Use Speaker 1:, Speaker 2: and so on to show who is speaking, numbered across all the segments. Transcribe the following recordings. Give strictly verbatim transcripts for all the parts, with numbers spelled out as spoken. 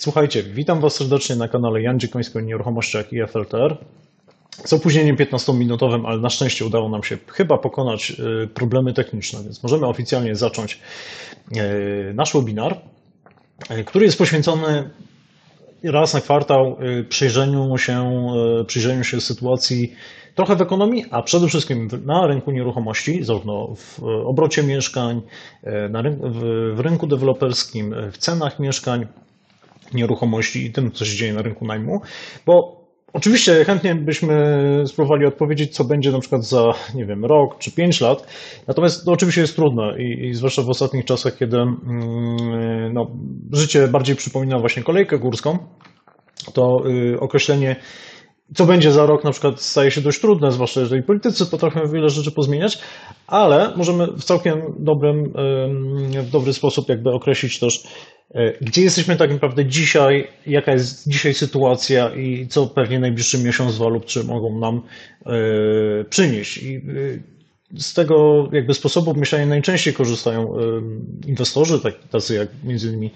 Speaker 1: Słuchajcie, witam Was serdecznie na kanale Jan Dziekoński o nieruchomościach i F L T R. Z opóźnieniem piętnastominutowym, ale na szczęście udało nam się chyba pokonać problemy techniczne, więc możemy oficjalnie zacząć nasz webinar, który jest poświęcony raz na kwartał przyjrzeniu się, przyjrzeniu się sytuacji trochę w ekonomii, a przede wszystkim na rynku nieruchomości, zarówno w obrocie mieszkań, na rynku, w rynku deweloperskim, w cenach mieszkań, nieruchomości i tym, co się dzieje na rynku najmu, bo oczywiście chętnie byśmy spróbowali odpowiedzieć, co będzie na przykład za, nie wiem, rok czy pięć lat, natomiast to oczywiście jest trudne i, i zwłaszcza w ostatnich czasach, kiedy no, życie bardziej przypomina właśnie kolejkę górską, to y, określenie, co będzie za rok, na przykład staje się dość trudne, zwłaszcza jeżeli politycy potrafią wiele rzeczy pozmieniać, ale możemy w całkiem dobrym, w dobry sposób jakby określić też, gdzie jesteśmy tak naprawdę dzisiaj, jaka jest dzisiaj sytuacja i co pewnie najbliższy miesiąc, dwa lub trzy mogą nam przynieść. I z tego jakby sposobu myślenia najczęściej korzystają inwestorzy, tacy jak między innymi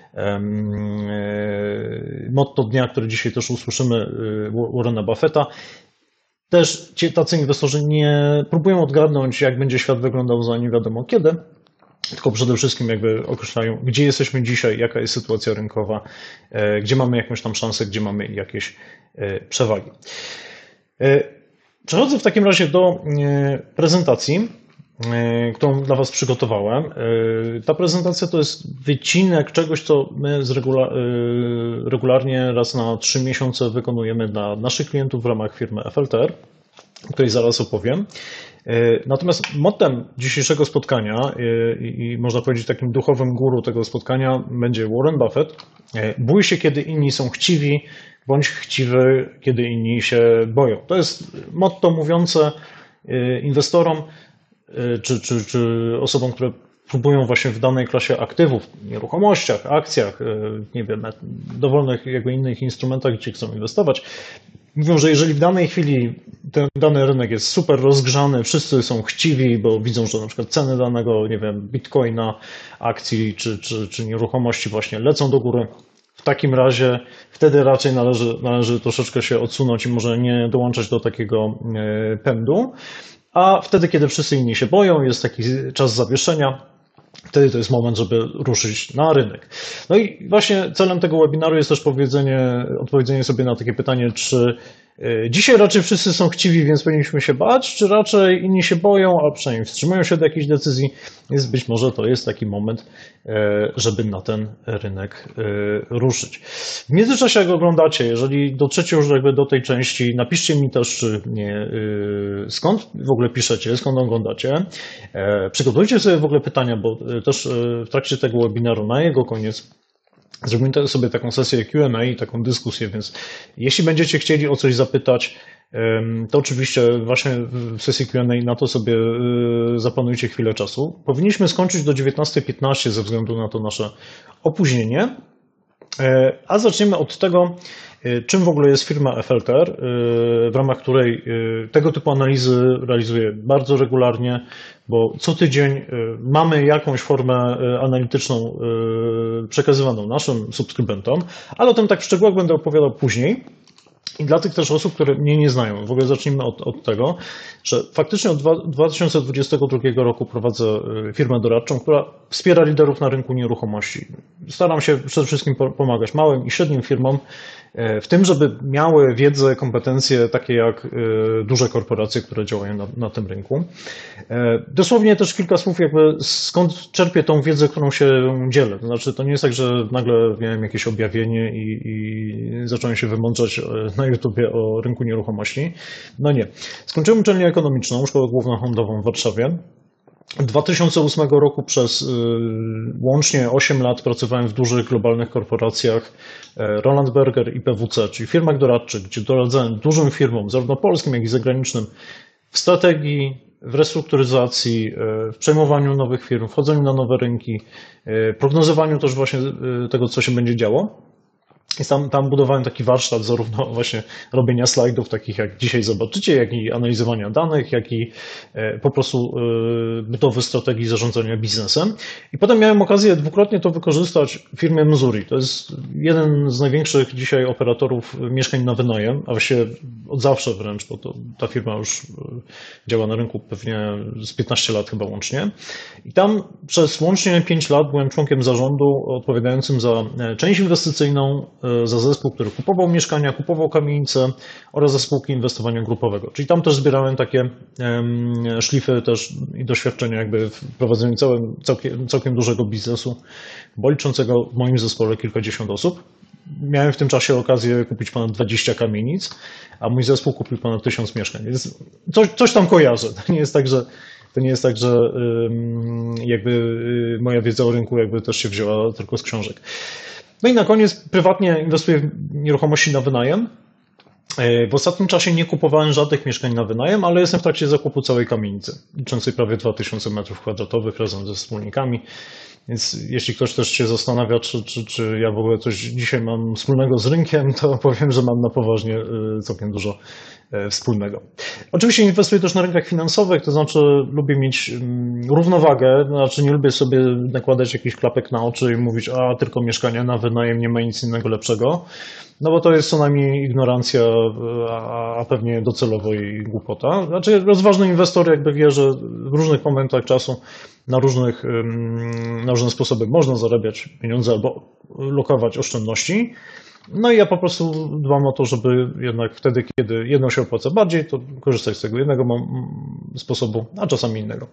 Speaker 1: motto dnia, które dzisiaj też usłyszymy, Warrena Buffetta. Też ci tacy inwestorzy nie próbują odgadnąć, jak będzie świat wyglądał za nie wiadomo kiedy, tylko przede wszystkim jakby określają, gdzie jesteśmy dzisiaj, jaka jest sytuacja rynkowa, gdzie mamy jakąś tam szansę, gdzie mamy jakieś przewagi. Przechodzę w takim razie do prezentacji, którą dla Was przygotowałem. Ta prezentacja to jest wycinek czegoś, co my regularnie raz na trzy miesiące wykonujemy dla naszych klientów w ramach firmy F L T R, o której zaraz opowiem. Natomiast mottem dzisiejszego spotkania i można powiedzieć takim duchowym guru tego spotkania będzie Warren Buffett. Bój się, kiedy inni są chciwi, bądź chciwy, kiedy inni się boją. To jest motto mówiące inwestorom czy, czy, czy osobom, które próbują właśnie w danej klasie aktywów, nieruchomościach, akcjach, nie wiem, dowolnych jakby innych instrumentach, gdzie chcą inwestować. Mówią, że jeżeli w danej chwili ten dany rynek jest super rozgrzany, wszyscy są chciwi, bo widzą, że na przykład ceny danego, nie wiem, bitcoina, akcji czy, czy, czy nieruchomości właśnie lecą do góry, w takim razie wtedy raczej należy, należy troszeczkę się odsunąć i może nie dołączać do takiego pędu. A wtedy, kiedy wszyscy inni się boją, jest taki czas zawieszenia, wtedy to jest moment, żeby ruszyć na rynek. No i właśnie celem tego webinaru jest też powiedzenie, odpowiedzenie sobie na takie pytanie, czy dzisiaj raczej wszyscy są chciwi, więc powinniśmy się bać, czy raczej inni się boją, a przynajmniej wstrzymują się od jakiejś decyzji, więc być może to jest taki moment, żeby na ten rynek ruszyć. W międzyczasie, jak oglądacie, jeżeli dotrzecie już jakby do tej części, napiszcie mi też, czy nie, skąd w ogóle piszecie, skąd oglądacie. Przygotujcie sobie w ogóle pytania, bo też w trakcie tego webinaru na jego koniec zrobimy sobie taką sesję Q and A i taką dyskusję, więc jeśli będziecie chcieli o coś zapytać, to oczywiście właśnie w sesji Q and A na to sobie zaplanujcie chwilę czasu. Powinniśmy skończyć do dziewiętnastej piętnaście ze względu na to nasze opóźnienie, a zaczniemy od tego, czym w ogóle jest firma F L T R, w ramach której tego typu analizy realizuję bardzo regularnie, bo co tydzień mamy jakąś formę analityczną przekazywaną naszym subskrybentom, ale o tym tak w szczegółach będę opowiadał później. I dla tych też osób, które mnie nie znają, w ogóle zacznijmy od, od tego, że faktycznie od dwa tysiące dwudziestego drugiego roku prowadzę firmę doradczą, która wspiera liderów na rynku nieruchomości. Staram się przede wszystkim pomagać małym i średnim firmom w tym, żeby miały wiedzę, kompetencje takie jak duże korporacje, które działają na, na tym rynku. Dosłownie też kilka słów jakby skąd czerpię tą wiedzę, którą się dzielę. To znaczy to nie jest tak, że nagle miałem jakieś objawienie i, i zacząłem się wymądrzać na YouTubie o rynku nieruchomości. No nie. Skończyłem uczelnię ekonomiczną, Szkołę Główną Handlową w Warszawie. Od dwa tysiące ósmego roku przez y, łącznie osiem lat pracowałem w dużych globalnych korporacjach Roland Berger i P W C, czyli firmach doradczych, gdzie doradzałem dużym firmom, zarówno polskim, jak i zagranicznym, w strategii, w restrukturyzacji, w przejmowaniu nowych firm, wchodzeniu na nowe rynki, prognozowaniu też właśnie tego, co się będzie działo. Więc tam, tam budowałem taki warsztat zarówno właśnie robienia slajdów, takich jak dzisiaj zobaczycie, jak i analizowania danych, jak i po prostu budowy strategii zarządzania biznesem. I potem miałem okazję dwukrotnie to wykorzystać w firmie Missouri. To jest jeden z największych dzisiaj operatorów mieszkań na wynajem, a właściwie od zawsze wręcz, bo to, ta firma już działa na rynku pewnie z piętnaście lat chyba łącznie. I tam przez łącznie pięć lat byłem członkiem zarządu odpowiadającym za część inwestycyjną, za zespół, który kupował mieszkania, kupował kamienice oraz za spółki inwestowania grupowego. Czyli tam też zbierałem takie szlify też i doświadczenia jakby w prowadzeniu całym, całkiem, całkiem dużego biznesu, bo liczącego w moim zespole kilkadziesiąt osób. Miałem w tym czasie okazję kupić ponad dwadzieścia kamienic, a mój zespół kupił ponad tysiąc mieszkań. Więc coś, coś tam kojarzę. To nie jest tak, że To nie jest tak, że jakby moja wiedza o rynku jakby też się wzięła tylko z książek. No i na koniec prywatnie inwestuję w nieruchomości na wynajem. W ostatnim czasie nie kupowałem żadnych mieszkań na wynajem, ale jestem w trakcie zakupu całej kamienicy, liczącej prawie dwa tysiące metrów kwadratowych razem ze wspólnikami. Więc jeśli ktoś też się zastanawia, czy, czy, czy ja w ogóle coś dzisiaj mam wspólnego z rynkiem, to powiem, że mam na poważnie całkiem dużo wspólnego. Oczywiście inwestuję też na rynkach finansowych, to znaczy lubię mieć równowagę, to znaczy nie lubię sobie nakładać jakichś klapek na oczy i mówić, a tylko mieszkania na wynajem, nie ma nic innego lepszego, no bo to jest co najmniej ignorancja, a, a pewnie docelowo i głupota. Znaczy rozważny inwestor jakby wie, że w różnych momentach czasu na różnych, na różne sposoby można zarabiać pieniądze albo lokować oszczędności. No i ja po prostu dbam o to, żeby jednak wtedy, kiedy jedno się opłaca bardziej, to korzystać z tego jednego sposobu, a czasami innego.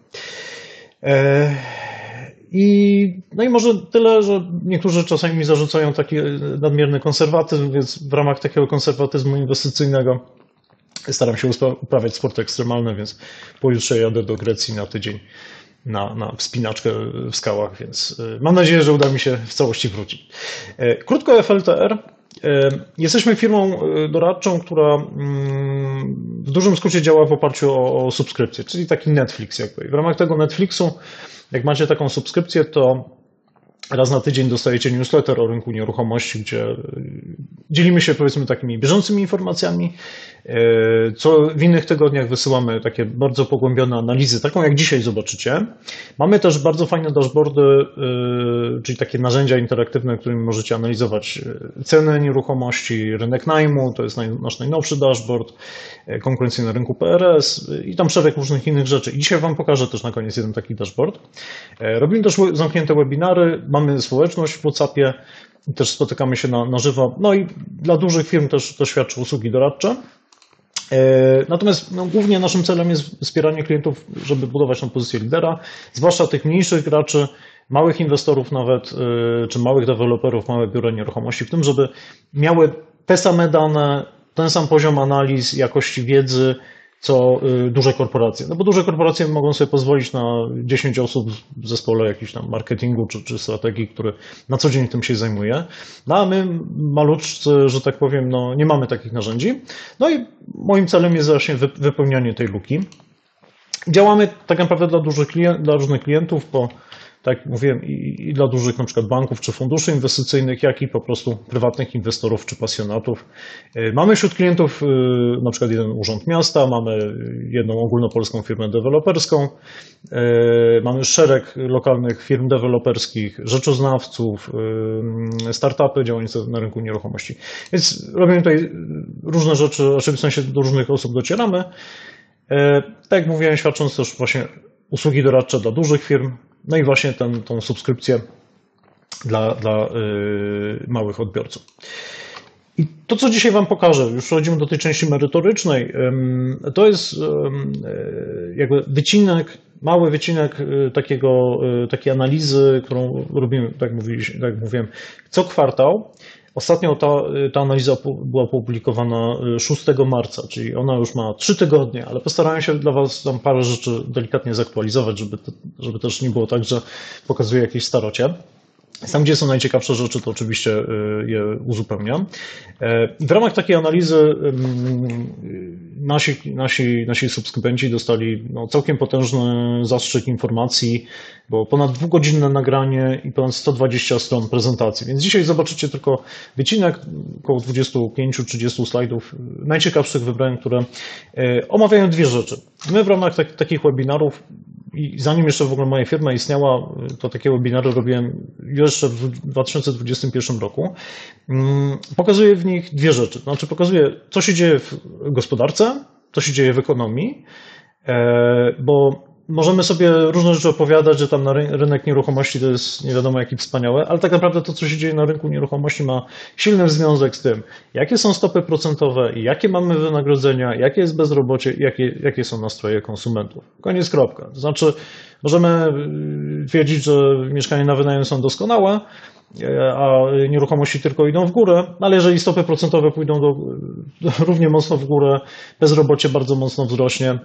Speaker 1: I, no i może tyle, że niektórzy czasami mi zarzucają taki nadmierny konserwatyzm, więc w ramach takiego konserwatyzmu inwestycyjnego staram się uprawiać sporty ekstremalne, więc pojutrze jadę do Grecji na tydzień na, na wspinaczkę w skałach, więc mam nadzieję, że uda mi się w całości wrócić. Krótko o F L T R. Jesteśmy firmą doradczą, która w dużym skrócie działa w oparciu o, o subskrypcję, czyli taki Netflix jakby. I w ramach tego Netflixu, jak macie taką subskrypcję, to raz na tydzień dostajecie newsletter o rynku nieruchomości, gdzie dzielimy się powiedzmy takimi bieżącymi informacjami. Co w innych tygodniach wysyłamy takie bardzo pogłębione analizy, taką jak dzisiaj zobaczycie. Mamy też bardzo fajne dashboardy, czyli takie narzędzia interaktywne, którymi możecie analizować ceny nieruchomości, rynek najmu, to jest nasz najnowszy dashboard, konkurencję na rynku P R S i tam szereg różnych innych rzeczy. I dzisiaj Wam pokażę też na koniec jeden taki dashboard. Robimy też zamknięte webinary, mamy społeczność w WhatsAppie, też spotykamy się na, na żywo, no i dla dużych firm też, też świadczy usługi doradcze. Natomiast no, głównie naszym celem jest wspieranie klientów, żeby budować tą pozycję lidera, zwłaszcza tych mniejszych graczy, małych inwestorów nawet, czy małych deweloperów, małe biura nieruchomości, w tym, żeby miały te same dane, ten sam poziom analiz, jakości wiedzy, co duże korporacje. No bo duże korporacje mogą sobie pozwolić na dziesięć osób w zespole jakimś tam marketingu czy, czy strategii, który na co dzień tym się zajmuje. No a my maluczcy, że tak powiem, no nie mamy takich narzędzi. No i moim celem jest właśnie wypełnianie tej luki. Działamy tak naprawdę dla dużych klient, dla różnych klientów, bo tak jak mówiłem, i, i dla dużych na przykład banków czy funduszy inwestycyjnych, jak i po prostu prywatnych inwestorów czy pasjonatów. Mamy wśród klientów na przykład jeden urząd miasta, mamy jedną ogólnopolską firmę deweloperską, mamy szereg lokalnych firm deweloperskich, rzeczoznawców, startupy działające na rynku nieruchomości. Więc robimy tutaj różne rzeczy, w sensie do różnych osób docieramy. Tak jak mówiłem, świadcząc też właśnie usługi doradcze dla dużych firm, no i właśnie ten, tą subskrypcję dla, dla yy, małych odbiorców. I to, co dzisiaj Wam pokażę, już przechodzimy do tej części merytorycznej, yy, to jest yy, jakby wycinek, mały wycinek yy, takiego, yy, takiej analizy, którą robimy, tak, mówiliśmy, tak jak mówiłem, co kwartał. Ostatnio ta, ta analiza była opublikowana szóstego marca, czyli ona już ma trzy tygodnie, ale postarałem się dla Was tam parę rzeczy delikatnie zaktualizować, żeby, to, żeby też nie było tak, że pokazuję jakieś starocie. Tam, gdzie są najciekawsze rzeczy, to oczywiście je uzupełniam. W ramach takiej analizy nasi, nasi, nasi subskrybenci dostali no, całkiem potężny zastrzyk informacji, bo ponad dwugodzinne nagranie i ponad sto dwadzieścia stron prezentacji. Więc dzisiaj zobaczycie tylko wycinek, około dwadzieścia pięć do trzydziestu slajdów. Najciekawszych wybrałem, które omawiają dwie rzeczy. My w ramach tak, takich webinarów, i zanim jeszcze w ogóle moja firma istniała, to takie webinary robiłem jeszcze w dwa tysiące dwudziestym pierwszym roku. Pokazuję w nich dwie rzeczy. Znaczy pokazuję, co się dzieje w gospodarce, co się dzieje w ekonomii, bo możemy sobie różne rzeczy opowiadać, że tam na rynek nieruchomości to jest nie wiadomo jaki wspaniałe, ale tak naprawdę to, co się dzieje na rynku nieruchomości ma silny związek z tym, jakie są stopy procentowe, jakie mamy wynagrodzenia, jakie jest bezrobocie, jakie, jakie są nastroje konsumentów. Koniec, kropka. To znaczy możemy twierdzić, że mieszkania na wynajem są doskonałe, a nieruchomości tylko idą w górę, ale jeżeli stopy procentowe pójdą do, do równie mocno w górę, bezrobocie bardzo mocno wzrośnie,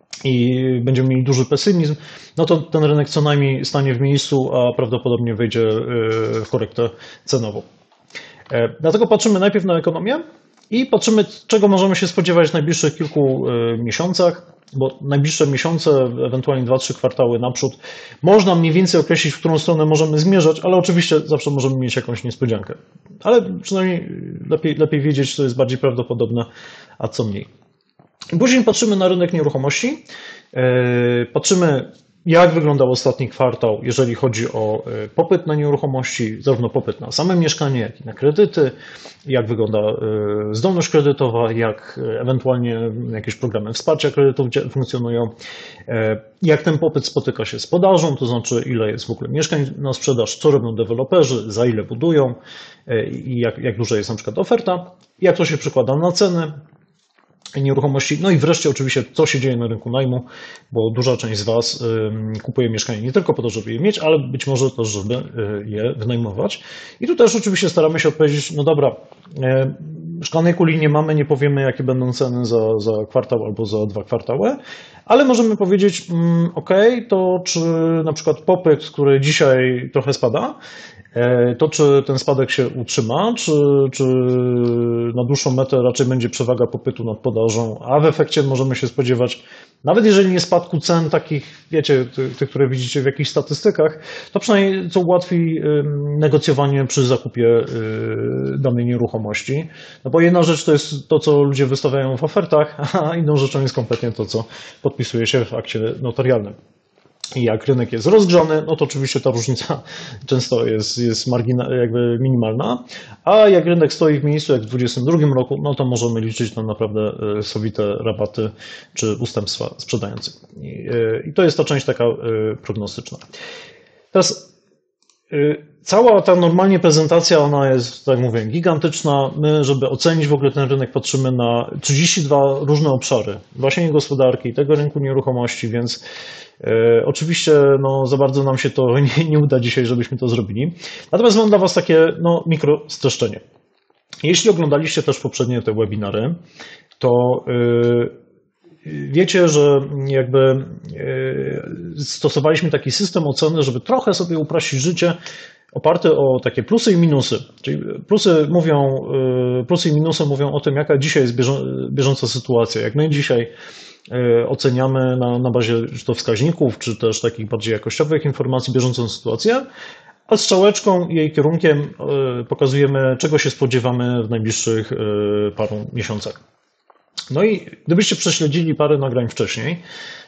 Speaker 1: i będziemy mieli duży pesymizm, no to ten rynek co najmniej stanie w miejscu, a prawdopodobnie wejdzie w korektę cenową. Dlatego patrzymy najpierw na ekonomię i patrzymy, czego możemy się spodziewać w najbliższych kilku miesiącach, bo najbliższe miesiące, ewentualnie dwa trzy kwartały naprzód, można mniej więcej określić, w którą stronę możemy zmierzać, ale oczywiście zawsze możemy mieć jakąś niespodziankę. Ale przynajmniej lepiej, lepiej wiedzieć, co jest bardziej prawdopodobne, a co mniej. Później patrzymy na rynek nieruchomości, patrzymy jak wyglądał ostatni kwartał, jeżeli chodzi o popyt na nieruchomości, zarówno popyt na same mieszkanie, jak i na kredyty, jak wygląda zdolność kredytowa, jak ewentualnie jakieś programy wsparcia kredytów funkcjonują, jak ten popyt spotyka się z podażą, to znaczy ile jest w ogóle mieszkań na sprzedaż, co robią deweloperzy, za ile budują i jak, jak duża jest na przykład oferta, jak to się przekłada na ceny nieruchomości, no i wreszcie oczywiście co się dzieje na rynku najmu, bo duża część z Was kupuje mieszkanie nie tylko po to, żeby je mieć, ale być może też, żeby je wynajmować. I tu też oczywiście staramy się odpowiedzieć, no dobra, szklanej kuli nie mamy, nie powiemy jakie będą ceny za, za kwartał albo za dwa kwartały, ale możemy powiedzieć, ok, to czy na przykład popyt, który dzisiaj trochę spada, to czy ten spadek się utrzyma, czy, czy na dłuższą metę raczej będzie przewaga popytu nad podażą, a w efekcie możemy się spodziewać, nawet jeżeli nie spadku cen takich, wiecie, tych, które widzicie w jakichś statystykach, to przynajmniej co ułatwi negocjowanie przy zakupie danej nieruchomości. No bo jedna rzecz to jest to, co ludzie wystawiają w ofertach, a inną rzeczą jest kompletnie to, co podpisuje się w akcie notarialnym. I jak rynek jest rozgrzany, no to oczywiście ta różnica często jest, jest margina, jakby minimalna, a jak rynek stoi w miejscu jak w dwudziestym drugim roku, no to możemy liczyć na naprawdę sowite rabaty czy ustępstwa sprzedających. I, i to jest ta część taka prognostyczna. Teraz cała ta normalnie prezentacja, ona jest, tak jak mówię, gigantyczna. My, żeby ocenić w ogóle ten rynek, patrzymy na trzydzieści dwa różne obszary właśnie gospodarki, tego rynku nieruchomości, więc e, oczywiście no, za bardzo nam się to nie, nie uda dzisiaj, żebyśmy to zrobili. Natomiast mam dla Was takie no, mikro streszczenie. Jeśli oglądaliście też poprzednie te webinary, to e, wiecie, że jakby stosowaliśmy taki system oceny, żeby trochę sobie uprościć życie, oparty o takie plusy i minusy. Czyli plusy mówią, plusy i minusy mówią o tym, jaka dzisiaj jest bieżąca sytuacja. Jak my dzisiaj oceniamy na, na bazie czy to wskaźników, czy też takich bardziej jakościowych informacji bieżącą sytuację, a strzałeczką i jej kierunkiem pokazujemy, czego się spodziewamy w najbliższych paru miesiącach. No i gdybyście prześledzili parę nagrań wcześniej,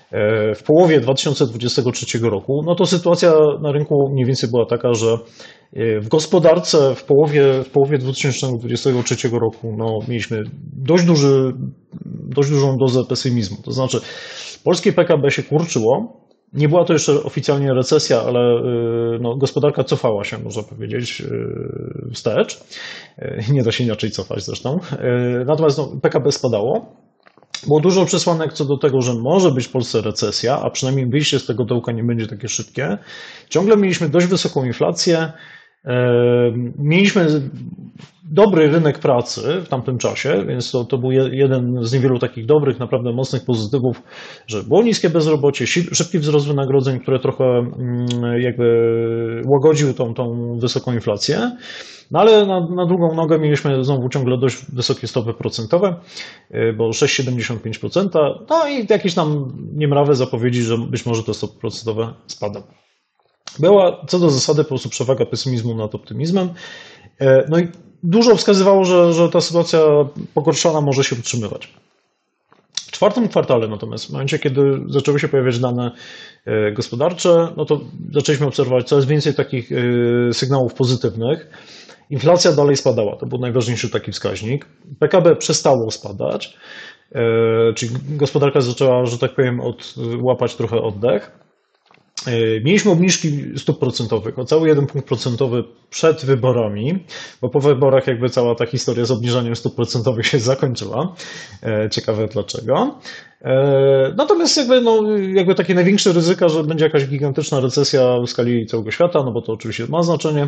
Speaker 1: w połowie dwa tysiące dwudziestego trzeciego roku, no to sytuacja na rynku mniej więcej była taka, że w gospodarce w połowie, w połowie dwa tysiące dwudziestego trzeciego roku no, mieliśmy dość, duży, dość dużą dozę pesymizmu. To znaczy polskie P K B się kurczyło. Nie była to jeszcze oficjalnie recesja, ale no, gospodarka cofała się, można powiedzieć, wstecz. Nie da się inaczej cofać zresztą. Natomiast no, P K B spadało. Było dużo przesłanek co do tego, że może być w Polsce recesja, a przynajmniej wyjście z tego dołka nie będzie takie szybkie. Ciągle mieliśmy dość wysoką inflację. Mieliśmy dobry rynek pracy w tamtym czasie, więc to, to był jeden z niewielu takich dobrych, naprawdę mocnych pozytywów, że było niskie bezrobocie, szybki wzrost wynagrodzeń, które trochę jakby łagodził tą, tą wysoką inflację. No ale na, na drugą nogę mieliśmy znowu ciągle dość wysokie stopy procentowe, bo sześć przecinek siedemdziesiąt pięć procent, no i jakieś tam niemrawe zapowiedzi, że być może te stopy procentowe spadną. Była co do zasady po prostu przewaga pesymizmu nad optymizmem. No i dużo wskazywało, że, że ta sytuacja pogorszona może się utrzymywać. W czwartym kwartale natomiast, w momencie kiedy zaczęły się pojawiać dane gospodarcze, no to zaczęliśmy obserwować coraz więcej takich sygnałów pozytywnych. Inflacja dalej spadała, to był najważniejszy taki wskaźnik. P K B przestało spadać, czyli gospodarka zaczęła, że tak powiem, od, łapać trochę oddech. Mieliśmy obniżki stóp procentowych o cały jeden punkt procentowy przed wyborami, bo po wyborach jakby cała ta historia z obniżaniem stóp procentowych się zakończyła. Ciekawe dlaczego. Natomiast jakby, no, jakby takie największe ryzyka, że będzie jakaś gigantyczna recesja w skali całego świata, no bo to oczywiście ma znaczenie,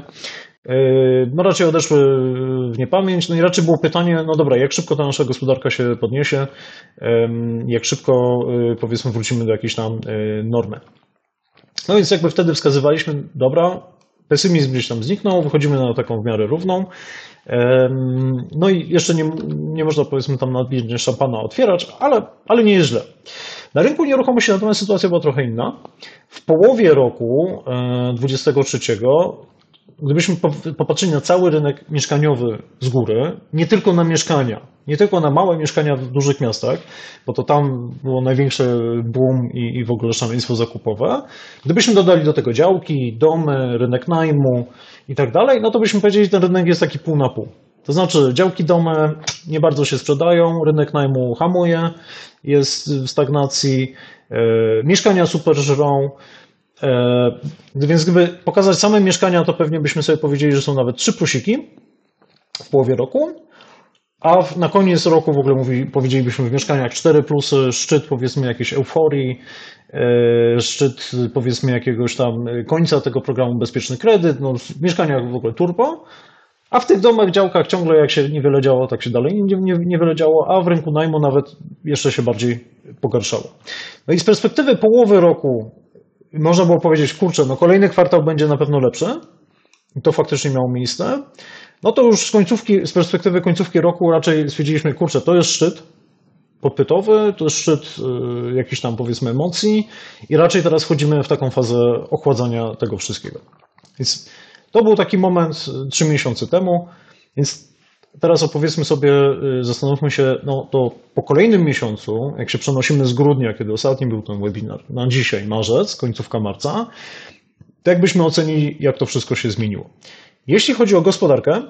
Speaker 1: no raczej odeszły w niepamięć. No i raczej było pytanie, no dobra, jak szybko ta nasza gospodarka się podniesie, jak szybko powiedzmy wrócimy do jakiejś tam normy. No więc jakby wtedy wskazywaliśmy, dobra, pesymizm gdzieś tam zniknął, wychodzimy na taką w miarę równą. No i jeszcze nie, nie można powiedzmy tam nadmiernie szampana otwierać, ale, ale nie jest źle. Na rynku nieruchomości natomiast sytuacja była trochę inna. W połowie roku dwudziestego trzeciego, gdybyśmy popatrzyli na cały rynek mieszkaniowy z góry, nie tylko na mieszkania, nie tylko na małe mieszkania w dużych miastach, bo to tam było największy boom i, i w ogóle szaleństwo zakupowe, gdybyśmy dodali do tego działki, domy, rynek najmu i tak dalej, no to byśmy powiedzieli, że ten rynek jest taki pół na pół. To znaczy działki, domy nie bardzo się sprzedają, rynek najmu hamuje, jest w stagnacji, yy, mieszkania super żrą. Więc gdyby pokazać same mieszkania, to pewnie byśmy sobie powiedzieli, że są nawet trzy plusiki w połowie roku, a na koniec roku w ogóle mówi, powiedzielibyśmy w mieszkaniach cztery plusy, szczyt powiedzmy jakiejś euforii, szczyt powiedzmy jakiegoś tam końca tego programu Bezpieczny Kredyt, no w mieszkaniach w ogóle turbo, a w tych domach, działkach ciągle jak się niewiele działo, tak się dalej nie, niewiele działo, a w rynku najmu nawet jeszcze się bardziej pogarszało. No i z perspektywy połowy roku można było powiedzieć, kurczę, no kolejny kwartał będzie na pewno lepszy. I to faktycznie miało miejsce. No to już z końcówki, z perspektywy końcówki roku raczej stwierdziliśmy, kurczę, to jest szczyt popytowy, to jest szczyt y, jakichś tam powiedzmy emocji i raczej teraz wchodzimy w taką fazę ochładzania tego wszystkiego. Więc to był taki moment trzy miesiące temu, więc teraz opowiedzmy sobie, zastanówmy się, no to po kolejnym miesiącu, jak się przenosimy z grudnia, kiedy ostatni był ten webinar, na dzisiaj, marzec, końcówka marca, to jakbyśmy ocenili, jak to wszystko się zmieniło. Jeśli chodzi o gospodarkę,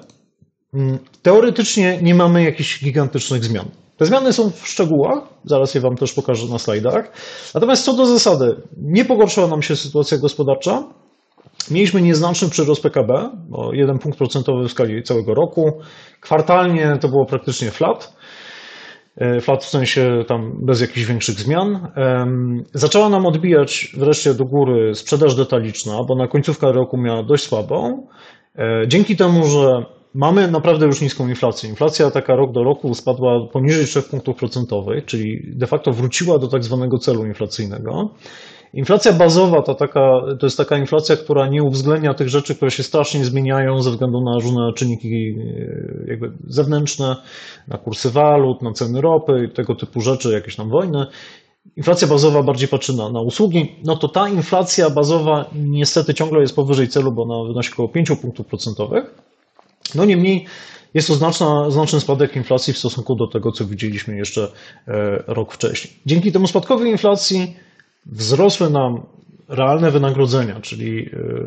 Speaker 1: teoretycznie nie mamy jakichś gigantycznych zmian. Te zmiany są w szczegółach, zaraz je Wam też pokażę na slajdach. Natomiast co do zasady, nie pogorszyła nam się sytuacja gospodarcza. Mieliśmy nieznaczny przyrost P K B, o jeden punkt procentowy w skali całego roku. Kwartalnie to było praktycznie flat. Flat w sensie tam bez jakichś większych zmian. Zaczęła nam odbijać wreszcie do góry sprzedaż detaliczna, bo na końcówkę roku miała dość słabą. Dzięki temu, że mamy naprawdę już niską inflację. Inflacja taka rok do roku spadła poniżej trzech punktów procentowych, czyli de facto wróciła do tak zwanego celu inflacyjnego. Inflacja bazowa to, taka, to jest taka inflacja, która nie uwzględnia tych rzeczy, które się strasznie zmieniają ze względu na różne czynniki jakby zewnętrzne, na kursy walut, na ceny ropy i tego typu rzeczy, jakieś tam wojny. Inflacja bazowa bardziej patrzy na, na usługi. No to ta inflacja bazowa niestety ciągle jest powyżej celu, bo ona wynosi około pięć punktów procentowych. No niemniej jest to znaczna, znaczny spadek inflacji w stosunku do tego, co widzieliśmy jeszcze rok wcześniej. Dzięki temu spadkowi inflacji wzrosły nam realne wynagrodzenia, czyli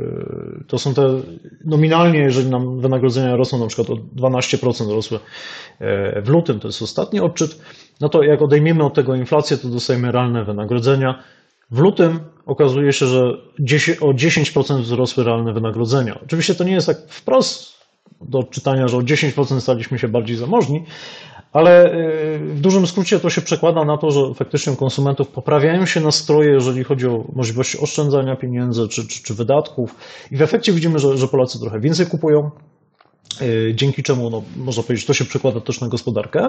Speaker 1: to są te nominalnie, jeżeli nam wynagrodzenia rosną na przykład o dwanaście procent rosły w lutym, to jest ostatni odczyt, no to jak odejmiemy od tego inflację, to dostajemy realne wynagrodzenia. W lutym okazuje się, że o dziesięć procent wzrosły realne wynagrodzenia. Oczywiście to nie jest tak wprost do odczytania, że o dziesięć procent staliśmy się bardziej zamożni, Ale w dużym skrócie to się przekłada na to, że faktycznie u konsumentów poprawiają się nastroje, jeżeli chodzi o możliwość oszczędzania pieniędzy czy, czy, czy wydatków i w efekcie widzimy, że, że Polacy trochę więcej kupują, dzięki czemu no, można powiedzieć, to się przekłada też na gospodarkę.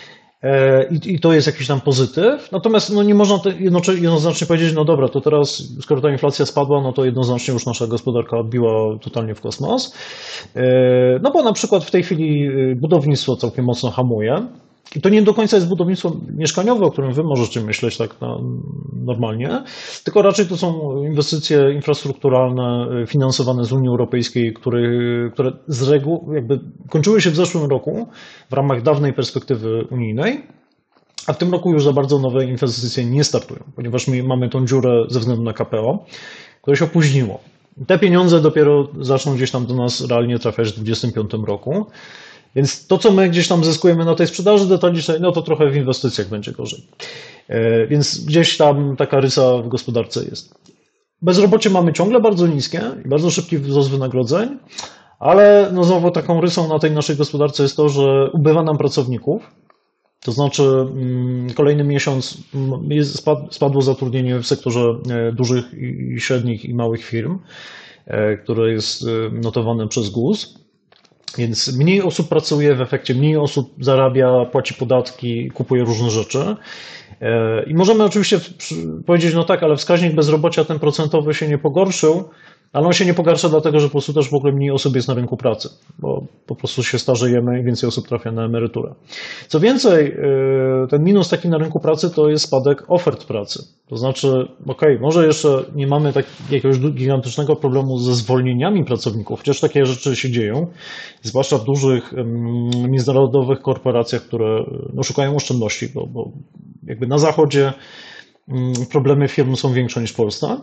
Speaker 1: I, I to jest jakiś tam pozytyw. Natomiast no, nie można jednoznacznie powiedzieć, no dobra, to teraz skoro ta inflacja spadła, no to jednoznacznie już nasza gospodarka odbiła totalnie w kosmos. No bo na przykład w tej chwili budownictwo całkiem mocno hamuje. I to nie do końca jest budownictwo mieszkaniowe, o którym wy możecie myśleć tak na, normalnie, tylko raczej to są inwestycje infrastrukturalne finansowane z Unii Europejskiej, które, które z reguły jakby kończyły się w zeszłym roku w ramach dawnej perspektywy unijnej, a w tym roku już za bardzo nowe inwestycje nie startują, ponieważ my mamy tą dziurę ze względu na K P O, które się opóźniło. Te pieniądze dopiero zaczną gdzieś tam do nas realnie trafiać w dwa tysiące dwudziestym piątym roku. Więc to, co my gdzieś tam zyskujemy na tej sprzedaży detalicznej, no to trochę w inwestycjach będzie gorzej. Więc gdzieś tam taka rysa w gospodarce jest. Bezrobocie mamy ciągle bardzo niskie i bardzo szybki wzrost wynagrodzeń, ale no znowu taką rysą na tej naszej gospodarce jest to, że ubywa nam pracowników. To znaczy kolejny miesiąc spadło zatrudnienie w sektorze dużych i średnich i małych firm, które jest notowane przez G U S. Więc mniej osób pracuje, w efekcie mniej osób zarabia, płaci podatki, kupuje różne rzeczy. I możemy oczywiście powiedzieć, no tak, ale wskaźnik bezrobocia ten procentowy się nie pogorszył, ale on się nie pogarsza dlatego, że po prostu też w ogóle mniej osób jest na rynku pracy, bo po prostu się starzejemy i więcej osób trafia na emeryturę. Co więcej, ten minus taki na rynku pracy to jest spadek ofert pracy. To znaczy, okej, okay, może jeszcze nie mamy tak, jakiegoś gigantycznego problemu ze zwolnieniami pracowników, chociaż takie rzeczy się dzieją, zwłaszcza w dużych międzynarodowych korporacjach, które no, szukają oszczędności, bo, bo jakby na zachodzie problemy firm są większe niż w Polsce.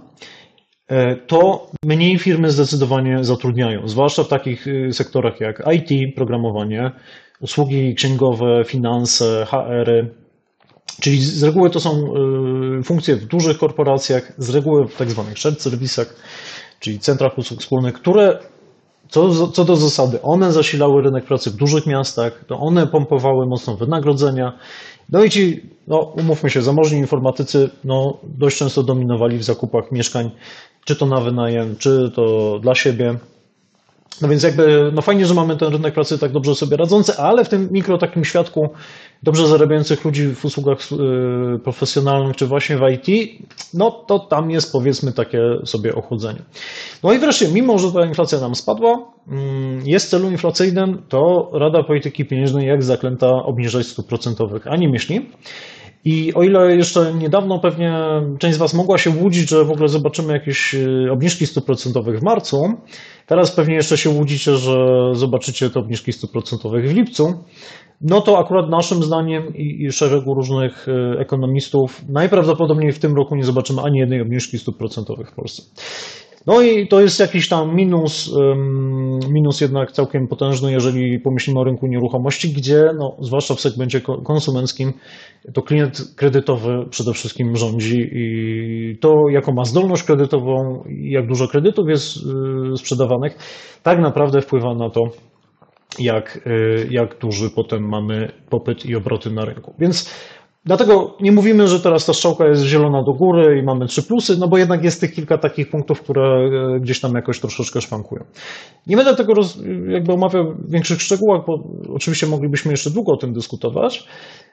Speaker 1: To mniej firmy zdecydowanie zatrudniają, zwłaszcza w takich sektorach jak I T, programowanie, usługi księgowe, finanse, H R, czyli z reguły to są funkcje w dużych korporacjach, z reguły w tak zwanych shared serwisach, czyli centrach usług wspólnych, które co, co do zasady, one zasilały rynek pracy w dużych miastach, to one pompowały mocno wynagrodzenia. No i ci, no umówmy się, zamożni informatycy no, dość często dominowali w zakupach mieszkań, czy to na wynajem, czy to dla siebie. No więc jakby, no fajnie, że mamy ten rynek pracy tak dobrze sobie radzący, ale w tym mikro takim świadku dobrze zarabiających ludzi w usługach profesjonalnych, czy właśnie w I T, no to tam jest powiedzmy takie sobie ochłodzenie. No i wreszcie, mimo że ta inflacja nam spadła, jest celu inflacyjnym, to Rada Polityki Pieniężnej jak zaklęta obniżać stóp procentowych ani myśli. I o ile jeszcze niedawno pewnie część z Was mogła się łudzić, że w ogóle zobaczymy jakieś obniżki stóp procentowych w marcu, teraz pewnie jeszcze się łudzicie, że zobaczycie te obniżki stóp procentowych w lipcu, no to akurat naszym zdaniem i, i szeregu różnych ekonomistów najprawdopodobniej w tym roku nie zobaczymy ani jednej obniżki stóp procentowych w Polsce. No i to jest jakiś tam minus, minus jednak całkiem potężny, jeżeli pomyślimy o rynku nieruchomości, gdzie no, zwłaszcza w segmencie konsumenckim to klient kredytowy przede wszystkim rządzi i to jaką ma zdolność kredytową i jak dużo kredytów jest sprzedawanych, tak naprawdę wpływa na to, jak, jak duży potem mamy popyt i obroty na rynku. Więc dlatego nie mówimy, że teraz ta strzałka jest zielona do góry i mamy trzy plusy, no bo jednak jest tych kilka takich punktów, które gdzieś tam jakoś troszeczkę szwankują. Nie będę tego roz, jakby omawiał w większych szczegółach, bo oczywiście moglibyśmy jeszcze długo o tym dyskutować.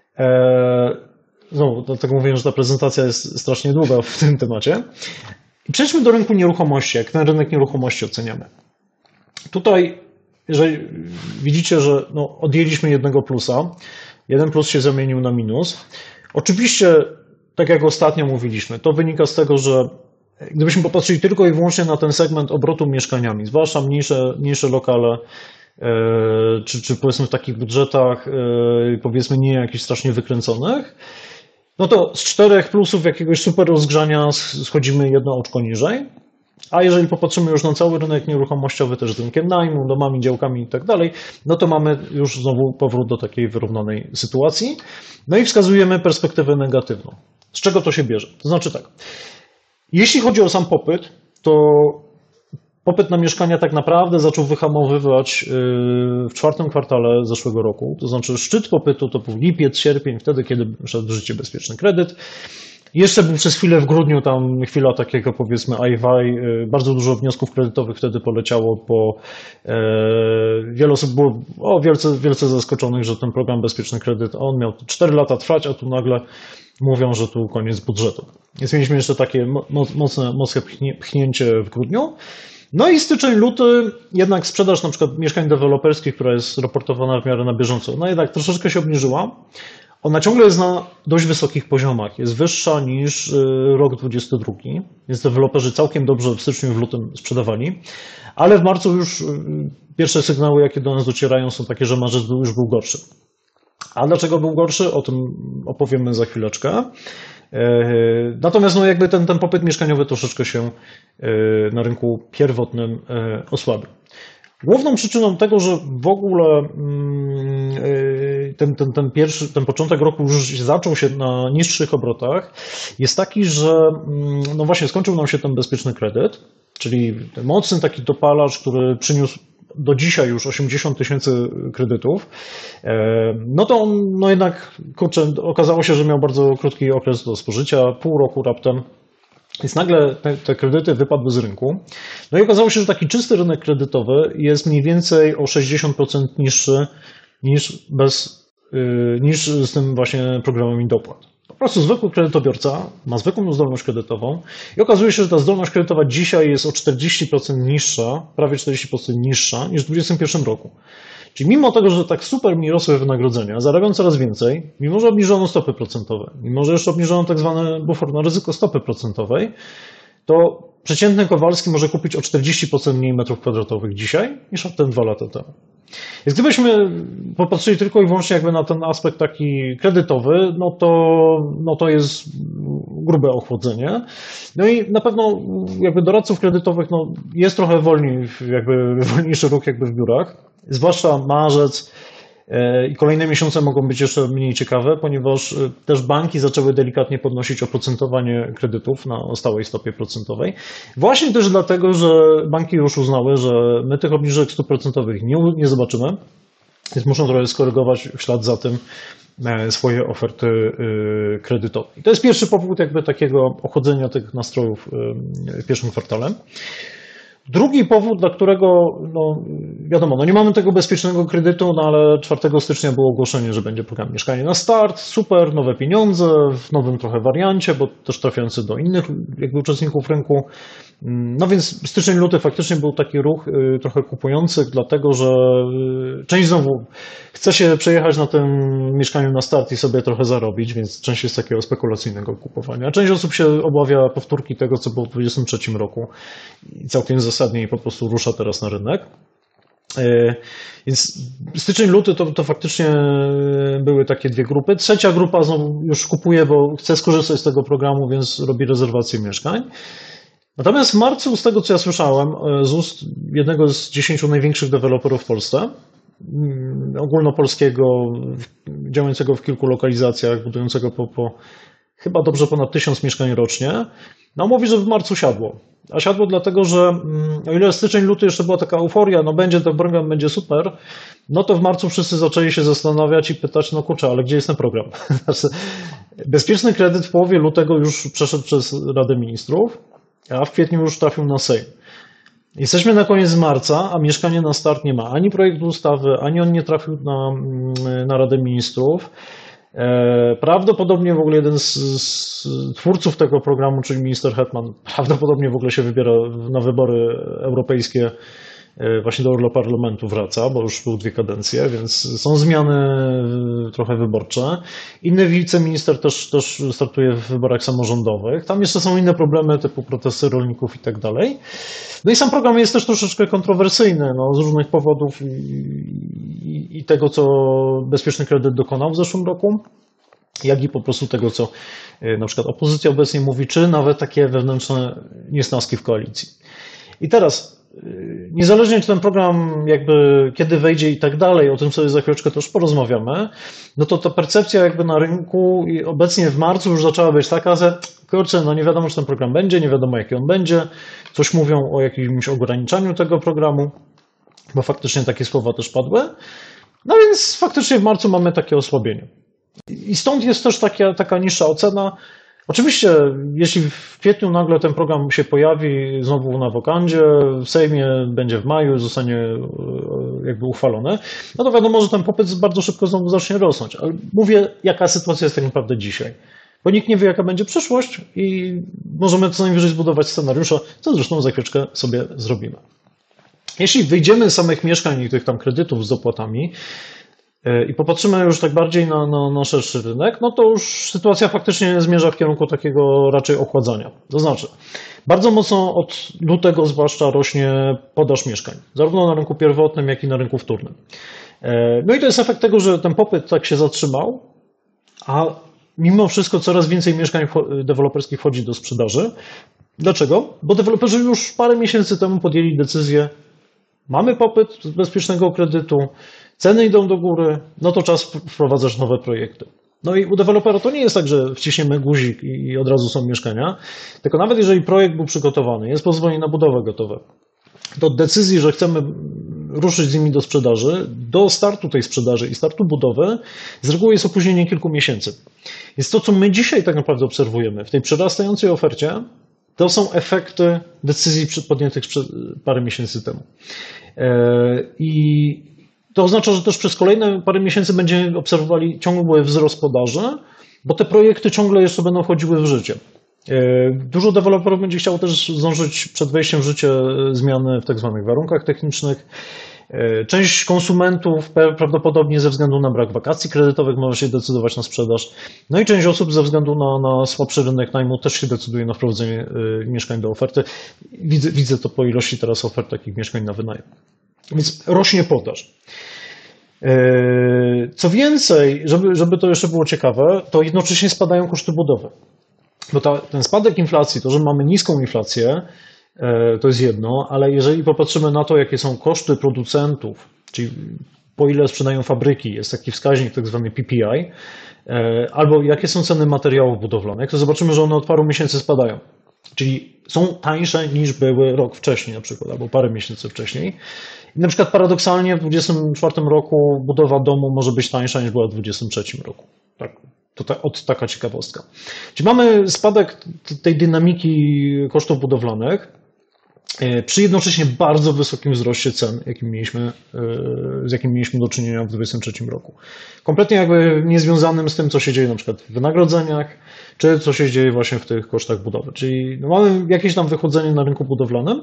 Speaker 1: Znowu, dlatego mówię, że ta prezentacja jest strasznie długa w tym temacie. I przejdźmy do rynku nieruchomości, jak ten rynek nieruchomości oceniamy. Tutaj, jeżeli widzicie, że no, odjęliśmy jednego plusa, jeden plus się zamienił na minus. Oczywiście, tak jak ostatnio mówiliśmy, to wynika z tego, że gdybyśmy popatrzyli tylko i wyłącznie na ten segment obrotu mieszkaniami, zwłaszcza mniejsze, mniejsze lokale, czy, czy powiedzmy w takich budżetach, powiedzmy nie jakichś strasznie wykręconych, no to z czterech plusów jakiegoś super rozgrzania schodzimy jedno oczko niżej. A jeżeli popatrzymy już na cały rynek nieruchomościowy, też z rynkiem najmu, domami, działkami i tak dalej, no to mamy już znowu powrót do takiej wyrównanej sytuacji. No i wskazujemy perspektywę negatywną. Z czego to się bierze? To znaczy tak, jeśli chodzi o sam popyt, to popyt na mieszkania tak naprawdę zaczął wyhamowywać w czwartym kwartale zeszłego roku. To znaczy szczyt popytu to był lipiec, sierpień, wtedy, kiedy wszedł w życie bezpieczny kredyt. Jeszcze był przez chwilę w grudniu tam chwila takiego, powiedzmy, ajwaj. Bardzo dużo wniosków kredytowych wtedy poleciało, bo e, wiele osób było o, wielce, wielce zaskoczonych, że ten program Bezpieczny Kredyt, on miał cztery lata trwać, a tu nagle mówią, że tu koniec budżetu. Więc mieliśmy jeszcze takie mocne, mocne pchnięcie w grudniu. No i styczeń, luty, jednak sprzedaż na przykład mieszkań deweloperskich, która jest raportowana w miarę na bieżąco, no jednak troszeczkę się obniżyła. Ona ciągle jest na dość wysokich poziomach, jest wyższa niż rok dwudziesty drugi, więc deweloperzy całkiem dobrze w styczniu i w lutym sprzedawali, ale w marcu już pierwsze sygnały, jakie do nas docierają, są takie, że marzec był, już był gorszy. A dlaczego był gorszy? O tym opowiemy za chwileczkę. Natomiast no jakby ten, ten popyt mieszkaniowy troszeczkę się na rynku pierwotnym osłabił. Główną przyczyną tego, że w ogóle ten, ten, ten pierwszy, ten początek roku już zaczął się na niższych obrotach, jest taki, że no właśnie skończył nam się ten bezpieczny kredyt, czyli ten mocny taki dopalacz, który przyniósł do dzisiaj już osiemdziesiąt tysięcy kredytów, no to on no jednak, kurczę, okazało się, że miał bardzo krótki okres do spożycia, pół roku raptem. Więc nagle te, te kredyty wypadły z rynku. No i okazało się, że taki czysty rynek kredytowy jest mniej więcej o sześćdziesiąt procent niższy niż, bez, yy, niż z tym właśnie programem dopłat. Po prostu zwykły kredytobiorca ma zwykłą zdolność kredytową i okazuje się, że ta zdolność kredytowa dzisiaj jest o czterdzieści procent niższa, prawie czterdzieści procent niższa niż w dwudziestym pierwszym roku. Czyli mimo tego, że tak super mi rosły wynagrodzenia, zarabiam coraz więcej, mimo że obniżono stopy procentowe, mimo że jeszcze obniżono tak zwany bufor na ryzyko stopy procentowej, to przeciętny Kowalski może kupić o czterdzieści procent mniej metrów kwadratowych dzisiaj niż o ten dwa lata temu. Więc gdybyśmy popatrzyli tylko i wyłącznie jakby na ten aspekt taki kredytowy, no to, no to jest grube ochłodzenie. No i na pewno jakby doradców kredytowych no jest trochę wolniej, jakby wolniejszy ruch jakby w biurach, zwłaszcza marzec i kolejne miesiące mogą być jeszcze mniej ciekawe, ponieważ też banki zaczęły delikatnie podnosić oprocentowanie kredytów na stałej stopie procentowej. Właśnie też dlatego, że banki już uznały, że my tych obniżek stóp procentowych nie, nie zobaczymy, więc muszą trochę skorygować w ślad za tym swoje oferty kredytowe. I to jest pierwszy powód jakby takiego ochłodzenia tych nastrojów w pierwszym kwartale. Drugi powód, dla którego, no wiadomo, no nie mamy tego bezpiecznego kredytu, no ale czwartego stycznia było ogłoszenie, że będzie program Mieszkanie na Start, super, nowe pieniądze, w nowym trochę wariancie, bo też trafiający do innych jakby uczestników rynku. No więc styczeń, luty faktycznie był taki ruch trochę kupujący, dlatego że część znowu chce się przejechać na tym Mieszkaniu na Start i sobie trochę zarobić, więc część jest takiego spekulacyjnego kupowania. Część osób się obawia powtórki tego, co było w dwudziestym trzecim roku i całkiem zasadnie i po prostu rusza teraz na rynek. Więc styczeń, luty to, to faktycznie były takie dwie grupy. Trzecia grupa znowu już kupuje, bo chce skorzystać z tego programu, więc robi rezerwację mieszkań. Natomiast w marcu, z tego co ja słyszałem, z ust jednego z dziesięciu największych deweloperów w Polsce, ogólnopolskiego, działającego w kilku lokalizacjach, budującego po, po chyba dobrze ponad tysiąc mieszkań rocznie, no mówi, że w marcu siadło. A siadło dlatego, że o ile styczeń, luty jeszcze była taka euforia, no będzie ten program, będzie super, no to w marcu wszyscy zaczęli się zastanawiać i pytać, no kurczę, ale gdzie jest ten program? Bezpieczny kredyt w połowie lutego już przeszedł przez Radę Ministrów, a w kwietniu już trafił na Sejm. Jesteśmy na koniec marca, a Mieszkanie na Start nie ma ani projektu ustawy, ani on nie trafił na, na Radę Ministrów. Prawdopodobnie w ogóle jeden z, z twórców tego programu, czyli minister Hetman, prawdopodobnie w ogóle się wybiera na wybory europejskie, właśnie do Europarlamentu wraca, bo już był dwie kadencje, więc są zmiany trochę wyborcze. Inny wiceminister też, też startuje w wyborach samorządowych. Tam jeszcze są inne problemy typu protesty rolników i tak dalej. No i sam program jest też troszeczkę kontrowersyjny, no, z różnych powodów i, i, i tego, co Bezpieczny Kredyt dokonał w zeszłym roku, jak i po prostu tego, co na przykład opozycja obecnie mówi, czy nawet takie wewnętrzne niesnaski w koalicji. I teraz niezależnie czy ten program jakby kiedy wejdzie i tak dalej, o tym sobie za chwileczkę też porozmawiamy, no to ta percepcja jakby na rynku i obecnie w marcu już zaczęła być taka, że kurczę, no nie wiadomo czy ten program będzie, nie wiadomo jaki on będzie, coś mówią o jakimś ograniczaniu tego programu, bo faktycznie takie słowa też padły. No więc faktycznie w marcu mamy takie osłabienie. I stąd jest też taka, taka niższa ocena. Oczywiście, jeśli w kwietniu nagle ten program się pojawi znowu na wokandzie, w Sejmie będzie w maju, zostanie jakby uchwalony, no to wiadomo, że ten popyt bardzo szybko znowu zacznie rosnąć. Ale mówię, jaka sytuacja jest tak naprawdę dzisiaj. Bo nikt nie wie, jaka będzie przyszłość i możemy co najwyżej zbudować scenariusze, co zresztą za chwileczkę sobie zrobimy. Jeśli wyjdziemy z samych mieszkań i tych tam kredytów z dopłatami i popatrzymy już tak bardziej na, na, na szerszy rynek, no to już sytuacja faktycznie zmierza w kierunku takiego raczej ochładzania. To znaczy, bardzo mocno od lutego zwłaszcza rośnie podaż mieszkań, zarówno na rynku pierwotnym, jak i na rynku wtórnym. No i to jest efekt tego, że ten popyt tak się zatrzymał, a mimo wszystko coraz więcej mieszkań deweloperskich wchodzi do sprzedaży. Dlaczego? Bo deweloperzy już parę miesięcy temu podjęli decyzję, mamy popyt bezpiecznego kredytu, ceny idą do góry, no to czas wprowadzać nowe projekty. No i u dewelopera to nie jest tak, że wciśniemy guzik i od razu są mieszkania, tylko nawet jeżeli projekt był przygotowany, jest pozwolenie na budowę gotowe, to od decyzji, że chcemy ruszyć z nimi do sprzedaży, do startu tej sprzedaży i startu budowy, z reguły jest opóźnienie kilku miesięcy. Więc to, co my dzisiaj tak naprawdę obserwujemy w tej przerastającej ofercie, to są efekty decyzji podjętych parę miesięcy temu. I to oznacza, że też przez kolejne parę miesięcy będziemy obserwowali ciągły wzrost podaży, bo te projekty ciągle jeszcze będą wchodziły w życie. Dużo deweloperów będzie chciało też zdążyć przed wejściem w życie zmiany w tak zwanych warunkach technicznych. Część konsumentów prawdopodobnie ze względu na brak wakacji kredytowych może się decydować na sprzedaż. No i część osób ze względu na, na słabszy rynek najmu też się decyduje na wprowadzenie mieszkań do oferty. Widzę, widzę to po ilości teraz ofert takich mieszkań na wynajem. Więc rośnie podaż. Co więcej, żeby, żeby to jeszcze było ciekawe, to jednocześnie spadają koszty budowy. Bo ta, ten spadek inflacji, to, że mamy niską inflację, to jest jedno, ale jeżeli popatrzymy na to, jakie są koszty producentów, czyli po ile sprzedają fabryki, jest taki wskaźnik tak zwany P P I, albo jakie są ceny materiałów budowlanych, to zobaczymy, że one od paru miesięcy spadają. Czyli są tańsze niż były rok wcześniej na przykład, albo parę miesięcy wcześniej. I na przykład paradoksalnie w dwudziestym czwartym roku budowa domu może być tańsza niż była w dwudziestym trzecim roku. Tak, to ta, od taka ciekawostka. Czyli mamy spadek tej dynamiki kosztów budowlanych przy jednocześnie bardzo wysokim wzroście cen, jakim mieliśmy, z jakim mieliśmy do czynienia w dwudziestym trzecim roku. Kompletnie jakby niezwiązanym z tym, co się dzieje na przykład w wynagrodzeniach, czy co się dzieje właśnie w tych kosztach budowy. Czyli no mamy jakieś tam wychodzenie na rynku budowlanym.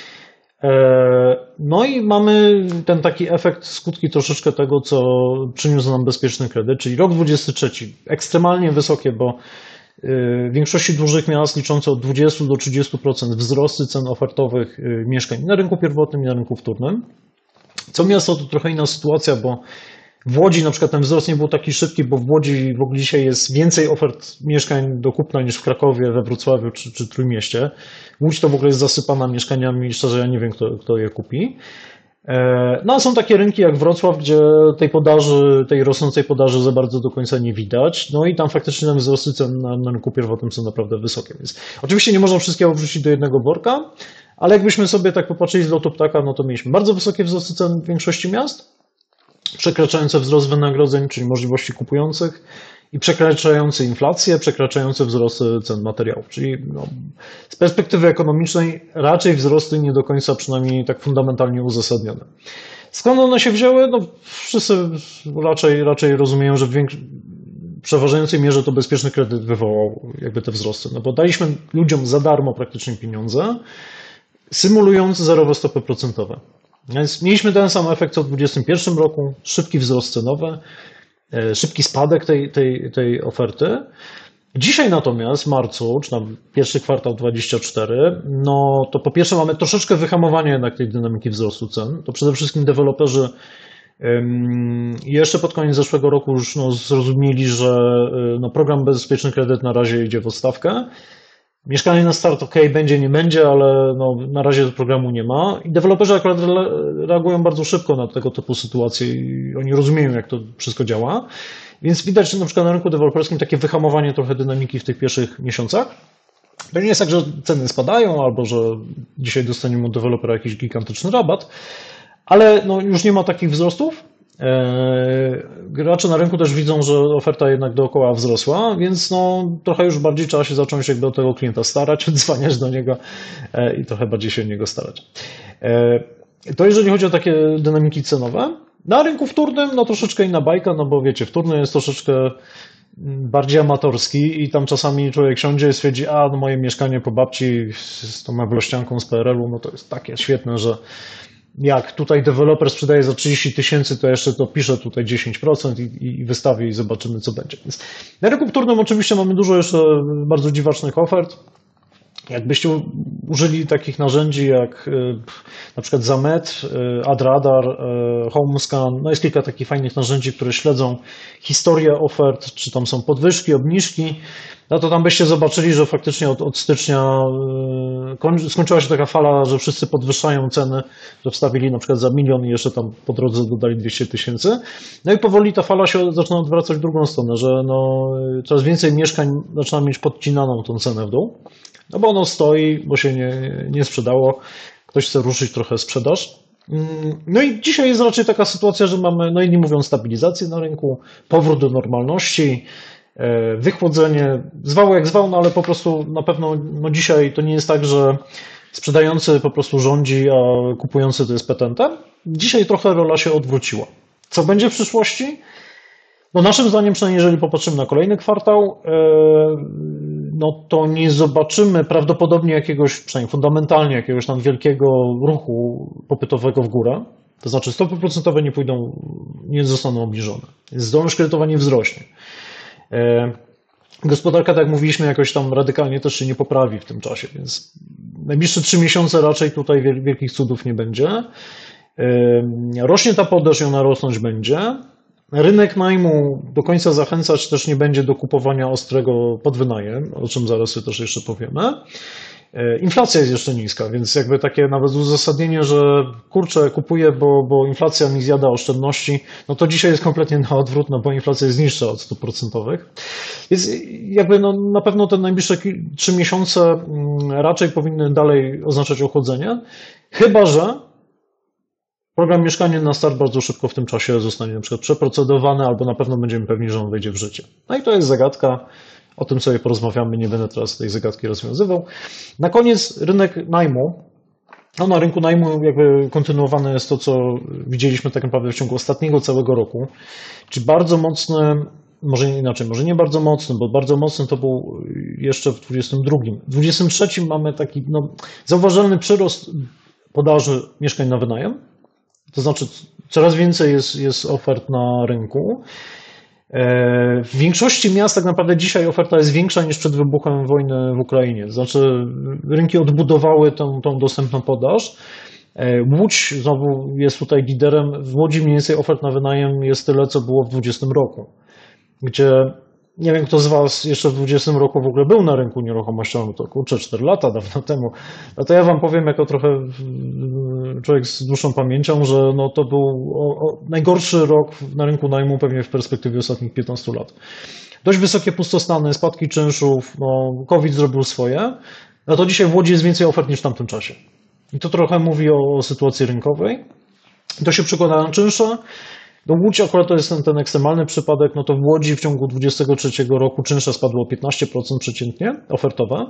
Speaker 1: No i mamy ten taki efekt, skutki troszeczkę tego, co przyniósł nam bezpieczny kredyt, czyli rok dwudziesty trzeci, ekstremalnie wysokie, bo w większości dużych miast liczące od dwudziestu do trzydziestu procent wzrosty cen ofertowych mieszkań na rynku pierwotnym i na rynku wtórnym. Co miasto to trochę inna sytuacja, bo w Łodzi na przykład ten wzrost nie był taki szybki, bo w Łodzi w ogóle dzisiaj jest więcej ofert mieszkań do kupna niż w Krakowie, we Wrocławiu czy, czy Trójmieście. Łódź to w ogóle jest zasypana mieszkaniami, szczerze ja nie wiem, kto, kto je kupi. No a są takie rynki jak Wrocław, gdzie tej podaży, tej rosnącej podaży za bardzo do końca nie widać. No i tam faktycznie ten wzrosty cen na, na rynku pierwotnym są naprawdę wysokie. Więc oczywiście nie można wszystkiego wrzucić do jednego worka, ale jakbyśmy sobie tak popatrzyli z lotu ptaka, no to mieliśmy bardzo wysokie wzrosty cen w większości miast, przekraczające wzrost wynagrodzeń, czyli możliwości kupujących i przekraczające inflację, przekraczające wzrosty cen materiałów. Czyli no, z perspektywy ekonomicznej raczej wzrosty nie do końca przynajmniej tak fundamentalnie uzasadnione. Skąd one się wzięły? No, wszyscy raczej, raczej rozumieją, że w większości przeważającej mierze to bezpieczny kredyt wywołał jakby te wzrosty. No bo daliśmy ludziom za darmo praktycznie pieniądze, symulując zerowe stopy procentowe. Więc mieliśmy ten sam efekt co w dwudziestym pierwszym roku, szybki wzrost cenowy, szybki spadek tej, tej, tej oferty. Dzisiaj natomiast w marcu, czy tam pierwszy kwartał dwudziesty czwarty, no to po pierwsze mamy troszeczkę wyhamowanie jednak tej dynamiki wzrostu cen. To przede wszystkim deweloperzy jeszcze pod koniec zeszłego roku już no, zrozumieli, że no, program Bezpieczny Kredyt na razie idzie w odstawkę. Mieszkanie na start, ok, będzie, nie będzie, ale no, na razie programu nie ma. I deweloperzy akurat reagują bardzo szybko na tego typu sytuacje i oni rozumieją, jak to wszystko działa. Więc widać, że na przykład na rynku deweloperskim takie wyhamowanie trochę dynamiki w tych pierwszych miesiącach. To nie jest tak, że ceny spadają albo że dzisiaj dostaniemy od dewelopera jakiś gigantyczny rabat, ale no, już nie ma takich wzrostów. Gracze na rynku też widzą, że oferta jednak dookoła wzrosła, więc no, trochę już bardziej trzeba się zacząć jakby o tego klienta starać, odzwaniać do niego i trochę bardziej się o niego starać. To jeżeli chodzi o takie dynamiki cenowe. Na rynku wtórnym no troszeczkę inna bajka, no bo wiecie, wtórny jest troszeczkę bardziej amatorski i tam czasami człowiek siądzie i stwierdzi, a no moje mieszkanie po babci z tą meblościanką z P R L u, no to jest takie świetne, że jak tutaj deweloper sprzedaje za trzydzieści tysięcy, to jeszcze to pisze tutaj dziesięć procent i, i wystawi i zobaczymy, co będzie. Więc na rynku wtórnym oczywiście mamy dużo jeszcze bardzo dziwacznych ofert. Jakbyście użyli takich narzędzi jak na przykład Zamet, AdRadar, HomeScan, no jest kilka takich fajnych narzędzi, które śledzą historię ofert, czy tam są podwyżki, obniżki, no to tam byście zobaczyli, że faktycznie od, od stycznia skończyła się taka fala, że wszyscy podwyższają ceny, że wstawili na przykład za milion i jeszcze tam po drodze dodali dwieście tysięcy. No i powoli ta fala się zaczyna odwracać w drugą stronę, że no, coraz więcej mieszkań zaczyna mieć podcinaną tą cenę w dół. No bo ono stoi, bo się nie, nie sprzedało, ktoś chce ruszyć trochę sprzedaż. No i dzisiaj jest raczej taka sytuacja, że mamy, no inni mówią stabilizację na rynku, powrót do normalności, wychłodzenie, zwał jak zwał, no ale po prostu na pewno no dzisiaj to nie jest tak, że sprzedający po prostu rządzi, a kupujący to jest petentem. Dzisiaj trochę rola się odwróciła. Co będzie w przyszłości? No naszym zdaniem, przynajmniej jeżeli popatrzymy na kolejny kwartał, no to nie zobaczymy prawdopodobnie jakiegoś, przynajmniej fundamentalnie jakiegoś tam wielkiego ruchu popytowego w górę. To znaczy stopy procentowe nie pójdą, nie zostaną obniżone. Zdolność kredytowa nie wzrośnie. Gospodarka, tak jak mówiliśmy, jakoś tam radykalnie też się nie poprawi w tym czasie, więc najbliższe trzy miesiące raczej tutaj wielkich cudów nie będzie. Rośnie ta podaż i ona rosnąć będzie. Rynek najmu do końca zachęcać też nie będzie do kupowania ostrego pod wynajem, o czym zaraz sobie też jeszcze powiemy. Inflacja jest jeszcze niska, więc jakby takie nawet uzasadnienie, że kurczę, kupuję, bo, bo inflacja mi zjada oszczędności, no to dzisiaj jest kompletnie na odwrót, no bo inflacja jest niższa od stóp procentowych. Więc jakby no, na pewno te najbliższe trzy miesiące raczej powinny dalej oznaczać ochłodzenie, chyba że program Mieszkanie na start bardzo szybko w tym czasie zostanie na przykład przeprocedowany, albo na pewno będziemy pewni, że on wejdzie w życie. No i to jest zagadka, o tym sobie porozmawiamy, nie będę teraz tej zagadki rozwiązywał. Na koniec rynek najmu. No na rynku najmu jakby kontynuowane jest to, co widzieliśmy tak naprawdę w ciągu ostatniego całego roku, czyli bardzo mocny, może inaczej, może nie bardzo mocny, bo bardzo mocny to był jeszcze w dwudziestym drugim. W dwudziestym trzecim mamy taki no, zauważalny przyrost podaży mieszkań na wynajem. To znaczy coraz więcej jest, jest ofert na rynku. W większości miast tak naprawdę dzisiaj oferta jest większa niż przed wybuchem wojny w Ukrainie. To znaczy rynki odbudowały tą, tą dostępną podaż. Łódź znowu jest tutaj liderem. W Łodzi mniej więcej ofert na wynajem jest tyle, co było w dwudziestym roku, gdzie nie wiem, kto z Was jeszcze w dwudziestym roku w ogóle był na rynku nieruchomościowym, to kurczę, cztery lata dawno temu. No to ja Wam powiem, jako trochę człowiek z dłuższą pamięcią, że no to był o, o najgorszy rok na rynku najmu pewnie w perspektywie ostatnich piętnastu lat. Dość wysokie pustostany, spadki czynszów, no COVID zrobił swoje, no to dzisiaj w Łodzi jest więcej ofert niż w tamtym czasie. I to trochę mówi o, o sytuacji rynkowej. To się przekłada na czynsze. No Łódź akurat to jest ten, ten ekstremalny przypadek, no to w Łodzi w ciągu dwudziestego trzeciego roku czynsze spadło o piętnaście procent przeciętnie, ofertowe.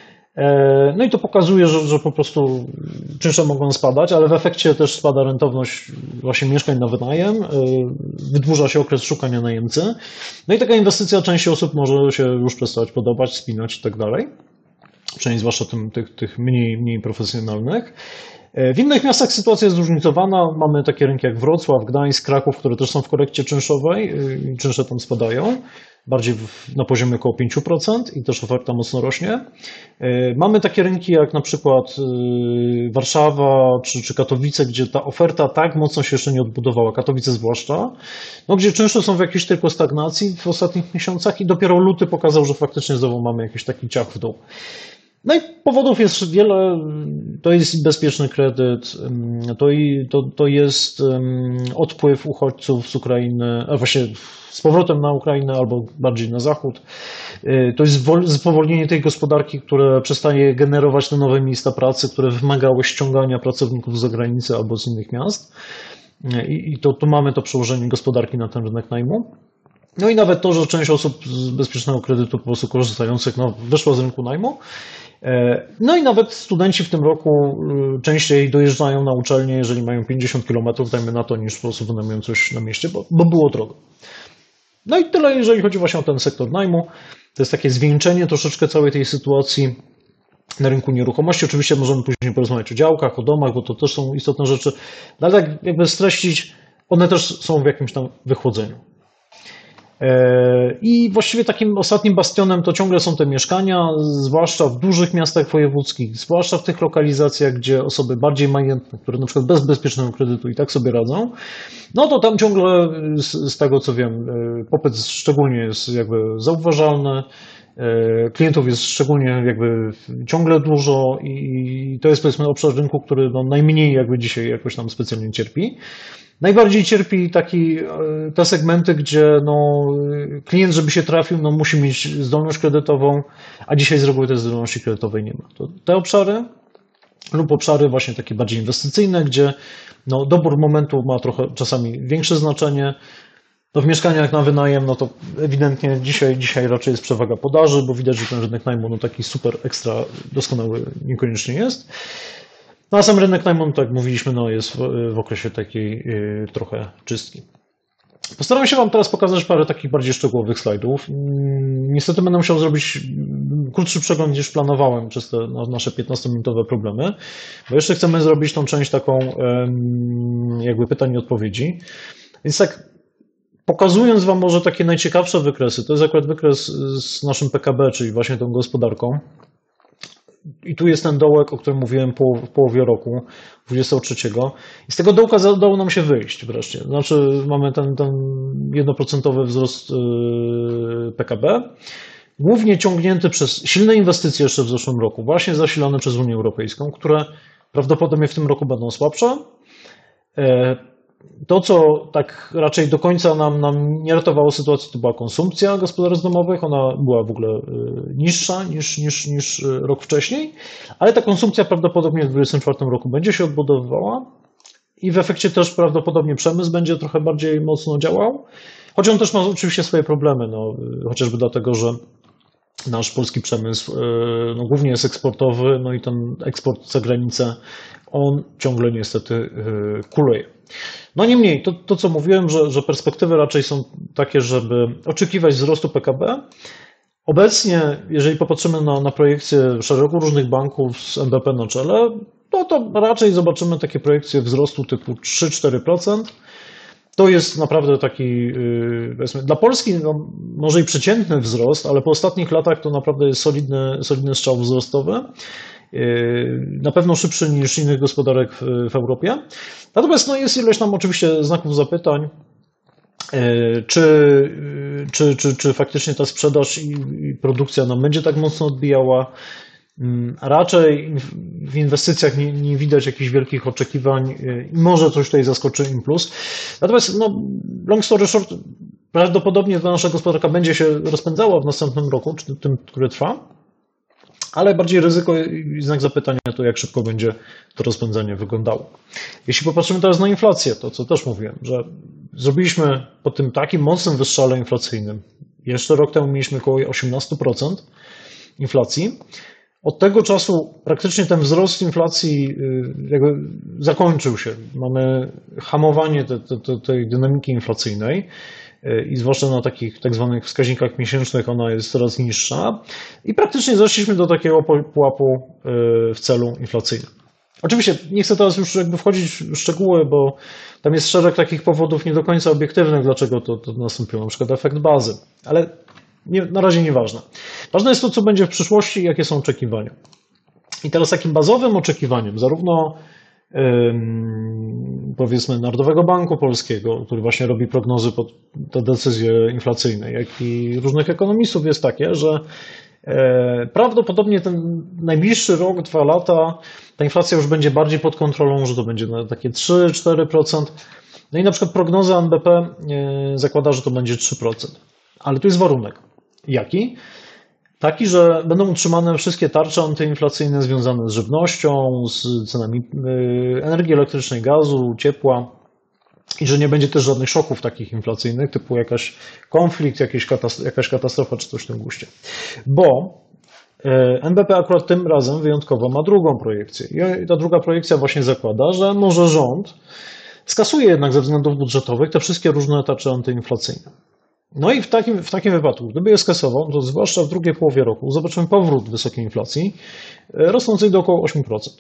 Speaker 1: No i to pokazuje, że, że po prostu czynsze mogą spadać, ale w efekcie też spada rentowność właśnie mieszkań na wynajem, wydłuża się okres szukania najemcy. No i taka inwestycja części osób może się już przestać podobać, spinać i tak dalej. Przynajmniej zwłaszcza tym, tych, tych mniej, mniej profesjonalnych. W innych miastach sytuacja jest zróżnicowana. Mamy takie rynki jak Wrocław, Gdańsk, Kraków, które też są w korekcie czynszowej. Czynsze tam spadają, bardziej w, na poziomie około pięć procent i też oferta mocno rośnie. Mamy takie rynki jak na przykład Warszawa czy, czy Katowice, gdzie ta oferta tak mocno się jeszcze nie odbudowała, Katowice zwłaszcza, no, gdzie czynsze są w jakiejś tylko stagnacji w ostatnich miesiącach i dopiero luty pokazał, że faktycznie znowu mamy jakiś taki ciach w dół. No i powodów jest wiele. To jest bezpieczny kredyt, to, i, to, to jest odpływ uchodźców z Ukrainy, a właśnie z powrotem na Ukrainę albo bardziej na zachód. To jest spowolnienie tej gospodarki, które przestaje generować te nowe miejsca pracy, które wymagały ściągania pracowników z zagranicy albo z innych miast. I, i to, to mamy to przełożenie gospodarki na ten rynek najmu. No i nawet to, że część osób z bezpiecznego kredytu po prostu korzystających no, wyszła z rynku najmu. No i nawet studenci w tym roku częściej dojeżdżają na uczelnię, jeżeli mają pięćdziesiąt kilometrów, dajmy na to, niż po prostu wynajmują coś na mieście, bo, bo było drogo. No i tyle, jeżeli chodzi właśnie o ten sektor najmu. To jest takie zwieńczenie troszeczkę całej tej sytuacji na rynku nieruchomości. Oczywiście możemy później porozmawiać o działkach, o domach, bo to też są istotne rzeczy, no ale tak jakby streścić, one też są w jakimś tam wychłodzeniu. I właściwie takim ostatnim bastionem to ciągle są te mieszkania, zwłaszcza w dużych miastach wojewódzkich, zwłaszcza w tych lokalizacjach, gdzie osoby bardziej majętne, które na przykład bez bezpiecznego kredytu i tak sobie radzą, no to tam ciągle z, z tego co wiem, popyt szczególnie jest jakby zauważalny, klientów jest szczególnie jakby ciągle dużo i to jest powiedzmy obszar rynku, który no najmniej jakby dzisiaj jakoś tam specjalnie cierpi. Najbardziej cierpi taki, te segmenty, gdzie no, klient, żeby się trafił, no, musi mieć zdolność kredytową, a dzisiaj z reguły tej zdolności kredytowej nie ma. To te obszary lub obszary właśnie takie bardziej inwestycyjne, gdzie no, dobór momentu ma trochę czasami większe znaczenie. No, w mieszkaniach na wynajem, no to ewidentnie dzisiaj, dzisiaj raczej jest przewaga podaży, bo widać, że ten rynek najmu no, taki super ekstra doskonały niekoniecznie jest. No a sam rynek najmu, tak jak mówiliśmy, no, jest w, w okresie takiej y, trochę czystki. Postaram się Wam teraz pokazać parę takich bardziej szczegółowych slajdów. Niestety będę musiał zrobić krótszy przegląd niż planowałem przez te nasze piętnastominutowe problemy, bo jeszcze chcemy zrobić tą część taką jakby pytań i odpowiedzi. Więc tak pokazując Wam może takie najciekawsze wykresy, to jest akurat wykres z naszym P K B, czyli właśnie tą gospodarką. I tu jest ten dołek, o którym mówiłem w połowie roku dwudziestego trzeciego. I z tego dołka udało nam się wyjść wreszcie. Znaczy mamy ten, ten jednoprocentowy wzrost P K B, głównie ciągnięty przez silne inwestycje jeszcze w zeszłym roku, właśnie zasilane przez Unię Europejską, które prawdopodobnie w tym roku będą słabsze. To, co tak raczej do końca nam, nam nie ratowało sytuacji, to była konsumpcja gospodarstw domowych. Ona była w ogóle niższa niż, niż, niż rok wcześniej, ale ta konsumpcja prawdopodobnie w dwa tysiące dwudziestym czwartym roku będzie się odbudowywała i w efekcie też prawdopodobnie przemysł będzie trochę bardziej mocno działał, choć on też ma oczywiście swoje problemy, no, chociażby dlatego, że nasz polski przemysł no, głównie jest eksportowy, no i ten eksport za granicę, on ciągle niestety kuleje. No niemniej, to, to co mówiłem, że, że perspektywy raczej są takie, żeby oczekiwać wzrostu P K B. Obecnie, jeżeli popatrzymy na, na projekcje szeregu różnych banków z M B P na czele, no to raczej zobaczymy takie projekcje wzrostu typu trzy do czterech procent. To jest naprawdę taki, powiedzmy, dla Polski no, może i przeciętny wzrost, ale po ostatnich latach to naprawdę jest solidny, solidny strzał wzrostowy. Na pewno szybszy niż innych gospodarek w, w Europie. Natomiast no, jest ileś tam oczywiście znaków zapytań, czy, czy, czy, czy faktycznie ta sprzedaż i, i produkcja no, będzie tak mocno odbijała. Raczej w inwestycjach nie, nie widać jakichś wielkich oczekiwań i może coś tutaj zaskoczy im plus. Natomiast no, long story short, prawdopodobnie ta nasza gospodarka będzie się rozpędzała w następnym roku, czy tym, który trwa, ale bardziej ryzyko i znak zapytania to, jak szybko będzie to rozpędzenie wyglądało. Jeśli popatrzymy teraz na inflację, to co też mówiłem, że zrobiliśmy po tym takim mocnym wystrzale inflacyjnym, jeszcze rok temu mieliśmy około osiemnaście procent inflacji. Od tego czasu praktycznie ten wzrost inflacji jakby zakończył się. Mamy hamowanie te, te, te, tej dynamiki inflacyjnej i zwłaszcza na takich tak zwanych wskaźnikach miesięcznych ona jest coraz niższa i praktycznie zeszliśmy do takiego pułapu w celu inflacyjnym. Oczywiście nie chcę teraz już jakby wchodzić w szczegóły, bo tam jest szereg takich powodów nie do końca obiektywnych, dlaczego to, to nastąpiło, na przykład efekt bazy, ale nie, na razie nieważne. Ważne jest to, co będzie w przyszłości i jakie są oczekiwania. I teraz takim bazowym oczekiwaniem zarówno ym, powiedzmy Narodowego Banku Polskiego, który właśnie robi prognozy pod te decyzje inflacyjne, jak i różnych ekonomistów jest takie, że Prawdopodobnie ten najbliższy rok, dwa lata, ta inflacja już będzie bardziej pod kontrolą, że to będzie na takie trzy do czterech procent. No i na przykład prognoza N B P zakłada, że to będzie trzy procent. Ale tu jest warunek. Jaki? Taki, że będą utrzymane wszystkie tarcze antyinflacyjne związane z żywnością, z cenami energii elektrycznej, gazu, ciepła i że nie będzie też żadnych szoków takich inflacyjnych, typu jakaś konflikt, jakaś katastrofa, jakaś katastrofa czy coś w tym guście. Bo N B P akurat tym razem wyjątkowo ma drugą projekcję. I ta druga projekcja właśnie zakłada, że może rząd skasuje jednak ze względów budżetowych te wszystkie różne tarcze antyinflacyjne. No i w takim, w takim wypadku, gdyby je skasował, to zwłaszcza w drugiej połowie roku zobaczymy powrót wysokiej inflacji, rosnącej do około osiem procent.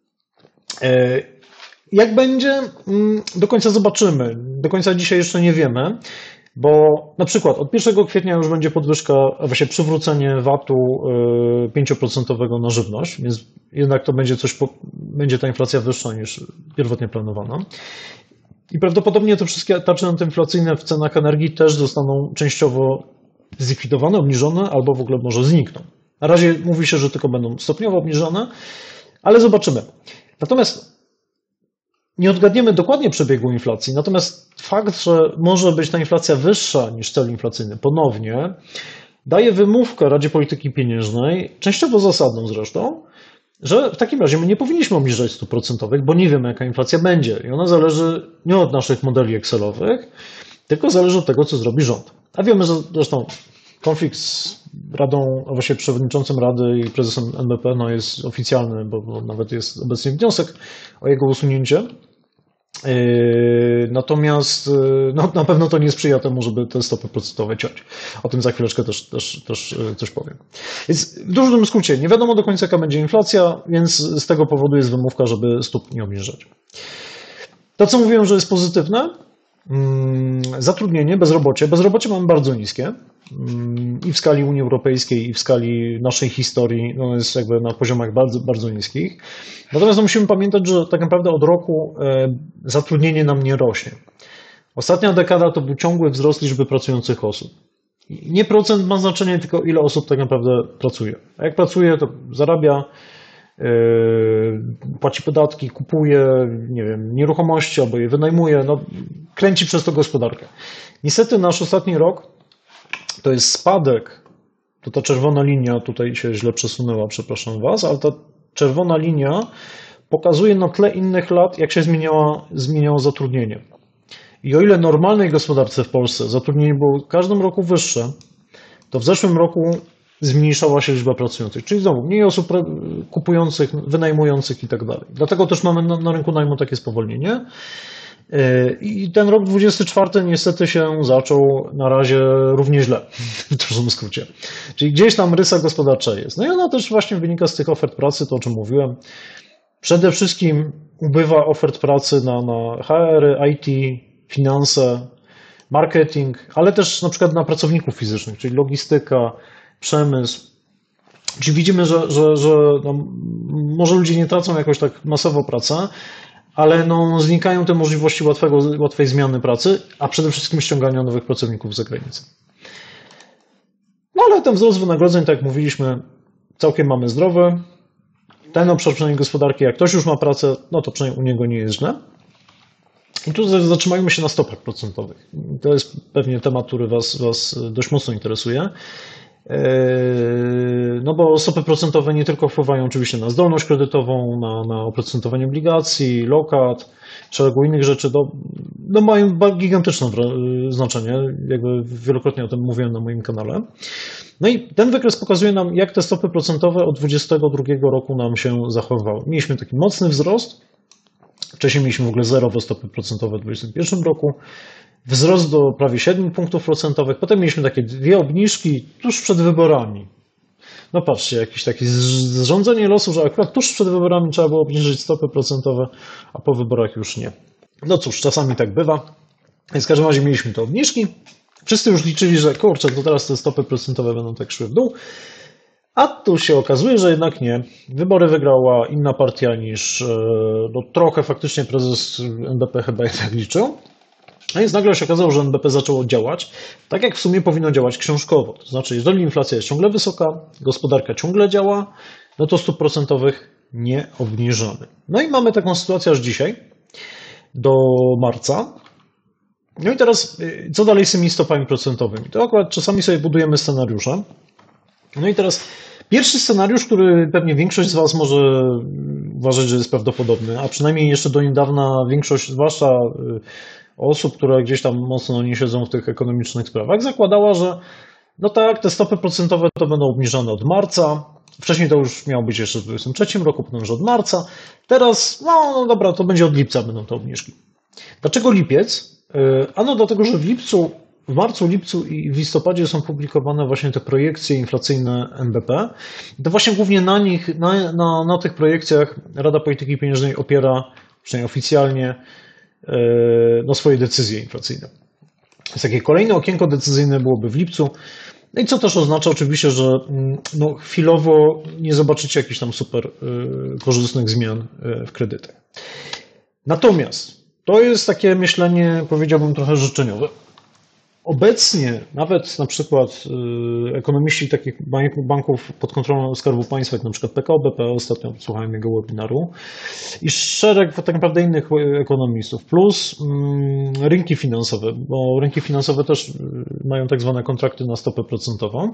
Speaker 1: Jak będzie, do końca zobaczymy. Do końca dzisiaj jeszcze nie wiemy, bo na przykład od pierwszego kwietnia już będzie podwyżka, a właśnie przywrócenie V A T-u pięć procent na żywność, więc jednak to będzie coś, będzie ta inflacja wyższa niż pierwotnie planowana. I prawdopodobnie te wszystkie tarcze antyinflacyjne w cenach energii też zostaną częściowo zlikwidowane, obniżone albo w ogóle może znikną. Na razie mówi się, że tylko będą stopniowo obniżone, ale zobaczymy. Natomiast nie odgadniemy dokładnie przebiegu inflacji, natomiast fakt, że może być ta inflacja wyższa niż cel inflacyjny ponownie, daje wymówkę Radzie Polityki Pieniężnej, częściowo zasadną zresztą, że w takim razie my nie powinniśmy obniżać stóp procentowych, bo nie wiemy, jaka inflacja będzie. I ona zależy nie od naszych modeli Excelowych, tylko zależy od tego, co zrobi rząd. A wiemy, że zresztą konflikt z Radą, a właściwie przewodniczącym Rady i prezesem N B P no jest oficjalny, bo, bo nawet jest obecnie wniosek o jego usunięcie. Yy, natomiast yy, no, na pewno to nie sprzyja temu, żeby te stopy procentowe ciąć. O tym za chwileczkę też, też, też yy, coś powiem. Więc w dużym skrócie, nie wiadomo do końca, jaka będzie inflacja, więc z tego powodu jest wymówka, żeby stóp nie obniżać. To, co mówiłem, że jest pozytywne, yy, zatrudnienie, bezrobocie. Bezrobocie mamy bardzo niskie yy, i w skali Unii Europejskiej, i w skali naszej historii, no jest jakby na poziomach bardzo, bardzo niskich. Natomiast no musimy pamiętać, że tak naprawdę od roku zatrudnienie nam nie rośnie. Ostatnia dekada to był ciągły wzrost liczby pracujących osób. I nie procent ma znaczenie, tylko ile osób tak naprawdę pracuje. A jak pracuje, to zarabia, yy, płaci podatki, kupuje, nie wiem, nieruchomości albo je wynajmuje, no, kręci przez to gospodarkę. Niestety nasz ostatni rok to jest spadek, to ta czerwona linia tutaj się źle przesunęła, przepraszam Was, ale ta czerwona linia pokazuje na tle innych lat, jak się zmieniało, zmieniało zatrudnienie. I o ile w normalnej gospodarce w Polsce zatrudnienie było w każdym roku wyższe, to w zeszłym roku zmniejszała się liczba pracujących. Czyli znowu mniej osób kupujących, wynajmujących i tak dalej. Dlatego też mamy na, na rynku najmu takie spowolnienie. I ten rok dwudziesty czwarty niestety się zaczął na razie równie źle, w dużym skrócie. Czyli gdzieś tam rysa gospodarcza jest. No i ona też właśnie wynika z tych ofert pracy, to o czym mówiłem. Przede wszystkim ubywa ofert pracy na, na H R, I T, finanse, marketing, ale też na przykład na pracowników fizycznych, czyli logistyka, przemysł. Czyli widzimy, że, że, że no, może ludzie nie tracą jakoś tak masowo pracę, ale no, znikają te możliwości łatwego, łatwej zmiany pracy, a przede wszystkim ściągania nowych pracowników z zagranicy. No ale ten wzrost wynagrodzeń, tak jak mówiliśmy, całkiem mamy zdrowy. Ten obszar przynajmniej gospodarki, jak ktoś już ma pracę, no to przynajmniej u niego nie jest źle. I tu zatrzymajmy się na stopach procentowych. To jest pewnie temat, który Was, was dość mocno interesuje. No bo stopy procentowe nie tylko wpływają oczywiście na zdolność kredytową, na, na oprocentowanie obligacji, lokat, szeregu innych rzeczy, no, no mają gigantyczne znaczenie, jakby wielokrotnie o tym mówiłem na moim kanale. No i ten wykres pokazuje nam, jak te stopy procentowe od dwudziestego drugiego roku nam się zachowywały. Mieliśmy taki mocny wzrost, wcześniej mieliśmy w ogóle zerowe stopy procentowe w dwudziestym pierwszym roku, wzrost do prawie siedmiu punktów procentowych, potem mieliśmy takie dwie obniżki tuż przed wyborami. No patrzcie, jakieś takie zrządzenie losu, że akurat tuż przed wyborami trzeba było obniżyć stopy procentowe, a po wyborach już nie. No cóż, czasami tak bywa. Więc w każdym razie mieliśmy te obniżki. Wszyscy już liczyli, że kurczę, to teraz te stopy procentowe będą tak szły w dół. A tu się okazuje, że jednak nie. Wybory wygrała inna partia niż no, trochę faktycznie prezes N B P chyba jednak liczył. No więc nagle się okazało, że N B P zaczęło działać tak, jak w sumie powinno działać książkowo. To znaczy, jeżeli inflacja jest ciągle wysoka, gospodarka ciągle działa, no to stóp procentowych nie obniżamy. No i mamy taką sytuację aż dzisiaj, do marca. No i teraz, co dalej z tymi stopami procentowymi? To akurat czasami sobie budujemy scenariusze. No i teraz pierwszy scenariusz, który pewnie większość z Was może uważać, że jest prawdopodobny, a przynajmniej jeszcze do niedawna większość, zwłaszcza osób, które gdzieś tam mocno nie siedzą w tych ekonomicznych sprawach, zakładała, że no tak, te stopy procentowe to będą obniżone od marca. Wcześniej to już miało być jeszcze w dwudziestym trzecim roku, potem już od marca. Teraz, no, no dobra, to będzie od lipca będą te obniżki. Dlaczego lipiec? Ano dlatego, że w lipcu, w marcu, lipcu i w listopadzie są publikowane właśnie te projekcje inflacyjne N B P. To właśnie głównie na nich, na, na, na tych projekcjach Rada Polityki Pieniężnej opiera, przynajmniej oficjalnie, no, swoje decyzje inflacyjne. Więc takie kolejne okienko decyzyjne byłoby w lipcu. No i co też oznacza oczywiście, że no, chwilowo nie zobaczycie jakichś tam super korzystnych zmian w kredytach. Natomiast to jest takie myślenie, powiedziałbym, trochę życzeniowe. Obecnie nawet na przykład ekonomiści takich banków pod kontrolą Skarbu Państwa, jak na przykład P K O B P, ostatnio słuchałem jego webinaru, i szereg tak naprawdę innych ekonomistów, plus rynki finansowe, bo rynki finansowe też mają tak zwane kontrakty na stopę procentową.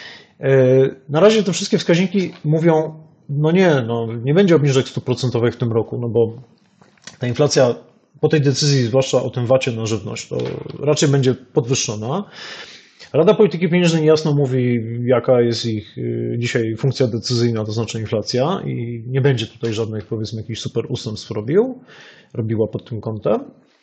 Speaker 1: Na razie te wszystkie wskaźniki mówią, no nie, no nie będzie obniżek stóp procentowych w tym roku, no bo ta inflacja po tej decyzji, zwłaszcza o tym vacie na żywność, to raczej będzie podwyższona. Rada Polityki Pieniężnej jasno mówi, jaka jest ich dzisiaj funkcja decyzyjna, to znaczy inflacja, i nie będzie tutaj żadnych, powiedzmy, jakichś super ustępstw robił, robiła pod tym kątem.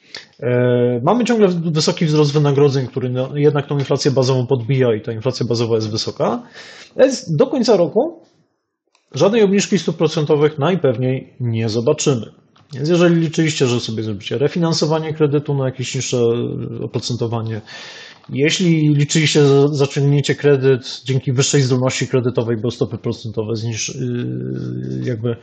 Speaker 1: Mamy ciągle wysoki wzrost wynagrodzeń, który jednak tą inflację bazową podbija i ta inflacja bazowa jest wysoka. Więc do końca roku żadnej obniżki stóp procentowych najpewniej nie zobaczymy. Więc jeżeli liczyliście, że sobie zrobicie refinansowanie kredytu na jakieś niższe oprocentowanie, jeśli liczyliście, że zaciągniecie kredyt dzięki wyższej zdolności kredytowej, bo stopy procentowe zniż, jakby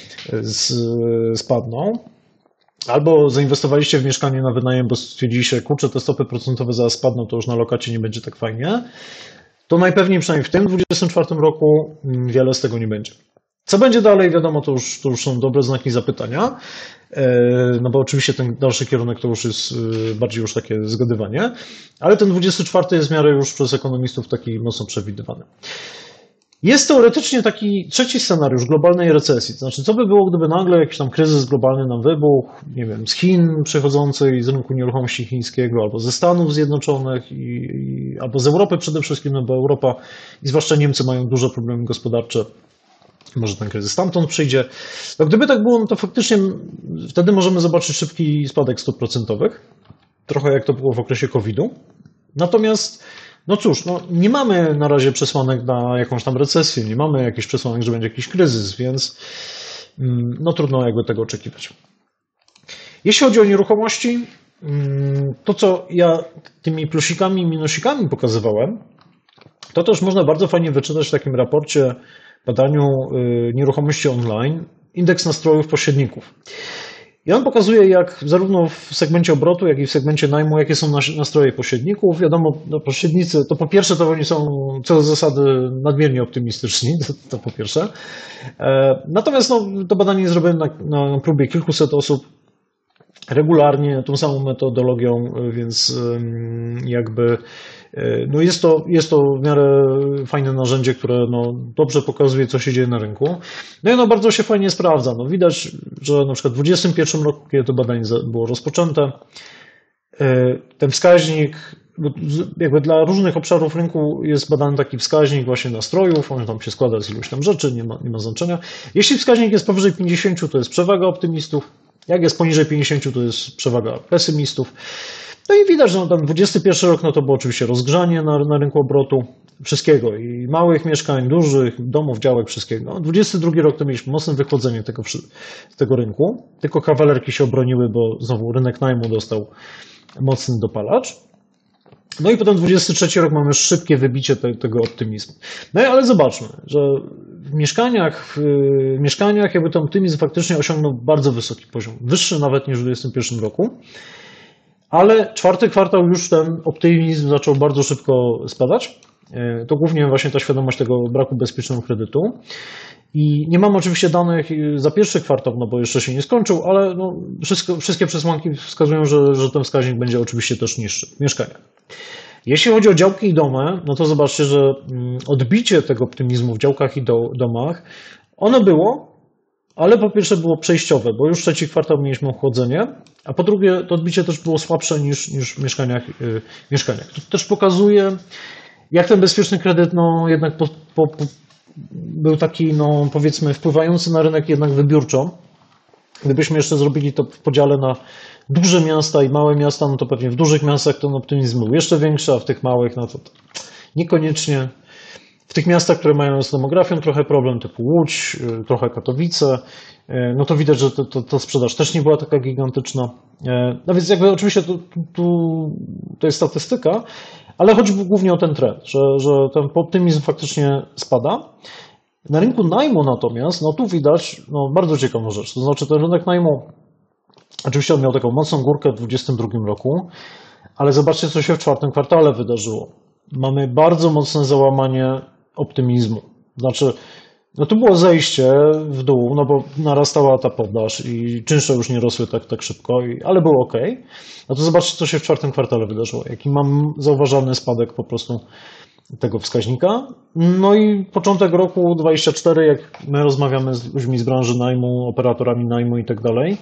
Speaker 1: spadną, albo zainwestowaliście w mieszkanie na wynajem, bo stwierdziliście, kurczę, te stopy procentowe zaraz spadną, to już na lokacie nie będzie tak fajnie, to najpewniej przynajmniej w tym dwudziestym czwartym roku wiele z tego nie będzie. Co będzie dalej, wiadomo, to już, to już są dobre znaki zapytania, no bo oczywiście ten dalszy kierunek to już jest bardziej już takie zgadywanie, ale ten dwudziesty czwarty jest w miarę już przez ekonomistów taki mocno przewidywany. Jest teoretycznie taki trzeci scenariusz globalnej recesji, to znaczy co by było, gdyby nagle jakiś tam kryzys globalny nam wybuchł, nie wiem, z Chin przychodzącej, z rynku nieruchomości chińskiego, albo ze Stanów Zjednoczonych, i, i, albo z Europy przede wszystkim, no bo Europa i zwłaszcza Niemcy mają duże problemy gospodarcze. Może ten kryzys stamtąd przyjdzie. No gdyby tak było, no to faktycznie wtedy możemy zobaczyć szybki spadek stóp procentowych. Trochę jak to było w okresie kowida. Natomiast, no cóż, no nie mamy na razie przesłanek na jakąś tam recesję, nie mamy jakichś przesłanek, że będzie jakiś kryzys, więc no trudno jakby tego oczekiwać. Jeśli chodzi o nieruchomości, to co ja tymi plusikami i minusikami pokazywałem, to też można bardzo fajnie wyczytać w takim raporcie, badaniu nieruchomości online, indeks nastrojów pośredników. I on pokazuje, jak zarówno w segmencie obrotu, jak i w segmencie najmu, jakie są nastroje pośredników. Wiadomo, no, pośrednicy, to po pierwsze, to oni są co do zasady nadmiernie optymistyczni, to, to po pierwsze. Natomiast no, to badanie jest zrobione na, na próbie kilkuset osób, regularnie, tą samą metodologią, więc jakby no jest to, jest to w miarę fajne narzędzie, które no dobrze pokazuje, co się dzieje na rynku. No i ono bardzo się fajnie sprawdza. No widać, że na przykład w dwudziestym pierwszym roku, kiedy to badanie było rozpoczęte, ten wskaźnik, jakby dla różnych obszarów rynku jest badany taki wskaźnik właśnie nastrojów, on tam się składa z iluś tam rzeczy, nie ma, nie ma znaczenia. Jeśli wskaźnik jest powyżej pięćdziesięciu, to jest przewaga optymistów, jak jest poniżej pięćdziesięciu, to jest przewaga pesymistów. No i widać, że no, ten dwudziesty pierwszy rok, no to było oczywiście rozgrzanie na, na rynku obrotu wszystkiego, i małych mieszkań, dużych, domów, działek, wszystkiego. No, dwudziesty drugi rok to mieliśmy mocne wychodzenie tego, z tego rynku, tylko kawalerki się obroniły, bo znowu rynek najmu dostał mocny dopalacz. No i potem dwudziesty trzeci rok mamy szybkie wybicie te, tego optymizmu. No i ale zobaczmy, że w mieszkaniach, w mieszkaniach jakby ten optymizm faktycznie osiągnął bardzo wysoki poziom, wyższy nawet niż w dwudziestym pierwszym roku. ale czwarty kwartał już ten optymizm zaczął bardzo szybko spadać. To głównie właśnie ta świadomość tego braku bezpiecznego kredytu. I nie mam oczywiście danych za pierwszy kwartał, no bo jeszcze się nie skończył, ale no wszystko, wszystkie przesłanki wskazują, że, że ten wskaźnik będzie oczywiście też niższy w mieszkaniach. Jeśli chodzi o działki i domy, no to zobaczcie, że odbicie tego optymizmu w działkach i do, domach, ono było, ale po pierwsze było przejściowe, bo już trzeci kwartał mieliśmy ochłodzenie, a po drugie to odbicie też było słabsze niż, niż w mieszkaniach, yy, mieszkaniach. To też pokazuje, jak ten bezpieczny kredyt no, jednak po, po, po, był taki, no, powiedzmy, wpływający na rynek jednak wybiórczo. Gdybyśmy jeszcze zrobili to w podziale na duże miasta i małe miasta, no to pewnie w dużych miastach ten optymizm był jeszcze większy, a w tych małych, no to, to niekoniecznie. W tych miastach, które mają z demografią trochę problem, typu Łódź, trochę Katowice, no to widać, że to, to, to sprzedaż też nie była taka gigantyczna. No więc jakby oczywiście tu, tu, to jest statystyka, ale chodzi głównie o ten trend, że, że ten optymizm faktycznie spada. Na rynku najmu natomiast, no tu widać no, bardzo ciekawą rzecz, to znaczy ten rynek najmu, oczywiście on miał taką mocną górkę w dwudziestym drugim roku, ale zobaczcie, co się w czwartym kwartale wydarzyło. Mamy bardzo mocne załamanie optymizmu. Znaczy, no to było zejście w dół, no bo narastała ta podaż i czynsze już nie rosły tak, tak szybko, ale było ok. No to zobaczcie, co się w czwartym kwartale wydarzyło. Jaki mam zauważalny spadek po prostu tego wskaźnika. No i początek roku dwudziestego czwartego, jak my rozmawiamy z ludźmi z branży najmu, operatorami najmu i tak dalej,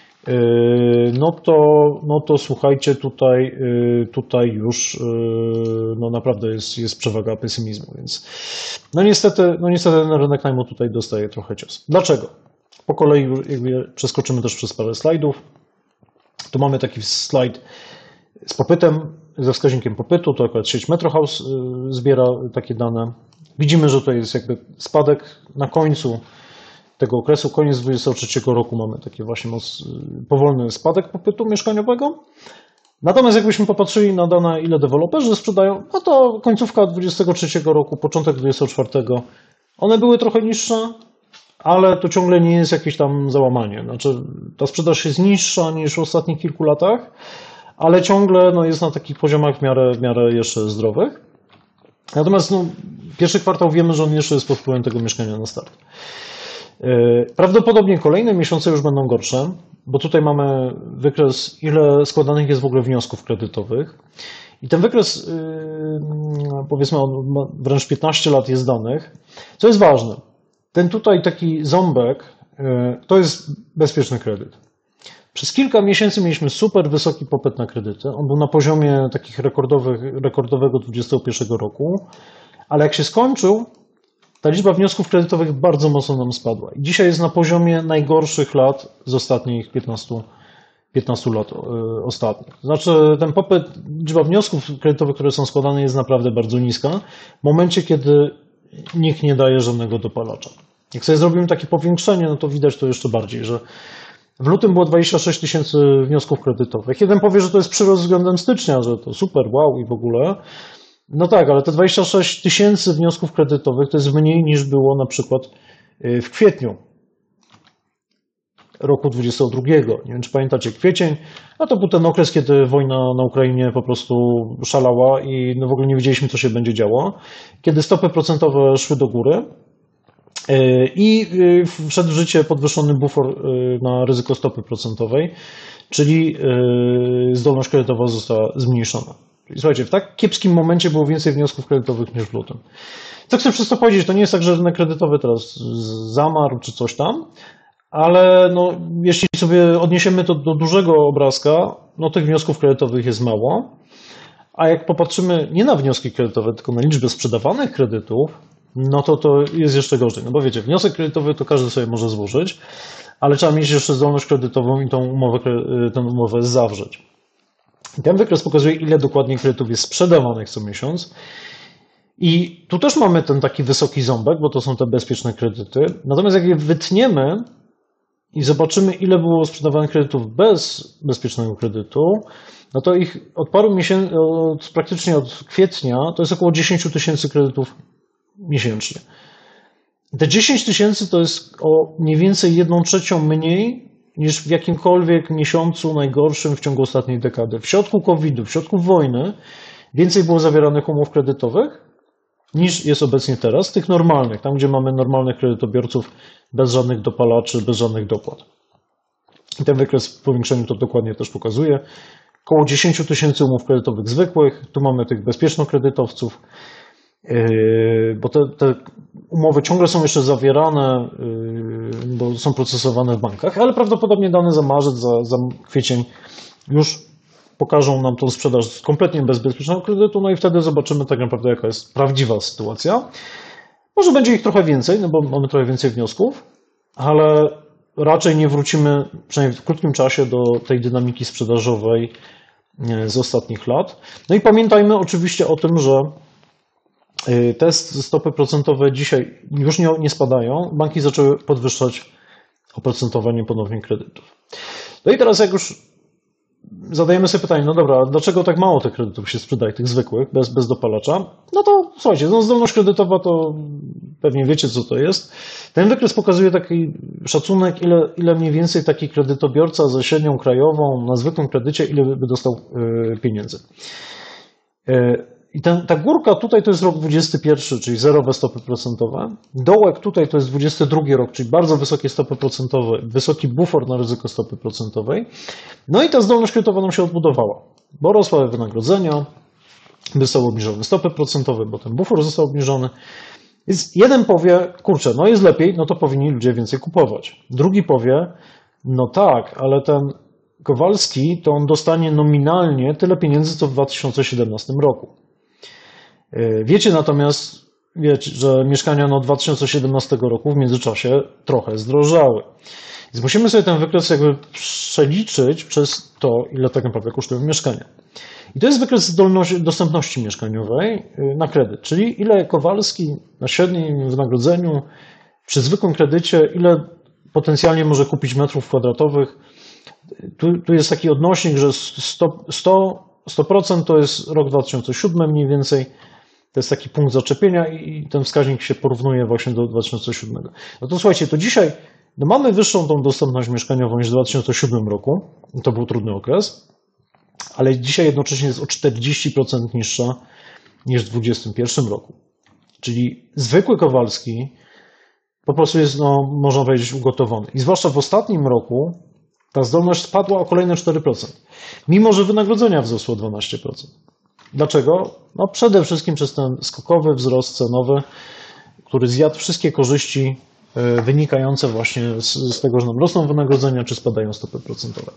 Speaker 1: no to, no to słuchajcie, tutaj, tutaj już no naprawdę jest, jest przewaga pesymizmu, więc no niestety, no niestety ten rynek najmu tutaj dostaje trochę cios. Dlaczego? Po kolei jakby przeskoczymy też przez parę slajdów. Tu mamy taki slajd z popytem, ze wskaźnikiem popytu, to akurat sieć Metrohouse zbiera takie dane. Widzimy, że to jest jakby spadek na końcu tego okresu, koniec dwudziestego trzeciego roku mamy taki właśnie moc, powolny spadek popytu mieszkaniowego. Natomiast jakbyśmy popatrzyli na dane, ile deweloperzy sprzedają, no to końcówka dwudziestego trzeciego roku, początek dwudziestego czwartego, one były trochę niższe, ale to ciągle nie jest jakieś tam załamanie. Znaczy ta sprzedaż jest niższa niż w ostatnich kilku latach, ale ciągle no, jest na takich poziomach w miarę, w miarę jeszcze zdrowych. Natomiast no, pierwszy kwartał wiemy, że on jeszcze jest pod wpływem tego mieszkania na start. Prawdopodobnie kolejne miesiące już będą gorsze, bo tutaj mamy wykres, ile składanych jest w ogóle wniosków kredytowych. I ten wykres, powiedzmy, on wręcz piętnaście lat jest danych. Co jest ważne, ten tutaj taki ząbek to jest bezpieczny kredyt. Przez kilka miesięcy mieliśmy super wysoki popyt na kredyty. On był na poziomie takich rekordowych, rekordowego dwudziestego pierwszego roku, ale jak się skończył, ta liczba wniosków kredytowych bardzo mocno nam spadła. I dzisiaj jest na poziomie najgorszych lat z ostatnich piętnastu, piętnastu lat ostatnich. Znaczy ten popyt, liczba wniosków kredytowych, które są składane, jest naprawdę bardzo niska w momencie, kiedy nikt nie daje żadnego dopalacza. Jak sobie zrobimy takie powiększenie, no to widać to jeszcze bardziej, że w lutym było dwadzieścia sześć tysięcy wniosków kredytowych. Jeden powie, że to jest przyrost względem stycznia, że to super, wow i w ogóle. No tak, ale te dwadzieścia sześć tysięcy wniosków kredytowych to jest mniej niż było na przykład w kwietniu roku dwudziestego drugiego. Nie wiem, czy pamiętacie kwiecień, a to był ten okres, kiedy wojna na Ukrainie po prostu szalała i no w ogóle nie wiedzieliśmy, co się będzie działo. Kiedy stopy procentowe szły do góry i wszedł w życie podwyższony bufor na ryzyko stopy procentowej, czyli zdolność kredytowa została zmniejszona. Słuchajcie, w tak kiepskim momencie było więcej wniosków kredytowych niż w lutym. Co chcę przez to powiedzieć, to nie jest tak, że rynek kredytowy teraz zamarł czy coś tam, ale no, jeśli sobie odniesiemy to do dużego obrazka, no tych wniosków kredytowych jest mało, a jak popatrzymy nie na wnioski kredytowe, tylko na liczbę sprzedawanych kredytów, no to to jest jeszcze gorzej. No bo wiecie, wniosek kredytowy to każdy sobie może złożyć, ale trzeba mieć jeszcze zdolność kredytową i tą umowę, tę umowę zawrzeć. Ten wykres pokazuje, ile dokładnie kredytów jest sprzedawanych co miesiąc. I tu też mamy ten taki wysoki ząbek, bo to są te bezpieczne kredyty. Natomiast jak je wytniemy i zobaczymy, ile było sprzedawanych kredytów bez bezpiecznego kredytu, no to ich od paru miesięcy, od, praktycznie od kwietnia, to jest około dziesięć tysięcy kredytów miesięcznie. Te dziesięć tysięcy to jest o mniej więcej jedną trzecią mniej niż w jakimkolwiek miesiącu najgorszym w ciągu ostatniej dekady. W środku kowida, w środku wojny więcej było zawieranych umów kredytowych niż jest obecnie teraz, tych normalnych, tam gdzie mamy normalnych kredytobiorców bez żadnych dopalaczy, bez żadnych dopłat. I ten wykres w powiększeniu to dokładnie też pokazuje. Około dziesięć tysięcy umów kredytowych zwykłych, tu mamy tych bezpieczno-kredytowców, bo te, te umowy ciągle są jeszcze zawierane, bo są procesowane w bankach, ale prawdopodobnie dane za marzec, za, za kwiecień już pokażą nam tą sprzedaż kompletnie bez bezpiecznego kredytu, no i wtedy zobaczymy tak naprawdę, jaka jest prawdziwa sytuacja. Może będzie ich trochę więcej, no bo mamy trochę więcej wniosków, ale raczej nie wrócimy, przynajmniej w krótkim czasie, do tej dynamiki sprzedażowej z ostatnich lat. No i pamiętajmy oczywiście o tym, że te stopy procentowe dzisiaj już nie, nie spadają. Banki zaczęły podwyższać oprocentowanie ponownie kredytów. No i teraz jak już zadajemy sobie pytanie, no dobra, dlaczego tak mało tych kredytów się sprzedaje, tych zwykłych, bez, bez dopalacza? No to słuchajcie, no zdolność kredytowa to pewnie wiecie, co to jest. Ten wykres pokazuje taki szacunek, ile, ile mniej więcej taki kredytobiorca ze średnią krajową na zwykłym kredycie, ile by dostał pieniędzy. I ten, ta górka tutaj to jest rok dwudziesty pierwszy, czyli zerowe stopy procentowe. Dołek tutaj to jest dwudziesty drugi rok, czyli bardzo wysokie stopy procentowe, wysoki bufor na ryzyko stopy procentowej. No i ta zdolność kredytowa nam się odbudowała, bo rosły wynagrodzenia, zostały obniżone stopy procentowe, bo ten bufor został obniżony. Więc jeden powie, kurczę, no jest lepiej, no to powinni ludzie więcej kupować. Drugi powie, no tak, ale ten Kowalski to on dostanie nominalnie tyle pieniędzy, co w dwa tysiące siedemnastym roku. Wiecie natomiast, wiecie, że mieszkania no dwa tysiące siedemnastego roku w międzyczasie trochę zdrożały. Więc musimy sobie ten wykres jakby przeliczyć przez to, ile tak naprawdę kosztują mieszkania. I to jest wykres zdolności, dostępności mieszkaniowej na kredyt, czyli ile Kowalski na średnim wynagrodzeniu przy zwykłym kredycie, ile potencjalnie może kupić metrów kwadratowych. Tu, tu jest taki odnośnik, że sto procent to jest rok dwa tysiące siódmy mniej więcej. To jest taki punkt zaczepienia i ten wskaźnik się porównuje właśnie do dwa tysiące siódmego. No to słuchajcie, to dzisiaj no mamy wyższą tą dostępność mieszkaniową niż w dwa tysiące siódmym roku. To był trudny okres, ale dzisiaj jednocześnie jest o czterdzieści procent niższa niż w dwudziestym pierwszym roku. Czyli zwykły Kowalski po prostu jest, no, można powiedzieć, ugotowany. I zwłaszcza w ostatnim roku ta zdolność spadła o kolejne cztery procent, mimo że wynagrodzenia wzrosło o dwanaście procent. Dlaczego? No przede wszystkim przez ten skokowy wzrost cenowy, który zjadł wszystkie korzyści wynikające właśnie z, z tego, że nam rosną wynagrodzenia, czy spadają stopy procentowe.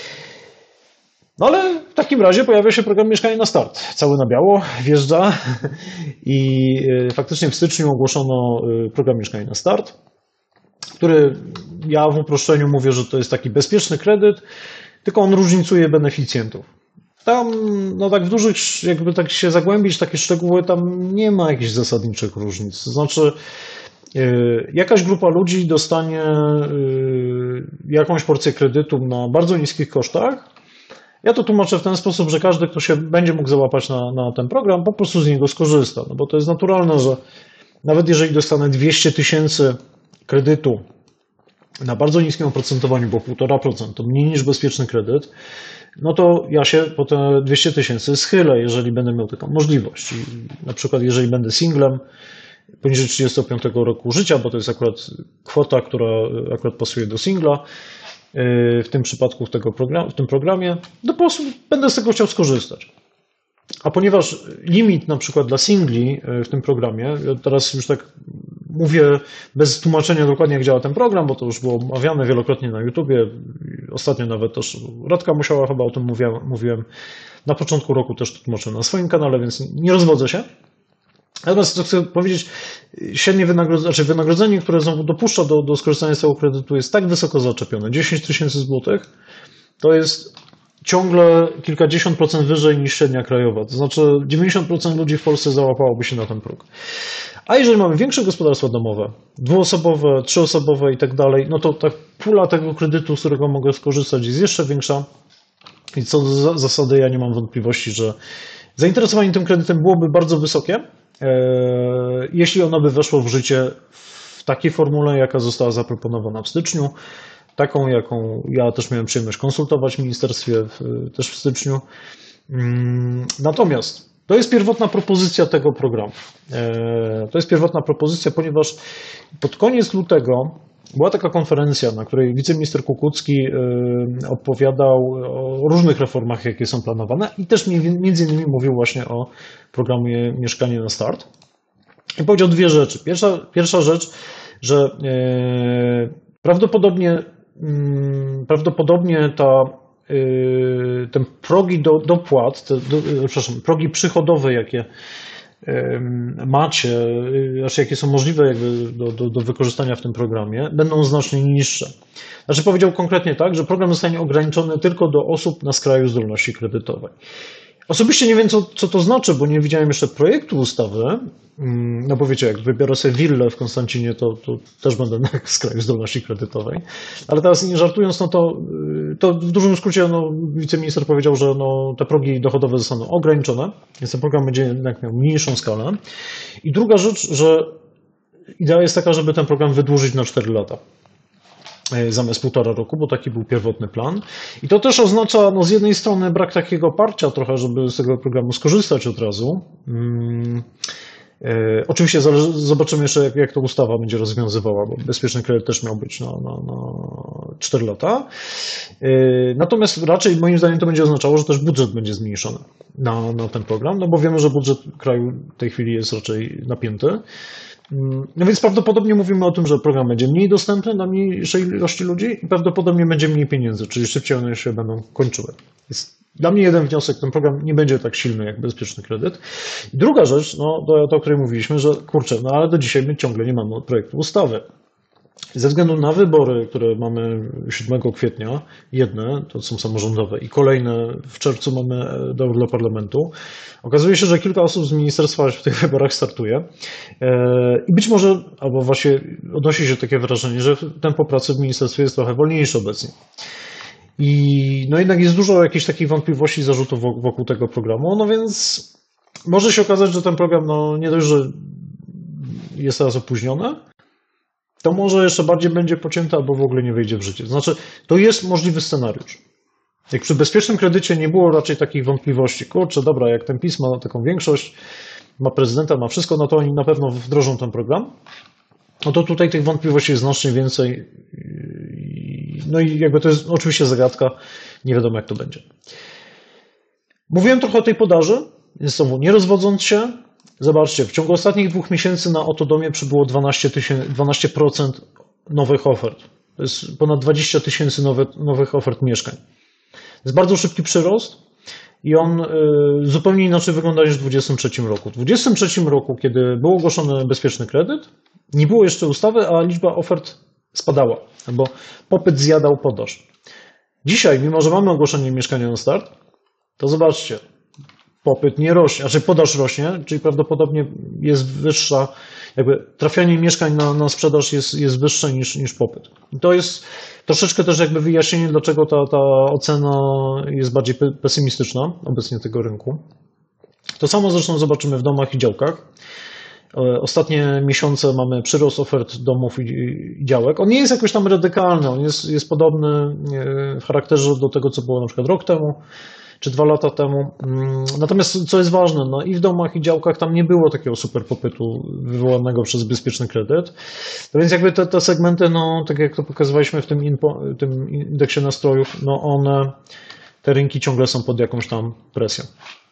Speaker 1: No ale w takim razie pojawia się program Mieszkanie na Start. Cały na biało wjeżdża i faktycznie w styczniu ogłoszono program Mieszkanie na Start, który ja w uproszczeniu mówię, że to jest taki bezpieczny kredyt, tylko on różnicuje beneficjentów. Tam, no tak w dużych, jakby tak się zagłębić, takie szczegóły, tam nie ma jakichś zasadniczych różnic. To znaczy, yy, jakaś grupa ludzi dostanie yy, jakąś porcję kredytu na bardzo niskich kosztach. Ja to tłumaczę w ten sposób, że każdy, kto się będzie mógł załapać na, na ten program, po prostu z niego skorzysta. No bo to jest naturalne, że nawet jeżeli dostanę dwieście tysięcy kredytu na bardzo niskim oprocentowaniu, bo półtora procent to mniej niż bezpieczny kredyt, no to ja się po te dwieście tysięcy schylę, jeżeli będę miał taką możliwość. I na przykład jeżeli będę singlem poniżej trzydziestego piątego roku życia, bo to jest akurat kwota, która akurat pasuje do singla, w tym przypadku w, tego program, w tym programie, no po prostu będę z tego chciał skorzystać. A ponieważ limit na przykład dla singli w tym programie, ja teraz już tak mówię bez tłumaczenia dokładnie, jak działa ten program, bo to już było omawiane wielokrotnie na YouTubie. Ostatnio nawet też Radka Musiała chyba o tym mówiłem, mówiłem. Na początku roku też to tłumaczyłem na swoim kanale, więc nie rozwodzę się. Natomiast co chcę powiedzieć, średnie wynagrodzenie, znaczy wynagrodzenie, które znowu dopuszcza do, do skorzystania z tego kredytu, jest tak wysoko zaczepione, dziesięć tysięcy złotych, to jest ciągle kilkadziesiąt procent wyżej niż średnia krajowa. To znaczy dziewięćdziesiąt procent ludzi w Polsce załapałoby się na ten próg. A jeżeli mamy większe gospodarstwa domowe, dwuosobowe, trzyosobowe i tak dalej, no to ta pula tego kredytu, z którego mogę skorzystać, jest jeszcze większa. I co do zasady ja nie mam wątpliwości, że zainteresowanie tym kredytem byłoby bardzo wysokie, jeśli ono by weszło w życie w takiej formule, jaka została zaproponowana w styczniu. taką, jaką ja też miałem przyjemność konsultować w ministerstwie w, też w styczniu. Natomiast to jest pierwotna propozycja tego programu. To jest pierwotna propozycja, ponieważ pod koniec lutego była taka konferencja, na której wiceminister Kukucki opowiadał o różnych reformach, jakie są planowane i też między innymi mówił właśnie o programie Mieszkanie na Start. I powiedział dwie rzeczy. Pierwsza, pierwsza rzecz, że prawdopodobnie, prawdopodobnie ta te progi do, dopłat, te, do, przepraszam, progi przychodowe, jakie macie, znaczy jakie są możliwe jakby do, do, do wykorzystania w tym programie, będą znacznie niższe. Znaczy powiedział konkretnie tak, że program zostanie ograniczony tylko do osób na skraju zdolności kredytowej. Osobiście nie wiem, co, co to znaczy, bo nie widziałem jeszcze projektu ustawy. No bo wiecie, jak wybiorę sobie willę w Konstancinie, to, to też będę na skraju zdolności kredytowej. Ale teraz nie żartując, no to, to w dużym skrócie no, wiceminister powiedział, że no, te progi dochodowe zostaną ograniczone, więc ten program będzie jednak miał mniejszą skalę. I druga rzecz, że idea jest taka, żeby ten program wydłużyć na cztery lata. Zamiast półtora roku, bo taki był pierwotny plan. I to też oznacza no, z jednej strony brak takiego oparcia trochę, żeby z tego programu skorzystać od razu. Hmm. E, oczywiście zależy, zobaczymy jeszcze, jak, jak to ustawa będzie rozwiązywała, bo bezpieczny kredyt też miał być na, na, na cztery lata. E, natomiast raczej moim zdaniem to będzie oznaczało, że też budżet będzie zmniejszony na, na ten program, no bo wiemy, że budżet kraju w tej chwili jest raczej napięty. No więc prawdopodobnie mówimy o tym, że program będzie mniej dostępny dla mniejszej ilości ludzi i prawdopodobnie będzie mniej pieniędzy, czyli szybciej one się będą kończyły. Jest dla mnie jeden wniosek, ten program nie będzie tak silny jak bezpieczny kredyt. I druga rzecz, no to, to o której mówiliśmy, że kurczę, no ale do dzisiaj my ciągle nie mamy projektu ustawy. Ze względu na wybory, które mamy siódmego kwietnia, jedne to są samorządowe i kolejne w czerwcu mamy do Europarlamentu, okazuje się, że kilka osób z ministerstwa w tych wyborach startuje i być może, albo właśnie odnosi się takie wrażenie, że tempo pracy w ministerstwie jest trochę wolniejsze obecnie. I no jednak jest dużo jakichś takich wątpliwości, zarzutów wokół tego programu, no więc może się okazać, że ten program no nie dość, że jest teraz opóźniony, to może jeszcze bardziej będzie pocięte, albo w ogóle nie wejdzie w życie. To znaczy, to jest możliwy scenariusz. Jak przy bezpiecznym kredycie nie było raczej takich wątpliwości. Kurczę, dobra, jak ten PiS ma taką większość, ma prezydenta, ma wszystko, no to oni na pewno wdrożą ten program. No to tutaj tych wątpliwości jest znacznie więcej. No i jakby to jest oczywiście zagadka, nie wiadomo jak to będzie. Mówiłem trochę o tej podaży, więc znowu nie rozwodząc się, zobaczcie, w ciągu ostatnich dwóch miesięcy na Otodomie przybyło dwanaście procent nowych ofert. To jest ponad dwadzieścia tysięcy nowe, nowych ofert mieszkań. To jest bardzo szybki przyrost i on y, zupełnie inaczej wygląda niż w dwudziestym trzecim roku. W dwudziestym trzecim roku, kiedy był ogłoszony bezpieczny kredyt, nie było jeszcze ustawy, a liczba ofert spadała, bo popyt zjadał podaż. Dzisiaj, mimo że mamy ogłoszenie Mieszkania na Start, to zobaczcie, popyt nie rośnie, znaczy podaż rośnie, czyli prawdopodobnie jest wyższa, jakby trafianie mieszkań na, na sprzedaż jest, jest wyższe niż, niż popyt. I to jest troszeczkę też jakby wyjaśnienie, dlaczego ta, ta ocena jest bardziej pesymistyczna obecnie tego rynku. To samo zresztą zobaczymy w domach i działkach. Ostatnie miesiące mamy przyrost ofert domów i, i działek. On nie jest jakoś tam radykalny, on jest, jest podobny w charakterze do tego, co było na przykład rok temu, czy dwa lata temu. Natomiast co jest ważne, no i w domach i działkach tam nie było takiego super popytu wywołanego przez bezpieczny kredyt. No więc jakby te, te segmenty, no tak jak to pokazywaliśmy w tym, inpo, tym indeksie nastrojów, no one, te rynki ciągle są pod jakąś tam presją.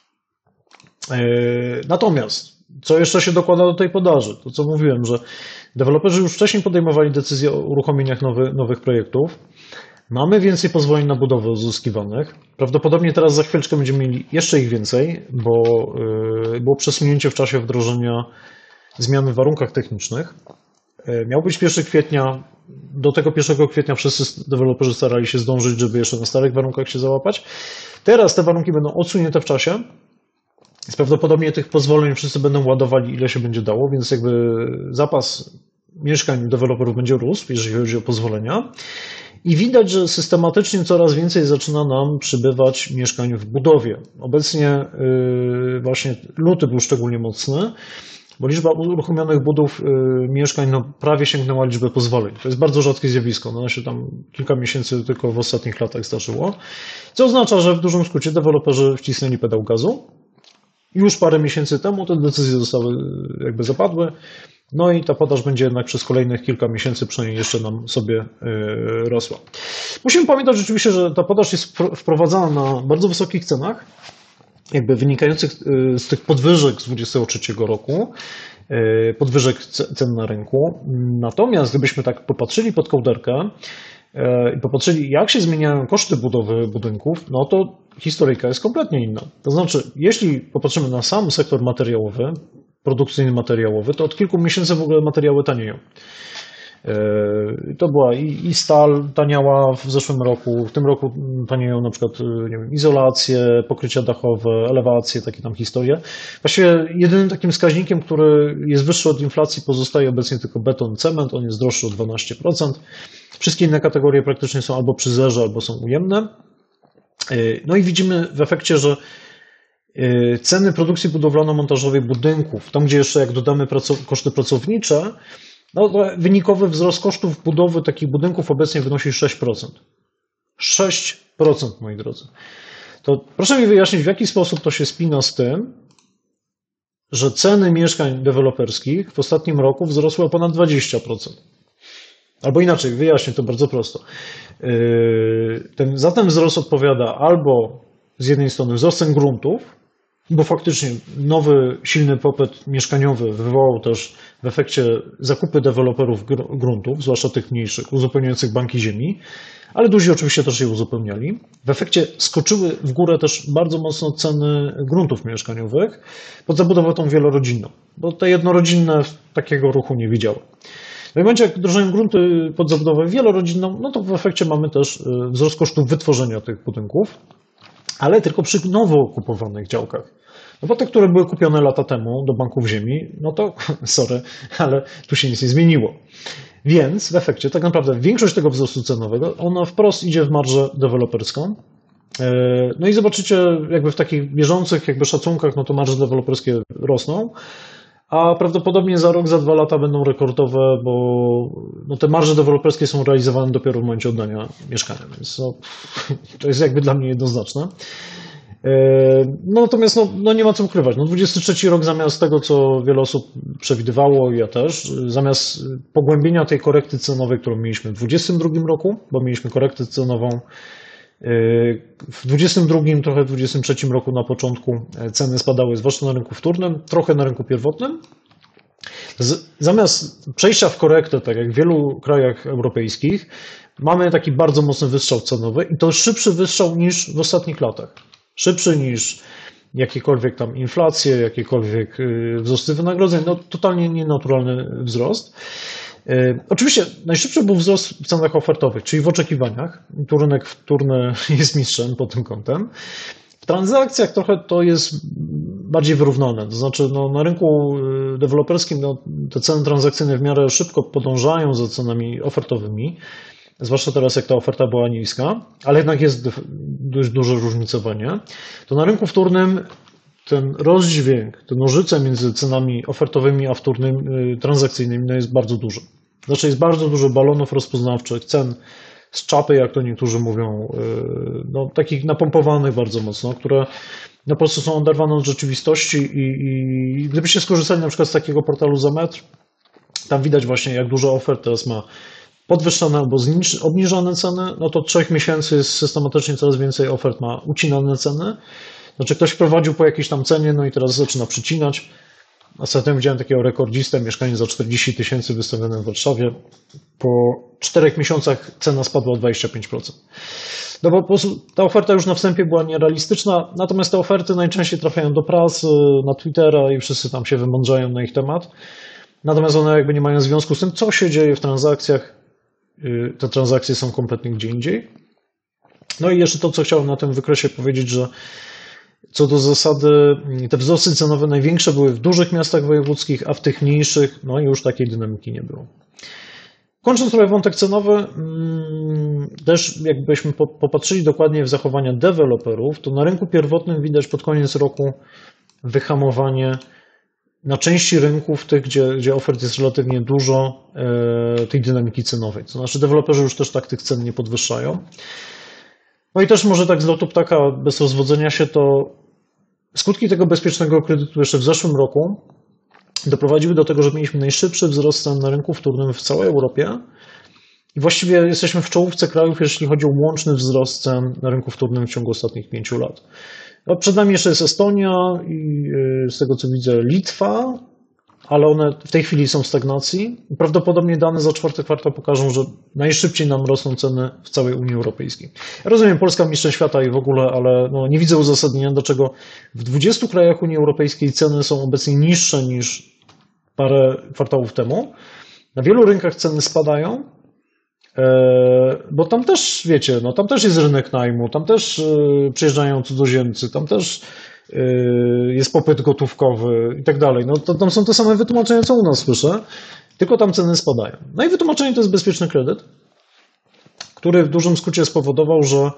Speaker 1: Natomiast co jeszcze się dokłada do tej podaży? To co mówiłem, że deweloperzy już wcześniej podejmowali decyzje o uruchomieniach nowy, nowych projektów. Mamy więcej pozwoleń na budowę uzyskiwanych. Prawdopodobnie teraz za chwileczkę będziemy mieli jeszcze ich więcej, bo było przesunięcie w czasie wdrożenia zmian w warunkach technicznych. Miał być pierwszego kwietnia, do tego pierwszego kwietnia wszyscy deweloperzy starali się zdążyć, żeby jeszcze na starych warunkach się załapać. Teraz te warunki będą odsunięte w czasie. Więc prawdopodobnie tych pozwoleń wszyscy będą ładowali, ile się będzie dało, więc jakby zapas mieszkań deweloperów będzie rósł, jeżeli chodzi o pozwolenia. I widać, że systematycznie coraz więcej zaczyna nam przybywać mieszkań w budowie. Obecnie właśnie luty był szczególnie mocny. bo liczba uruchomionych budów mieszkań no, prawie sięgnęła liczbę pozwoleń. To jest bardzo rzadkie zjawisko, no się tam kilka miesięcy tylko w ostatnich latach zdarzyło, co oznacza, że w dużym skrócie deweloperzy wcisnęli pedał gazu. Już parę miesięcy temu te decyzje zostały jakby zapadły, no i ta podaż będzie jednak przez kolejnych kilka miesięcy przynajmniej jeszcze nam sobie rosła. Musimy pamiętać rzeczywiście, że ta podaż jest wprowadzana na bardzo wysokich cenach, jakby wynikających z tych podwyżek z dwudziestego trzeciego roku, podwyżek cen na rynku. Natomiast gdybyśmy tak popatrzyli pod kołderkę i popatrzyli, jak się zmieniają koszty budowy budynków, no to historyjka jest kompletnie inna. To znaczy, jeśli popatrzymy na sam sektor materiałowy, produkcyjny materiałowy, to od kilku miesięcy w ogóle materiały tanieją. To była i, i stal taniała w zeszłym roku, w tym roku tanieją na przykład nie wiem, izolacje, pokrycia dachowe, elewacje, takie tam historie. Właściwie jedynym takim wskaźnikiem, który jest wyższy od inflacji, pozostaje obecnie tylko beton, cement, on jest droższy o dwanaście procent. Wszystkie inne kategorie praktycznie są albo przy zerze, albo są ujemne. No i widzimy w efekcie, że ceny produkcji budowlano-montażowej budynków, tam gdzie jeszcze jak dodamy praco- koszty pracownicze, no to wynikowy wzrost kosztów budowy takich budynków obecnie wynosi sześć procent. sześć procent, moi drodzy. To proszę mi wyjaśnić, w jaki sposób to się spina z tym, że ceny mieszkań deweloperskich w ostatnim roku wzrosły o ponad dwadzieścia procent. Albo inaczej, wyjaśnię to bardzo prosto. Ten, za ten wzrost odpowiada albo z jednej strony wzrost cen gruntów, bo faktycznie nowy, silny popyt mieszkaniowy wywołał też w efekcie zakupy deweloperów gruntów, zwłaszcza tych mniejszych, uzupełniających banki ziemi, ale duzi oczywiście też je uzupełniali. W efekcie skoczyły w górę też bardzo mocno ceny gruntów mieszkaniowych pod zabudowę tą wielorodzinną, bo te jednorodzinne takiego ruchu nie widziały. W momencie, jak drożeją grunty pod zabudowę wielorodzinną, no to w efekcie mamy też wzrost kosztów wytworzenia tych budynków, ale tylko przy nowo kupowanych działkach. No bo te, które były kupione lata temu do banków ziemi, no to sorry, ale tu się nic nie zmieniło. Więc w efekcie tak naprawdę większość tego wzrostu cenowego, ona wprost idzie w marżę deweloperską. No i zobaczycie jakby w takich bieżących jakby szacunkach, no to marże deweloperskie rosną, a prawdopodobnie za rok, za dwa lata będą rekordowe, bo no te marże deweloperskie są realizowane dopiero w momencie oddania mieszkania, więc no, to jest jakby dla mnie jednoznaczne. No natomiast no, no nie ma co ukrywać. No dwudziesty trzeci rok zamiast tego, co wiele osób przewidywało, ja też, zamiast pogłębienia tej korekty cenowej, którą mieliśmy w dwudziestym drugim roku, bo mieliśmy korektę cenową w dwudziestym drugim, trochę w dwudziestym trzecim roku na początku ceny spadały, zwłaszcza na rynku wtórnym, trochę na rynku pierwotnym. Z, zamiast przejścia w korektę, tak jak w wielu krajach europejskich, mamy taki bardzo mocny wystrzał cenowy i to szybszy wystrzał niż w ostatnich latach. Szybszy niż jakiekolwiek tam inflacje, jakiekolwiek wzrosty wynagrodzeń, no totalnie nienaturalny wzrost. Oczywiście najszybszy był wzrost w cenach ofertowych, czyli w oczekiwaniach. Tu rynek wtórny jest mistrzem pod tym kątem. W transakcjach trochę to jest bardziej wyrównane. To znaczy no, na rynku deweloperskim no, te ceny transakcyjne w miarę szybko podążają za cenami ofertowymi. Zwłaszcza teraz, jak ta oferta była niska, ale jednak jest dość duże różnicowanie. To na rynku wtórnym ten rozdźwięk, te nożyce między cenami ofertowymi a wtórnymi, transakcyjnymi no jest bardzo duży. Znaczy jest bardzo dużo balonów rozpoznawczych, cen z czapy, jak to niektórzy mówią, no, takich napompowanych bardzo mocno, które no, po prostu są oderwane od rzeczywistości i, i gdybyście skorzystali na przykład z takiego portalu za metr, tam widać właśnie, jak dużo ofert teraz ma podwyższone albo obniżone ceny, no to od trzech miesięcy jest systematycznie coraz więcej ofert ma ucinane ceny. Znaczy ktoś wprowadził po jakiejś tam cenie, no i teraz zaczyna przycinać. Ostatnio widziałem takiego rekordzistę, mieszkanie za czterdzieści tysięcy wystawione w Warszawie. Po czterech miesiącach cena spadła o dwadzieścia pięć procent. No bo po prostu ta oferta już na wstępie była nierealistyczna, natomiast te oferty najczęściej trafiają do prasy, na Twittera i wszyscy tam się wymądrzają na ich temat. Natomiast one jakby nie mają związku z tym, co się dzieje w transakcjach. Te transakcje są kompletnie gdzie indziej. No i jeszcze to, co chciałem na tym wykresie powiedzieć, że co do zasady te wzrosty cenowe największe były w dużych miastach wojewódzkich, a w tych mniejszych no już takiej dynamiki nie było. Kończąc trochę wątek cenowy, też jakbyśmy popatrzyli dokładnie w zachowania deweloperów, to na rynku pierwotnym widać pod koniec roku wyhamowanie na części rynków, tych, gdzie, gdzie ofert jest relatywnie dużo, tej dynamiki cenowej. To znaczy deweloperzy już też tak tych cen nie podwyższają. No i też może tak z lotu ptaka, bez rozwodzenia się, to skutki tego bezpiecznego kredytu jeszcze w zeszłym roku doprowadziły do tego, że mieliśmy najszybszy wzrost cen na rynku wtórnym w całej Europie i właściwie jesteśmy w czołówce krajów, jeśli chodzi o łączny wzrost cen na rynku wtórnym w ciągu ostatnich pięciu lat. No, przed nami jeszcze jest Estonia i z tego co widzę Litwa, ale one w tej chwili są w stagnacji. Prawdopodobnie dane za czwarty kwartał pokażą, że najszybciej nam rosną ceny w całej Unii Europejskiej. Ja rozumiem, Polska mistrzem świata i w ogóle, ale no, nie widzę uzasadnienia, dlaczego w dwudziestu krajach Unii Europejskiej ceny są obecnie niższe niż parę kwartałów temu. Na wielu rynkach ceny spadają, bo tam też, wiecie, no tam też jest rynek najmu, tam też przyjeżdżają cudzoziemcy, tam też jest popyt gotówkowy i tak dalej. No to tam są te same wytłumaczenia, co u nas słyszę, tylko tam ceny spadają. No i wytłumaczenie to jest bezpieczny kredyt, który w dużym skrócie spowodował, że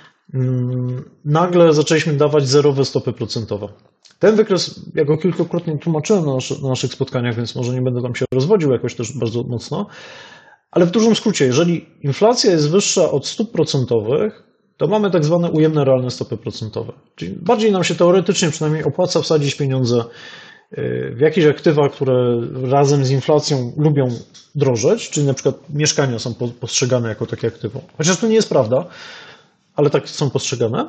Speaker 1: nagle zaczęliśmy dawać zerowe stopy procentowe. Ten wykres, ja go kilkukrotnie tłumaczyłem na, nasz, na naszych spotkaniach, więc może nie będę tam się rozwodził jakoś też bardzo mocno, ale w dużym skrócie, jeżeli inflacja jest wyższa od stóp procentowych, to mamy tak zwane ujemne realne stopy procentowe. Czyli bardziej nam się teoretycznie przynajmniej opłaca wsadzić pieniądze w jakieś aktywa, które razem z inflacją lubią drożeć, czyli na przykład mieszkania są postrzegane jako takie aktywo. Chociaż to nie jest prawda, ale tak są postrzegane.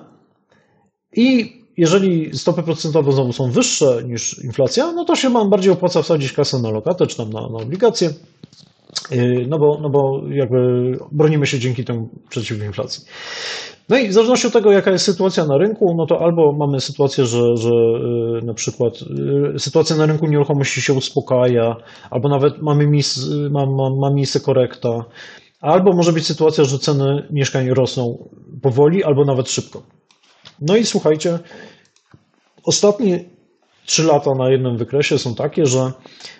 Speaker 1: I jeżeli stopy procentowe znowu są wyższe niż inflacja, no to się nam bardziej opłaca wsadzić kasę na lokatę czy tam na, na obligacje, no bo, no bo jakby bronimy się dzięki temu przeciw inflacji. No i w zależności od tego, jaka jest sytuacja na rynku, no to albo mamy sytuację, że, że na przykład sytuacja na rynku nieruchomości się uspokaja, albo nawet mamy miejsce, ma, ma, ma miejsce korekta, albo może być sytuacja, że ceny mieszkań rosną powoli, albo nawet szybko. No i słuchajcie, ostatnie trzy lata na jednym wykresie są takie, że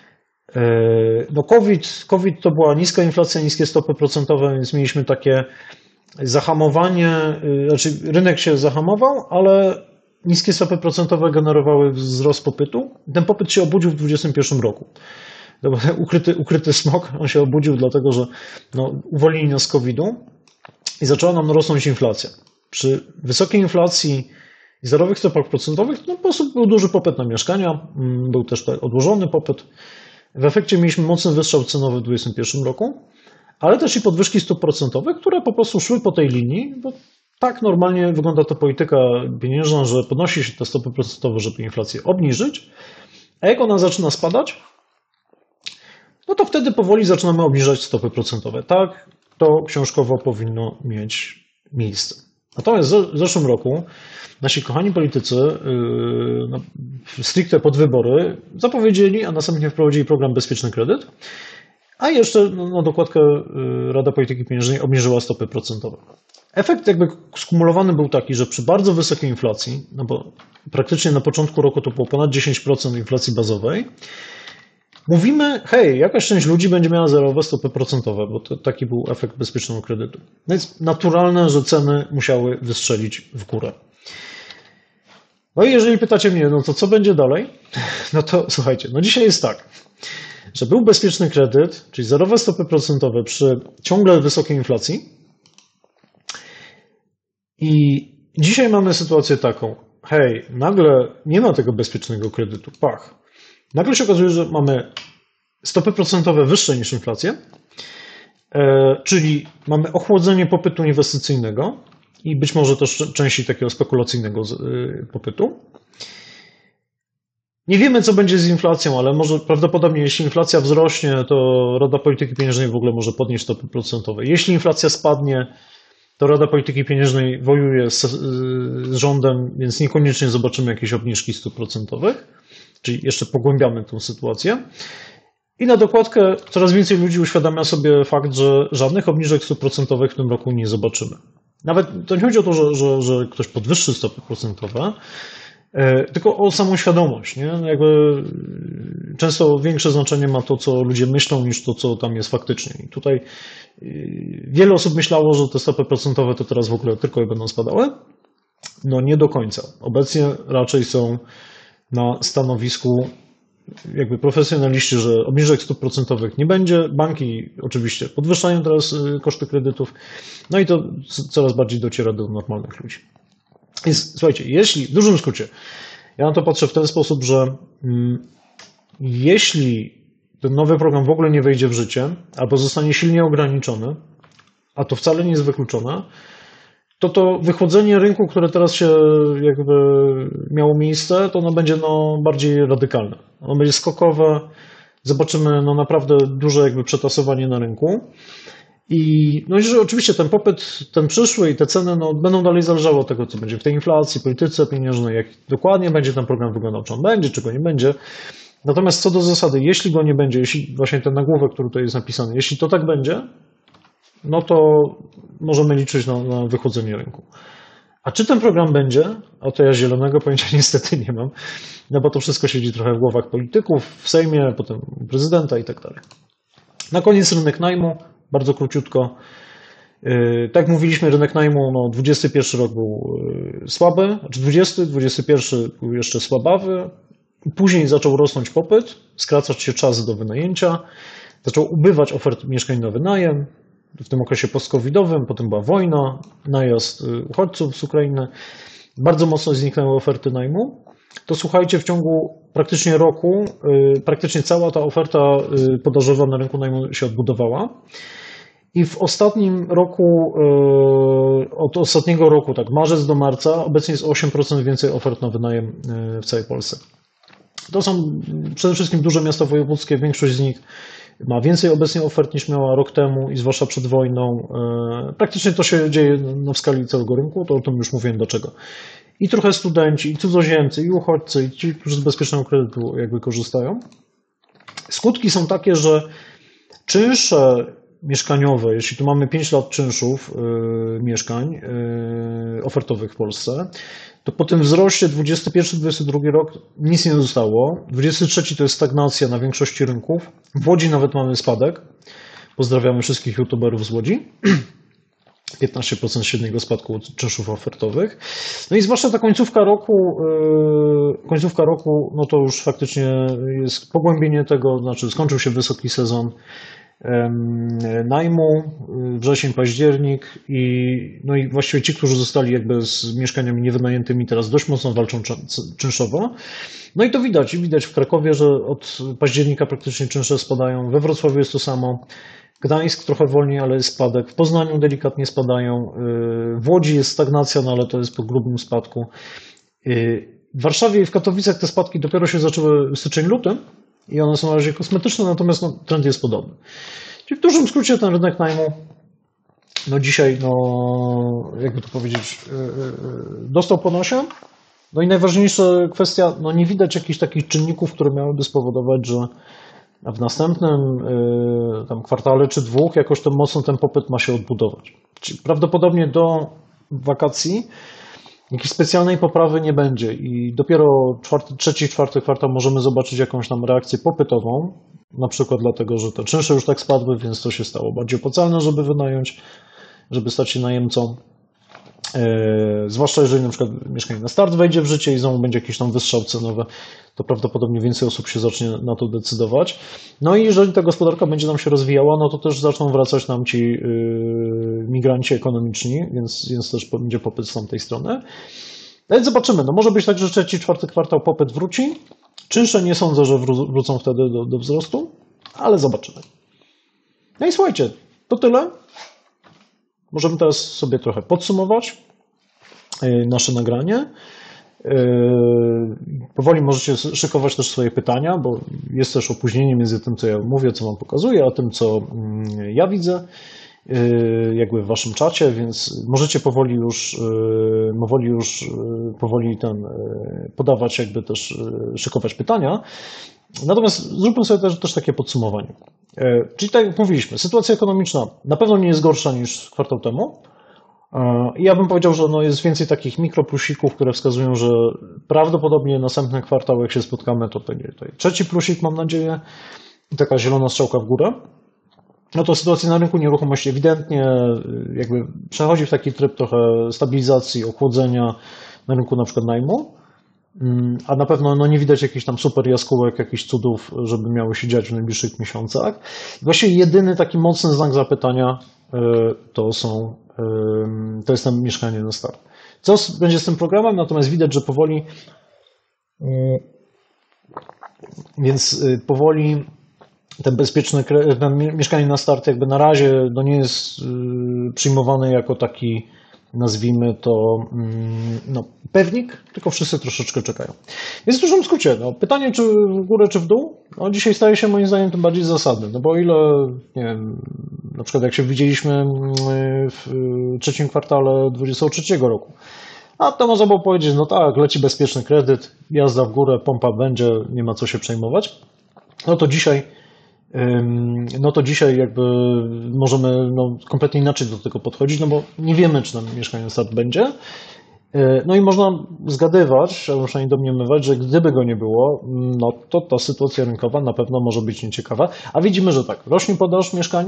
Speaker 1: no COVID, COVID to była niska inflacja, niskie stopy procentowe, więc mieliśmy takie zahamowanie, znaczy rynek się zahamował, ale niskie stopy procentowe generowały wzrost popytu. Ten popyt się obudził w dwudziestym pierwszym roku. Ukryty, ukryty smok, on się obudził dlatego, że no, uwolnili nas z kowida i zaczęła nam rosnąć inflacja. Przy wysokiej inflacji i zerowych stopach procentowych no, po prostu był duży popyt na mieszkania, był też odłożony popyt. W efekcie mieliśmy mocny wystrzał cenowy w dwudziestym pierwszym roku, ale też i podwyżki stóp procentowych, które po prostu szły po tej linii, bo tak normalnie wygląda to polityka pieniężna, że podnosi się te stopy procentowe, żeby inflację obniżyć, a jak ona zaczyna spadać, no to wtedy powoli zaczynamy obniżać stopy procentowe. Tak to książkowo powinno mieć miejsce. Natomiast w zeszłym roku nasi kochani politycy, no, stricte pod wybory, zapowiedzieli, a następnie wprowadzili program Bezpieczny Kredyt, a jeszcze na dokładkę Rada Polityki Pieniężnej obniżyła stopy procentowe. Efekt jakby skumulowany był taki, że przy bardzo wysokiej inflacji, no bo praktycznie na początku roku to było ponad dziesięć procent inflacji bazowej, mówimy, hej, jakaś część ludzi będzie miała zerowe stopy procentowe, bo to, taki był efekt bezpiecznego kredytu. No jest naturalne, że ceny musiały wystrzelić w górę. No i jeżeli pytacie mnie, no to co będzie dalej? No to słuchajcie, no dzisiaj jest tak, że był bezpieczny kredyt, czyli zerowe stopy procentowe przy ciągle wysokiej inflacji i dzisiaj mamy sytuację taką, hej, nagle nie ma tego bezpiecznego kredytu, pach. Nagle się okazuje, że mamy stopy procentowe wyższe niż inflację, czyli mamy ochłodzenie popytu inwestycyjnego i być może też części takiego spekulacyjnego popytu. Nie wiemy, co będzie z inflacją, ale może prawdopodobnie, jeśli inflacja wzrośnie, to Rada Polityki Pieniężnej w ogóle może podnieść stopy procentowe. Jeśli inflacja spadnie, to Rada Polityki Pieniężnej wojuje z, z rządem, więc niekoniecznie zobaczymy jakieś obniżki stóp procentowych, czyli jeszcze pogłębiamy tę sytuację. I na dokładkę coraz więcej ludzi uświadamia sobie fakt, że żadnych obniżek stóp procentowych w tym roku nie zobaczymy. Nawet to nie chodzi o to, że, że, że ktoś podwyższy stopy procentowe, tylko o samą świadomość. Nie? Jakby często większe znaczenie ma to, co ludzie myślą, niż to, co tam jest faktycznie. I tutaj wiele osób myślało, że te stopy procentowe to teraz w ogóle tylko będą spadały. No nie do końca. Obecnie raczej są na stanowisku jakby profesjonaliści, że obniżek stóp procentowych nie będzie. Banki oczywiście podwyższają teraz koszty kredytów, no i to coraz bardziej dociera do normalnych ludzi. Więc słuchajcie, jeśli, w dużym skrócie, ja na to patrzę w ten sposób, że mm, jeśli ten nowy program w ogóle nie wejdzie w życie, albo zostanie silnie ograniczony, a to wcale nie jest wykluczone, to to wychłodzenie rynku, które teraz się jakby miało miejsce, to ono będzie no bardziej radykalne. Ono będzie skokowe, zobaczymy no naprawdę duże jakby przetasowanie na rynku. I no i że oczywiście ten popyt, ten przyszły i te ceny no, będą dalej zależały od tego, co będzie w tej inflacji, polityce pieniężnej, jak dokładnie będzie ten program wyglądał, czy on będzie, czy go nie będzie. Natomiast co do zasady, jeśli go nie będzie, jeśli właśnie ten nagłówek, który tutaj jest napisany, jeśli to tak będzie, no to możemy liczyć na, na wychłodzenie rynku. A czy ten program będzie? O to ja zielonego pojęcia niestety nie mam, no bo to wszystko siedzi trochę w głowach polityków, w Sejmie, potem prezydenta i tak dalej. Na koniec rynek najmu, bardzo króciutko. Tak jak mówiliśmy, rynek najmu, no dwudziesty pierwszy rok był słaby, znaczy dwudziesty, dwudziesty pierwszy był jeszcze słabawy, później zaczął rosnąć popyt, skracać się czas do wynajęcia, zaczął ubywać ofert mieszkań na wynajem, w tym okresie post-covidowym, potem była wojna, najazd uchodźców z Ukrainy, bardzo mocno zniknęły oferty najmu. To słuchajcie, w ciągu praktycznie roku, praktycznie cała ta oferta podażowa na rynku najmu się odbudowała. I w ostatnim roku, od ostatniego roku, tak marzec do marca, obecnie jest osiem procent więcej ofert na wynajem w całej Polsce. To są przede wszystkim duże miasta wojewódzkie, większość z nich ma więcej obecnie ofert niż miała rok temu i zwłaszcza przed wojną. Praktycznie to się dzieje w skali całego rynku, to o tym już mówiłem dlaczego. I trochę studenci, i cudzoziemcy, i uchodźcy, i ci, którzy z bezpiecznego kredytu jakby korzystają. Skutki są takie, że czynsze mieszkaniowe, jeśli tu mamy pięć lat czynszów yy, mieszkań yy, ofertowych w Polsce, to po tym wzroście dwudziesty pierwszy dwudziesty drugi rok nic nie zostało. dwudziesty trzeci to jest stagnacja na większości rynków. W Łodzi nawet mamy spadek. Pozdrawiamy wszystkich youtuberów z Łodzi. piętnaście procent średniego spadku czynszów ofertowych. No i zwłaszcza ta końcówka roku, yy, końcówka roku, no to już faktycznie jest pogłębienie tego, znaczy skończył się wysoki sezon najmu, wrzesień, październik i, no i właściwie ci, którzy zostali jakby z mieszkaniami niewynajętymi teraz dość mocno walczą czynszowo. No i to widać, widać w Krakowie, że od października praktycznie czynsze spadają, we Wrocławiu jest to samo, Gdańsk trochę wolniej, ale jest spadek, w Poznaniu delikatnie spadają, w Łodzi jest stagnacja, no ale to jest po grubym spadku. W Warszawie i w Katowicach te spadki dopiero się zaczęły w styczeń-lutym, i one są na razie kosmetyczne, natomiast no, trend jest podobny. Czyli w dużym skrócie ten rynek najmu no dzisiaj, no, jakby to powiedzieć, dostał po nosie. No i najważniejsza kwestia, no nie widać jakichś takich czynników, które miałyby spowodować, że w następnym tam kwartale czy dwóch jakoś to mocno ten popyt ma się odbudować. Czyli prawdopodobnie do wakacji jakiejś specjalnej poprawy nie będzie i dopiero czwarty, trzeci, czwarty kwartał możemy zobaczyć jakąś tam reakcję popytową, na przykład dlatego, że te czynsze już tak spadły, więc to się stało bardziej opłacalne, żeby wynająć, żeby stać się najemcą. Yy, zwłaszcza jeżeli na przykład mieszkanie na start wejdzie w życie i znowu będzie jakiś tam wystrzał cenowy, to prawdopodobnie więcej osób się zacznie na to decydować. No i jeżeli ta gospodarka będzie nam się rozwijała, no to też zaczną wracać nam ci yy, migranci ekonomiczni, więc, więc też będzie popyt z tamtej strony. No więc zobaczymy, no może być tak, że trzeci, czwarty kwartał popyt wróci. Czynsze nie sądzę, że wró- wrócą wtedy do, do wzrostu, ale zobaczymy. No i słuchajcie, to tyle. Możemy teraz sobie trochę podsumować nasze nagranie. Powoli możecie szykować też swoje pytania, bo jest też opóźnienie między tym, co ja mówię, co wam pokazuję, a tym, co ja widzę jakby w waszym czacie, więc możecie powoli już, powoli już powoli ten podawać, jakby też szykować pytania. Natomiast zróbmy sobie też, też takie podsumowanie. Czyli tak jak mówiliśmy, sytuacja ekonomiczna na pewno nie jest gorsza niż kwartał temu. I ja bym powiedział, że no jest więcej takich mikroplusików, które wskazują, że prawdopodobnie następny kwartał, jak się spotkamy, to będzie tutaj trzeci plusik, mam nadzieję, i taka zielona strzałka w górę. No to sytuacja na rynku nieruchomości ewidentnie jakby przechodzi w taki tryb trochę stabilizacji, ochłodzenia na rynku na przykład najmu. a na pewno no, nie widać jakichś tam super jaskółek, jakichś cudów, żeby miały się dziać w najbliższych miesiącach. I właściwie jedyny taki mocny znak zapytania to są, to jest tam mieszkanie na start. Co będzie z tym programem? Natomiast widać, że powoli, więc powoli ten bezpieczny ten mieszkanie na start jakby na razie no nie jest przyjmowany jako taki, nazwijmy to, no, pewnik, tylko wszyscy troszeczkę czekają. Jest w dużym skrócie. No, pytanie, czy w górę, czy w dół? No, dzisiaj staje się moim zdaniem tym bardziej zasadne. No bo o ile, nie wiem, na przykład jak się widzieliśmy w trzecim kwartale dwudziestego trzeciego roku, a to można było powiedzieć, no tak, leci bezpieczny kredyt, jazda w górę, pompa będzie, nie ma co się przejmować. No to dzisiaj no to dzisiaj jakby możemy no, kompletnie inaczej do tego podchodzić, no bo nie wiemy, czy tam mieszkanie na start będzie. No i można zgadywać, albo przynajmniej domniemywać, że gdyby go nie było, no to ta sytuacja rynkowa na pewno może być nieciekawa. A widzimy, że tak, rośnie podaż mieszkań,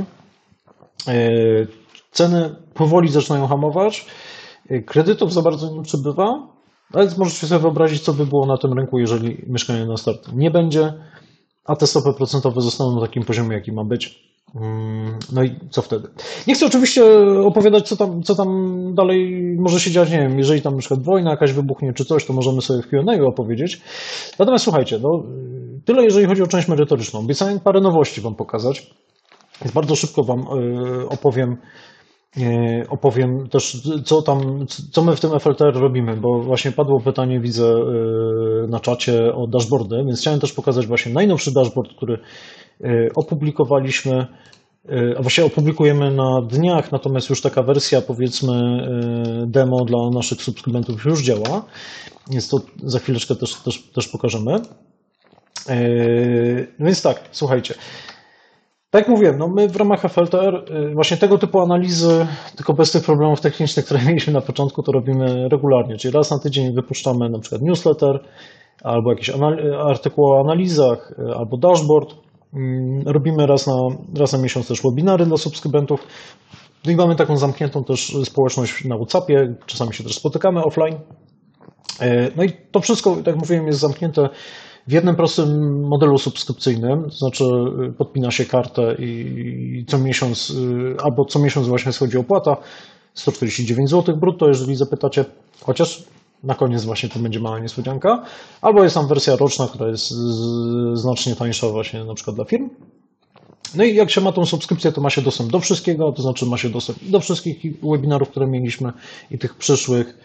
Speaker 1: ceny powoli zaczynają hamować, kredytów za bardzo nie przybywa, ale możecie sobie wyobrazić, co by było na tym rynku, jeżeli mieszkanie na start nie będzie, a te stopy procentowe zostaną na takim poziomie, jaki ma być. No i co wtedy? Nie chcę oczywiście opowiadać, co tam, co tam dalej może się dziać, nie wiem, jeżeli tam na przykład wojna jakaś wybuchnie czy coś, to możemy sobie w Q and A opowiedzieć. Natomiast słuchajcie, no, tyle jeżeli chodzi o część merytoryczną. Obiecałem parę nowości Wam pokazać. Więc bardzo szybko Wam opowiem, opowiem też, co tam, co my w tym F L T R robimy, bo właśnie padło pytanie, widzę na czacie o dashboardy, więc chciałem też pokazać właśnie najnowszy dashboard, który opublikowaliśmy, a właściwie opublikujemy na dniach, natomiast już taka wersja, powiedzmy, demo dla naszych subskrybentów już działa, więc to za chwileczkę też, też, też pokażemy. Więc tak, słuchajcie. Tak jak mówiłem, no my w ramach F L T R właśnie tego typu analizy, tylko bez tych problemów technicznych, które mieliśmy na początku, to robimy regularnie, czyli raz na tydzień wypuszczamy na przykład newsletter, albo jakiś artykuł o analizach, albo dashboard. Robimy raz na, raz na miesiąc też webinary dla subskrybentów. No i mamy taką zamkniętą też społeczność na WhatsAppie, czasami się też spotykamy offline. No i to wszystko, tak jak mówiłem, jest zamknięte w jednym prostym modelu subskrypcyjnym, to znaczy podpina się kartę i co miesiąc, albo co miesiąc właśnie schodzi opłata, sto czterdzieści dziewięć złotych brutto, jeżeli zapytacie, chociaż na koniec właśnie to będzie mała niespodzianka, albo jest tam wersja roczna, która jest znacznie tańsza właśnie na przykład dla firm. No i jak się ma tą subskrypcję, to ma się dostęp do wszystkiego, to znaczy ma się dostęp do wszystkich webinarów, które mieliśmy i tych przyszłych,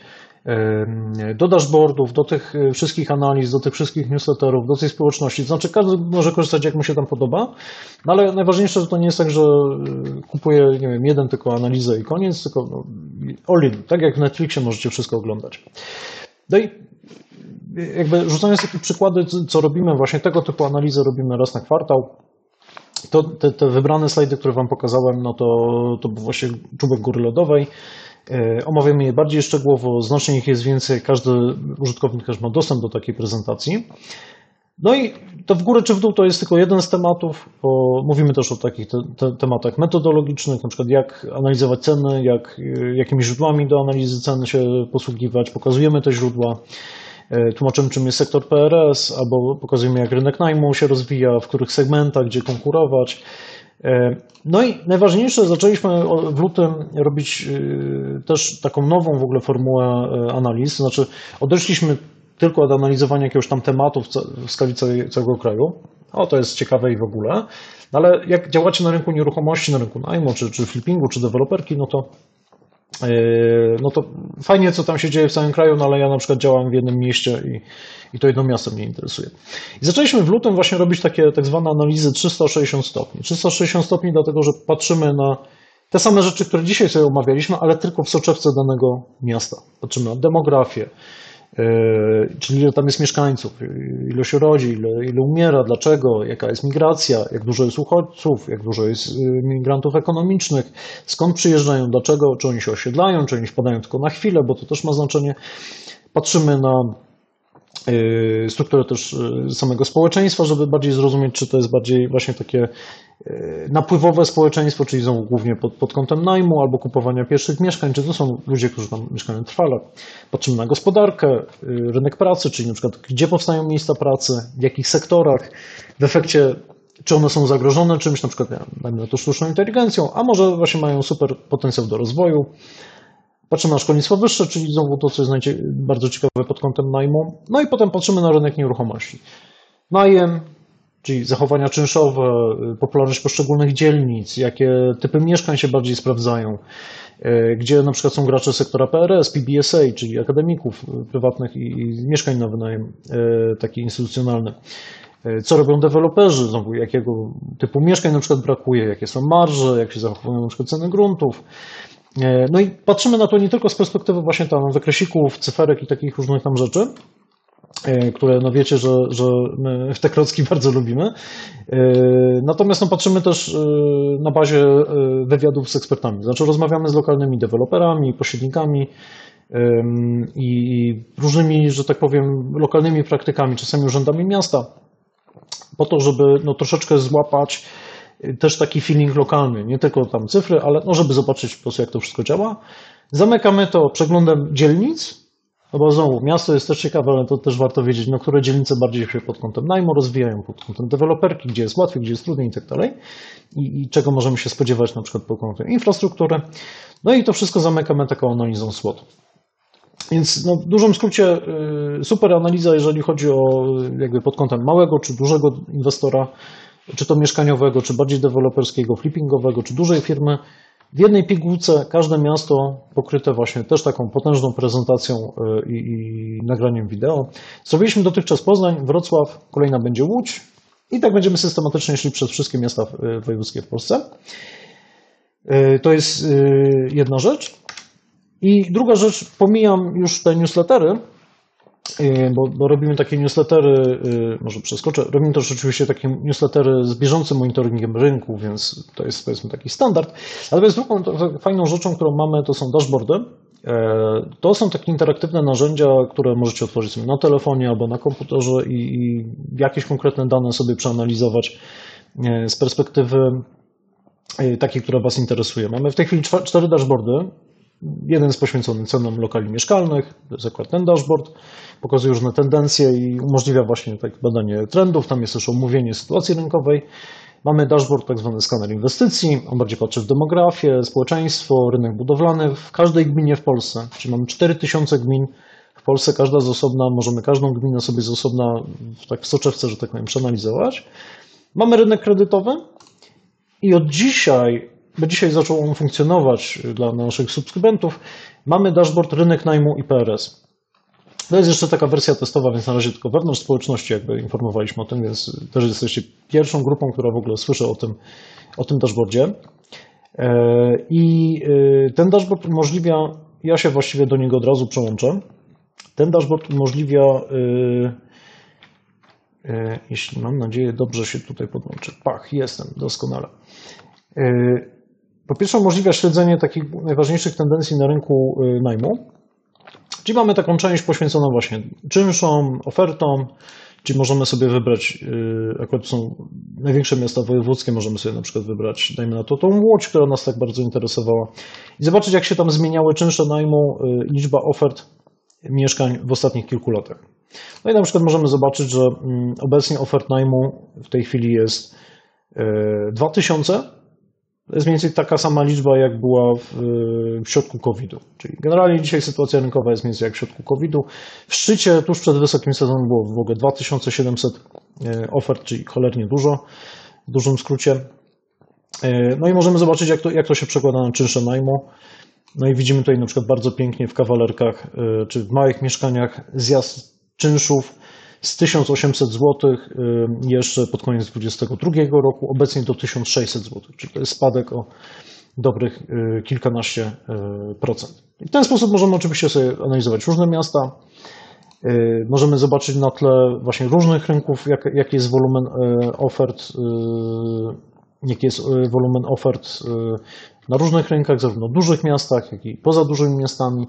Speaker 1: do dashboardów, do tych wszystkich analiz, do tych wszystkich newsletterów, do tej społeczności. To znaczy każdy może korzystać jak mu się tam podoba, no ale najważniejsze, że to nie jest tak, że kupuje, nie wiem, jeden tylko analizę i koniec, tylko no, all in. Tak jak w Netflixie możecie wszystko oglądać. No i jakby rzucając takie przykłady, co robimy, właśnie tego typu analizę robimy raz na kwartał. To te, te wybrane slajdy, które Wam pokazałem, no to, to był właśnie czubek góry lodowej. Omawiamy je bardziej szczegółowo, znacznie ich jest więcej, każdy użytkownik też ma dostęp do takiej prezentacji. No i to w górę czy w dół to jest tylko jeden z tematów, bo mówimy też o takich te, te, tematach metodologicznych, na przykład jak analizować ceny, jak, jakimi źródłami do analizy cen się posługiwać, pokazujemy te źródła, tłumaczymy czym jest sektor P R S, albo pokazujemy jak rynek najmu się rozwija, w których segmentach, gdzie konkurować. No i najważniejsze, zaczęliśmy w lutym robić też taką nową w ogóle formułę analiz, to znaczy odeszliśmy tylko od analizowania jakiegoś tam tematu w skali całego kraju. O, to jest ciekawe i w ogóle. No ale jak działacie na rynku nieruchomości, na rynku najmu, czy, czy flippingu, czy deweloperki, no to no to fajnie, co tam się dzieje w całym kraju, no ale ja na przykład działam w jednym mieście i, i to jedno miasto mnie interesuje. I zaczęliśmy w lutym właśnie robić takie tak zwane analizy trzysta sześćdziesiąt stopni. trzysta sześćdziesiąt stopni dlatego, że patrzymy na te same rzeczy, które dzisiaj sobie omawialiśmy, ale tylko w soczewce danego miasta. Patrzymy na demografię, yy, czyli ile tam jest mieszkańców, ile się rodzi, ile, ile umiera, dlaczego, jaka jest migracja, jak dużo jest uchodźców, jak dużo jest migrantów ekonomicznych, skąd przyjeżdżają, dlaczego, czy oni się osiedlają, czy oni wpadają tylko na chwilę, bo to też ma znaczenie. Patrzymy na strukturę też samego społeczeństwa, żeby bardziej zrozumieć, czy to jest bardziej właśnie takie napływowe społeczeństwo, czyli znowu głównie pod, pod kątem najmu albo kupowania pierwszych mieszkań, czy to są ludzie, którzy tam mieszkają trwale. Patrzymy na gospodarkę, rynek pracy, czyli na przykład gdzie powstają miejsca pracy, w jakich sektorach, w efekcie czy one są zagrożone czymś, na przykład dajmy na to sztuczną inteligencją, a może właśnie mają super potencjał do rozwoju. Patrzymy na szkolnictwo wyższe, czyli znowu to, co jest bardzo ciekawe pod kątem najmu. No i potem patrzymy na rynek nieruchomości. Najem, czyli zachowania czynszowe, popularność poszczególnych dzielnic, jakie typy mieszkań się bardziej sprawdzają, gdzie na przykład są gracze sektora P R S, P B S A, czyli akademików prywatnych i mieszkań na wynajem taki instytucjonalny. Co robią deweloperzy, znowu jakiego typu mieszkań na przykład brakuje, jakie są marże, jak się zachowują na przykład ceny gruntów. No i patrzymy na to nie tylko z perspektywy właśnie tam wykreślików, cyferek i takich różnych tam rzeczy, które no wiecie, że, że my te klocki bardzo lubimy. Natomiast no patrzymy też na bazie wywiadów z ekspertami. Znaczy rozmawiamy z lokalnymi deweloperami, pośrednikami i różnymi, że tak powiem, lokalnymi praktykami, czasami urzędami miasta, po to, żeby no troszeczkę złapać też taki feeling lokalny, nie tylko tam cyfry, ale no żeby zobaczyć po prostu jak to wszystko działa. Zamykamy to przeglądem dzielnic, no bo znowu miasto jest też ciekawe, ale to też warto wiedzieć, no które dzielnice bardziej się pod kątem najmu rozwijają, pod kątem deweloperki, gdzie jest łatwiej, gdzie jest trudniej i tak dalej i, i czego możemy się spodziewać na przykład pod kątem infrastruktury. No i to wszystko zamykamy taką analizą SWOT. Więc no, w dużym skrócie super analiza, jeżeli chodzi o jakby pod kątem małego czy dużego inwestora, czy to mieszkaniowego, czy bardziej deweloperskiego, flippingowego, czy dużej firmy. W jednej pigułce każde miasto pokryte właśnie też taką potężną prezentacją i, i nagraniem wideo. Zrobiliśmy dotychczas Poznań, Wrocław, kolejna będzie Łódź i tak będziemy systematycznie szli przez wszystkie miasta wojewódzkie w Polsce. To jest jedna rzecz. I druga rzecz, pomijam już te newslettery, bo, bo robimy takie newslettery, może przeskoczę, robimy też oczywiście takie newslettery z bieżącym monitoringiem rynku, więc to jest powiedzmy taki standard. Natomiast drugą fajną rzeczą, którą mamy, to są dashboardy. To są takie interaktywne narzędzia, które możecie otworzyć sobie na telefonie albo na komputerze i, i jakieś konkretne dane sobie przeanalizować z perspektywy takiej, która Was interesuje. Mamy w tej chwili cztery dashboardy. Jeden jest poświęcony cenom lokali mieszkalnych, to jest akurat ten dashboard, pokazuje różne tendencje i umożliwia właśnie tak badanie trendów, tam jest też omówienie sytuacji rynkowej. Mamy dashboard, tak zwany skaner inwestycji, on bardziej patrzy w demografię, społeczeństwo, rynek budowlany w każdej gminie w Polsce, czyli mamy cztery tysiące gmin w Polsce, każda z osobna, możemy każdą gminę sobie z osobna w, tak w soczewce, że tak powiem, przeanalizować. Mamy rynek kredytowy i od dzisiaj bo dzisiaj zaczął on funkcjonować dla naszych subskrybentów. Mamy dashboard rynek najmu i P R S. To jest jeszcze taka wersja testowa, więc na razie tylko wewnątrz społeczności jakby informowaliśmy o tym, więc też jesteście pierwszą grupą, która w ogóle słyszy o tym, o tym dashboardzie. I ten dashboard umożliwia, ja się właściwie do niego od razu przełączę. Ten dashboard umożliwia, jeśli mam nadzieję, dobrze się tutaj podłączy. Pach, jestem, doskonale. Po pierwsze umożliwia śledzenie takich najważniejszych tendencji na rynku najmu, czyli mamy taką część poświęconą właśnie czynszom, ofertom, czyli możemy sobie wybrać, akurat są największe miasta wojewódzkie, możemy sobie na przykład wybrać, dajmy na to tą Łódź, która nas tak bardzo interesowała i zobaczyć jak się tam zmieniały czynsze najmu, liczba ofert mieszkań w ostatnich kilku latach. No i na przykład możemy zobaczyć, że obecnie ofert najmu w tej chwili jest dwa tysiące. To jest mniej więcej taka sama liczba, jak była w, w środku kowida. Czyli generalnie dzisiaj sytuacja rynkowa jest mniej więcej jak w środku kowida. W szczycie, tuż przed wysokim sezonem było w ogóle dwa tysiące siedemset ofert, czyli cholernie dużo, w dużym skrócie. No i możemy zobaczyć, jak to, jak to się przekłada na czynsze najmu. No i widzimy tutaj na przykład bardzo pięknie w kawalerkach, czy w małych mieszkaniach zjazd czynszów z tysiąc osiemset złotych jeszcze pod koniec dwudziestego drugiego roku, obecnie do tysiąc sześćset złotych, czyli to jest spadek o dobrych kilkanaście procent. I w ten sposób możemy oczywiście sobie analizować różne miasta, możemy zobaczyć na tle właśnie różnych rynków, jak, jaki jest wolumen ofert, jaki jest wolumen ofert na różnych rynkach, zarówno w dużych miastach, jak i poza dużymi miastami.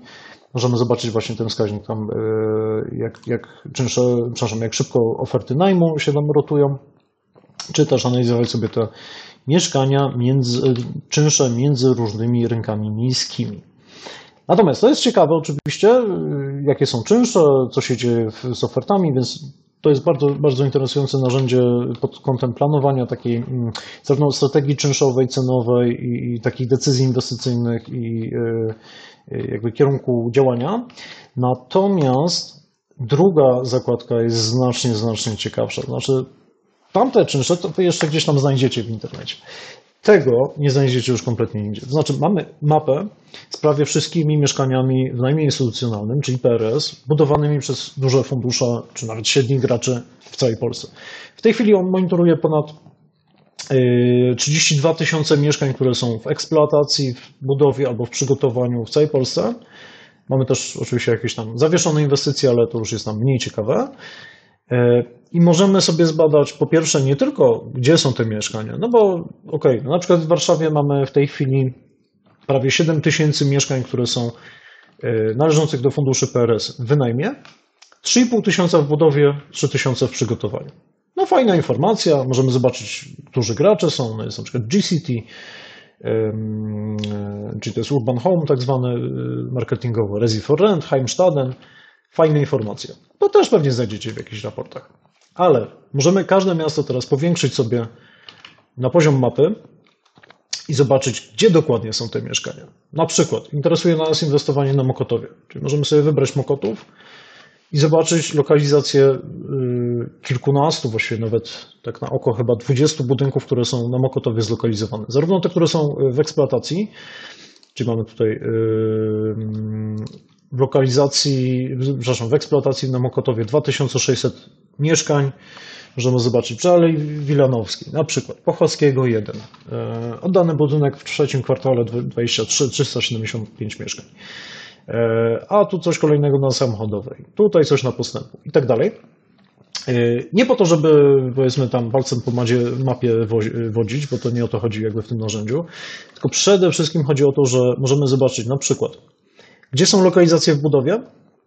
Speaker 1: możemy zobaczyć właśnie ten wskaźnik tam, jak, jak czynsze, przepraszam, jak szybko oferty najmu się tam rotują, czy też analizować sobie te mieszkania, między, czynsze między różnymi rynkami miejskimi. Natomiast to jest ciekawe oczywiście, jakie są czynsze, co się dzieje z ofertami, więc to jest bardzo, bardzo interesujące narzędzie pod kątem planowania takiej zarówno strategii czynszowej, cenowej i, i takich decyzji inwestycyjnych i jakby kierunku działania. Natomiast druga zakładka jest znacznie, znacznie ciekawsza. Znaczy tamte czynsze to wy jeszcze gdzieś tam znajdziecie w internecie. Tego nie znajdziecie już kompletnie nigdzie. To znaczy mamy mapę z prawie wszystkimi mieszkaniami w najmniej instytucjonalnym, czyli P R S, budowanymi przez duże fundusze, czy nawet średnich graczy w całej Polsce. W tej chwili on monitoruje ponad trzydzieści dwa tysiące mieszkań, które są w eksploatacji, w budowie albo w przygotowaniu w całej Polsce. Mamy też oczywiście jakieś tam zawieszone inwestycje, ale to już jest nam mniej ciekawe. I możemy sobie zbadać po pierwsze nie tylko, gdzie są te mieszkania, no bo okej, okay, no na przykład w Warszawie mamy w tej chwili prawie siedem tysięcy mieszkań, które są należących do funduszy P R S w wynajmie, trzy i pół tysiąca w budowie, trzy tysiące w przygotowaniu. No fajna informacja, możemy zobaczyć, którzy gracze są, no jest na przykład G C T, czyli to jest Urban Home tak zwany marketingowo, Resi for Rent, Heimstaden, fajne informacje. To też pewnie znajdziecie w jakichś raportach. Ale możemy każde miasto teraz powiększyć sobie na poziom mapy i zobaczyć, gdzie dokładnie są te mieszkania. Na przykład interesuje nas inwestowanie na Mokotowie, czyli możemy sobie wybrać Mokotów i zobaczyć lokalizację kilkunastu, właściwie nawet tak na oko chyba dwudziestu budynków, które są na Mokotowie zlokalizowane. Zarówno te, które są w eksploatacji, czyli mamy tutaj w lokalizacji, przepraszam, w eksploatacji na Mokotowie dwa tysiące sześćset mieszkań. Możemy zobaczyć przy Alei Wilanowskiej, na przykład Pochockiego jeden. Oddany budynek w trzecim kwartale dwadzieścia trzy, trzysta siedemdziesiąt pięć mieszkań. A tu coś kolejnego na Samochodowej. Tutaj coś na Postępu i tak dalej. Nie po to, żeby powiedzmy tam palcem po mapie wodzić, bo to nie o to chodzi jakby w tym narzędziu, tylko przede wszystkim chodzi o to, że możemy zobaczyć na przykład, gdzie są lokalizacje w budowie,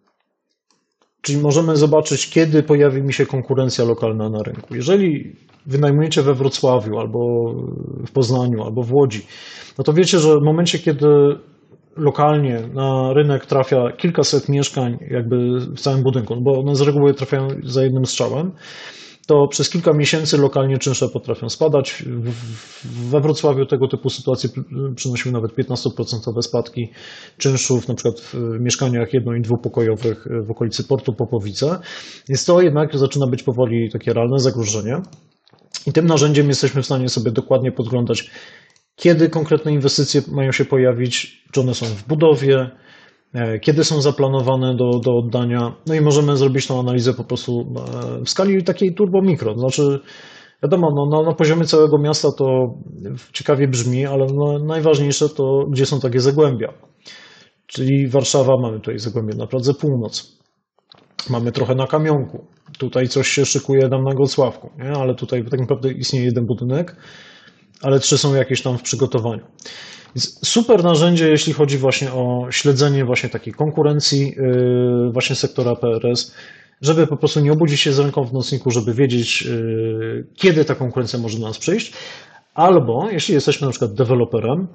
Speaker 1: czyli możemy zobaczyć, kiedy pojawi mi się konkurencja lokalna na rynku. Jeżeli wynajmujecie we Wrocławiu, albo w Poznaniu, albo w Łodzi, no to wiecie, że w momencie, kiedy lokalnie na rynek trafia kilkaset mieszkań jakby w całym budynku, bo one z reguły trafiają za jednym strzałem, to przez kilka miesięcy lokalnie czynsze potrafią spadać. We Wrocławiu tego typu sytuacje przynosiły nawet piętnaście procent spadki czynszów, na przykład w mieszkaniach jedno- i dwupokojowych w okolicy portu Popowice. Jest to jednak zaczyna być powoli takie realne zagrożenie. I tym narzędziem jesteśmy w stanie sobie dokładnie podglądać, kiedy konkretne inwestycje mają się pojawić, czy one są w budowie, kiedy są zaplanowane do, do oddania. No i możemy zrobić tą analizę po prostu w skali takiej turbo mikro. To znaczy, wiadomo, no, na, na poziomie całego miasta to ciekawie brzmi, ale no, najważniejsze to, gdzie są takie zagłębia. Czyli Warszawa, mamy tutaj zagłębie na Pradze Północ. Mamy trochę na Kamionku. Tutaj coś się szykuje tam na Gocławku, nie? Ale tutaj tak naprawdę istnieje jeden budynek, ale trzy są jakieś tam w przygotowaniu. Więc super narzędzie, jeśli chodzi właśnie o śledzenie właśnie takiej konkurencji właśnie sektora P R S, żeby po prostu nie obudzić się z ręką w nocniku, żeby wiedzieć, kiedy ta konkurencja może do nas przyjść, albo jeśli jesteśmy na przykład deweloperem,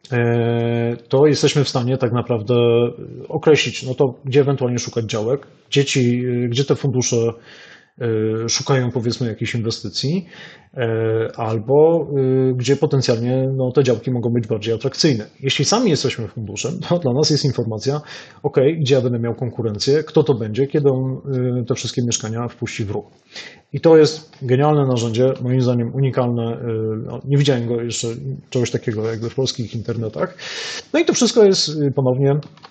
Speaker 1: to jesteśmy w stanie tak naprawdę określić, no to gdzie ewentualnie szukać działek, gdzie, ci, gdzie te fundusze szukają powiedzmy jakichś inwestycji, albo gdzie potencjalnie no, te działki mogą być bardziej atrakcyjne. Jeśli sami jesteśmy funduszem, to dla nas jest informacja, ok, gdzie ja będę miał konkurencję, kto to będzie, kiedy on te wszystkie mieszkania wpuści w ruch. I to jest genialne narzędzie, moim zdaniem unikalne, no, nie widziałem go jeszcze czegoś takiego jakby w polskich internetach. No i to wszystko jest ponownie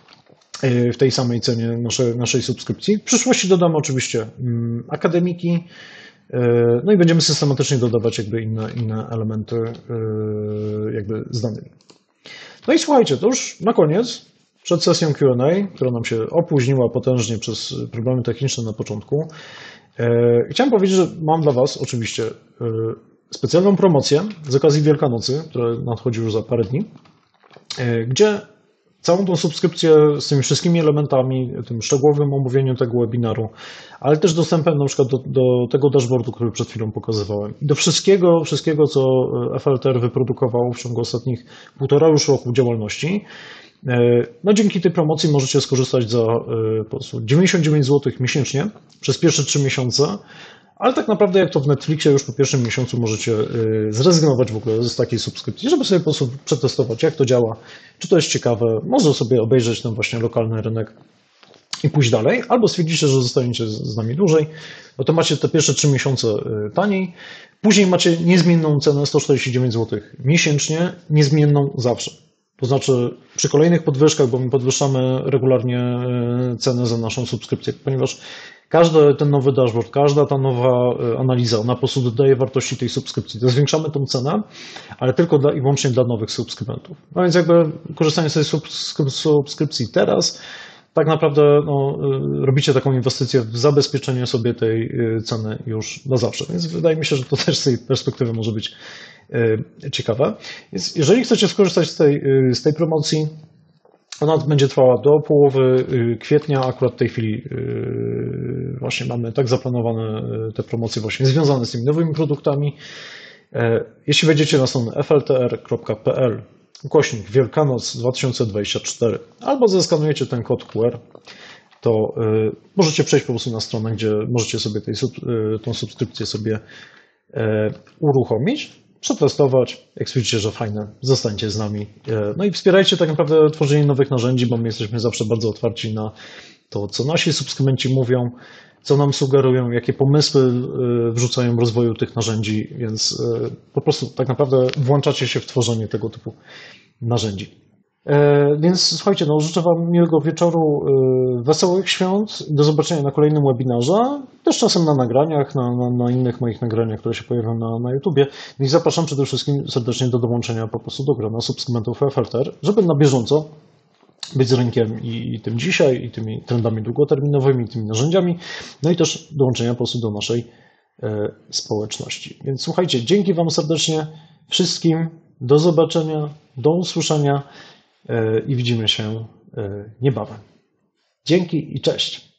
Speaker 1: w tej samej cenie naszej, naszej subskrypcji. W przyszłości dodamy oczywiście akademiki, no i będziemy systematycznie dodawać jakby inne, inne elementy jakby z danymi. No i słuchajcie, to już na koniec, przed sesją Q and A, która nam się opóźniła potężnie przez problemy techniczne na początku, chciałem powiedzieć, że mam dla Was oczywiście specjalną promocję z okazji Wielkanocy, która nadchodzi już za parę dni, gdzie całą tą subskrypcję z tymi wszystkimi elementami, tym szczegółowym omówieniem tego webinaru, ale też dostępem na przykład do, do tego dashboardu, który przed chwilą pokazywałem. I do wszystkiego, wszystkiego, co F L T R wyprodukował w ciągu ostatnich półtora już roku działalności. No dzięki tej promocji możecie skorzystać za po prostu dziewięćdziesiąt dziewięć złotych miesięcznie przez pierwsze trzy miesiące, ale tak naprawdę jak to w Netflixie już po pierwszym miesiącu możecie zrezygnować w ogóle z takiej subskrypcji, żeby sobie po prostu przetestować, jak to działa, czy to jest ciekawe, może sobie obejrzeć ten właśnie lokalny rynek i pójść dalej, albo stwierdzicie, że zostaniecie z nami dłużej, no to macie te pierwsze trzy miesiące taniej, później macie niezmienną cenę sto czterdzieści dziewięć złotych miesięcznie, niezmienną zawsze. To znaczy przy kolejnych podwyżkach, bo my podwyższamy regularnie cenę za naszą subskrypcję, ponieważ każdy ten nowy dashboard, każda ta nowa analiza, ona po prostu dodaje wartości tej subskrypcji. To zwiększamy tą cenę, ale tylko dla, i wyłącznie dla nowych subskrybentów. No więc jakby korzystanie z tej subskrypcji teraz, tak naprawdę no, robicie taką inwestycję w zabezpieczenie sobie tej ceny już na zawsze. Więc wydaje mi się, że to też z tej perspektywy może być ciekawe. Więc jeżeli chcecie skorzystać z tej, z tej promocji, ona będzie trwała do połowy kwietnia. Akurat w tej chwili właśnie mamy tak zaplanowane te promocje właśnie związane z tymi nowymi produktami. Jeśli wejdziecie na stronę f l t r kropka p l ukośnik Wielkanoc dwa tysiące dwadzieścia cztery albo zeskanujecie ten kod Q R, to możecie przejść po prostu na stronę, gdzie możecie sobie tej, tą subskrypcję sobie uruchomić, przetestować, jak stwierdzicie, że fajne, zostańcie z nami. No i wspierajcie tak naprawdę tworzenie nowych narzędzi, bo my jesteśmy zawsze bardzo otwarci na to, co nasi subskrybenci mówią, co nam sugerują, jakie pomysły wrzucają w rozwoju tych narzędzi, więc po prostu tak naprawdę włączacie się w tworzenie tego typu narzędzi. Więc słuchajcie, no, życzę Wam miłego wieczoru, wesołych świąt, do zobaczenia na kolejnym webinarze, też czasem na nagraniach, na, na, na innych moich nagraniach, które się pojawią na, na YouTubie. I zapraszam przede wszystkim serdecznie do dołączenia po prostu do grona subskrybentów F L T R, żeby na bieżąco być z rynkiem i, i tym dzisiaj, i tymi trendami długoterminowymi, i tymi narzędziami, no i też dołączenia po prostu do naszej e, społeczności. Więc słuchajcie, dzięki Wam serdecznie wszystkim, do zobaczenia, do usłyszenia i widzimy się niebawem. Dzięki i cześć.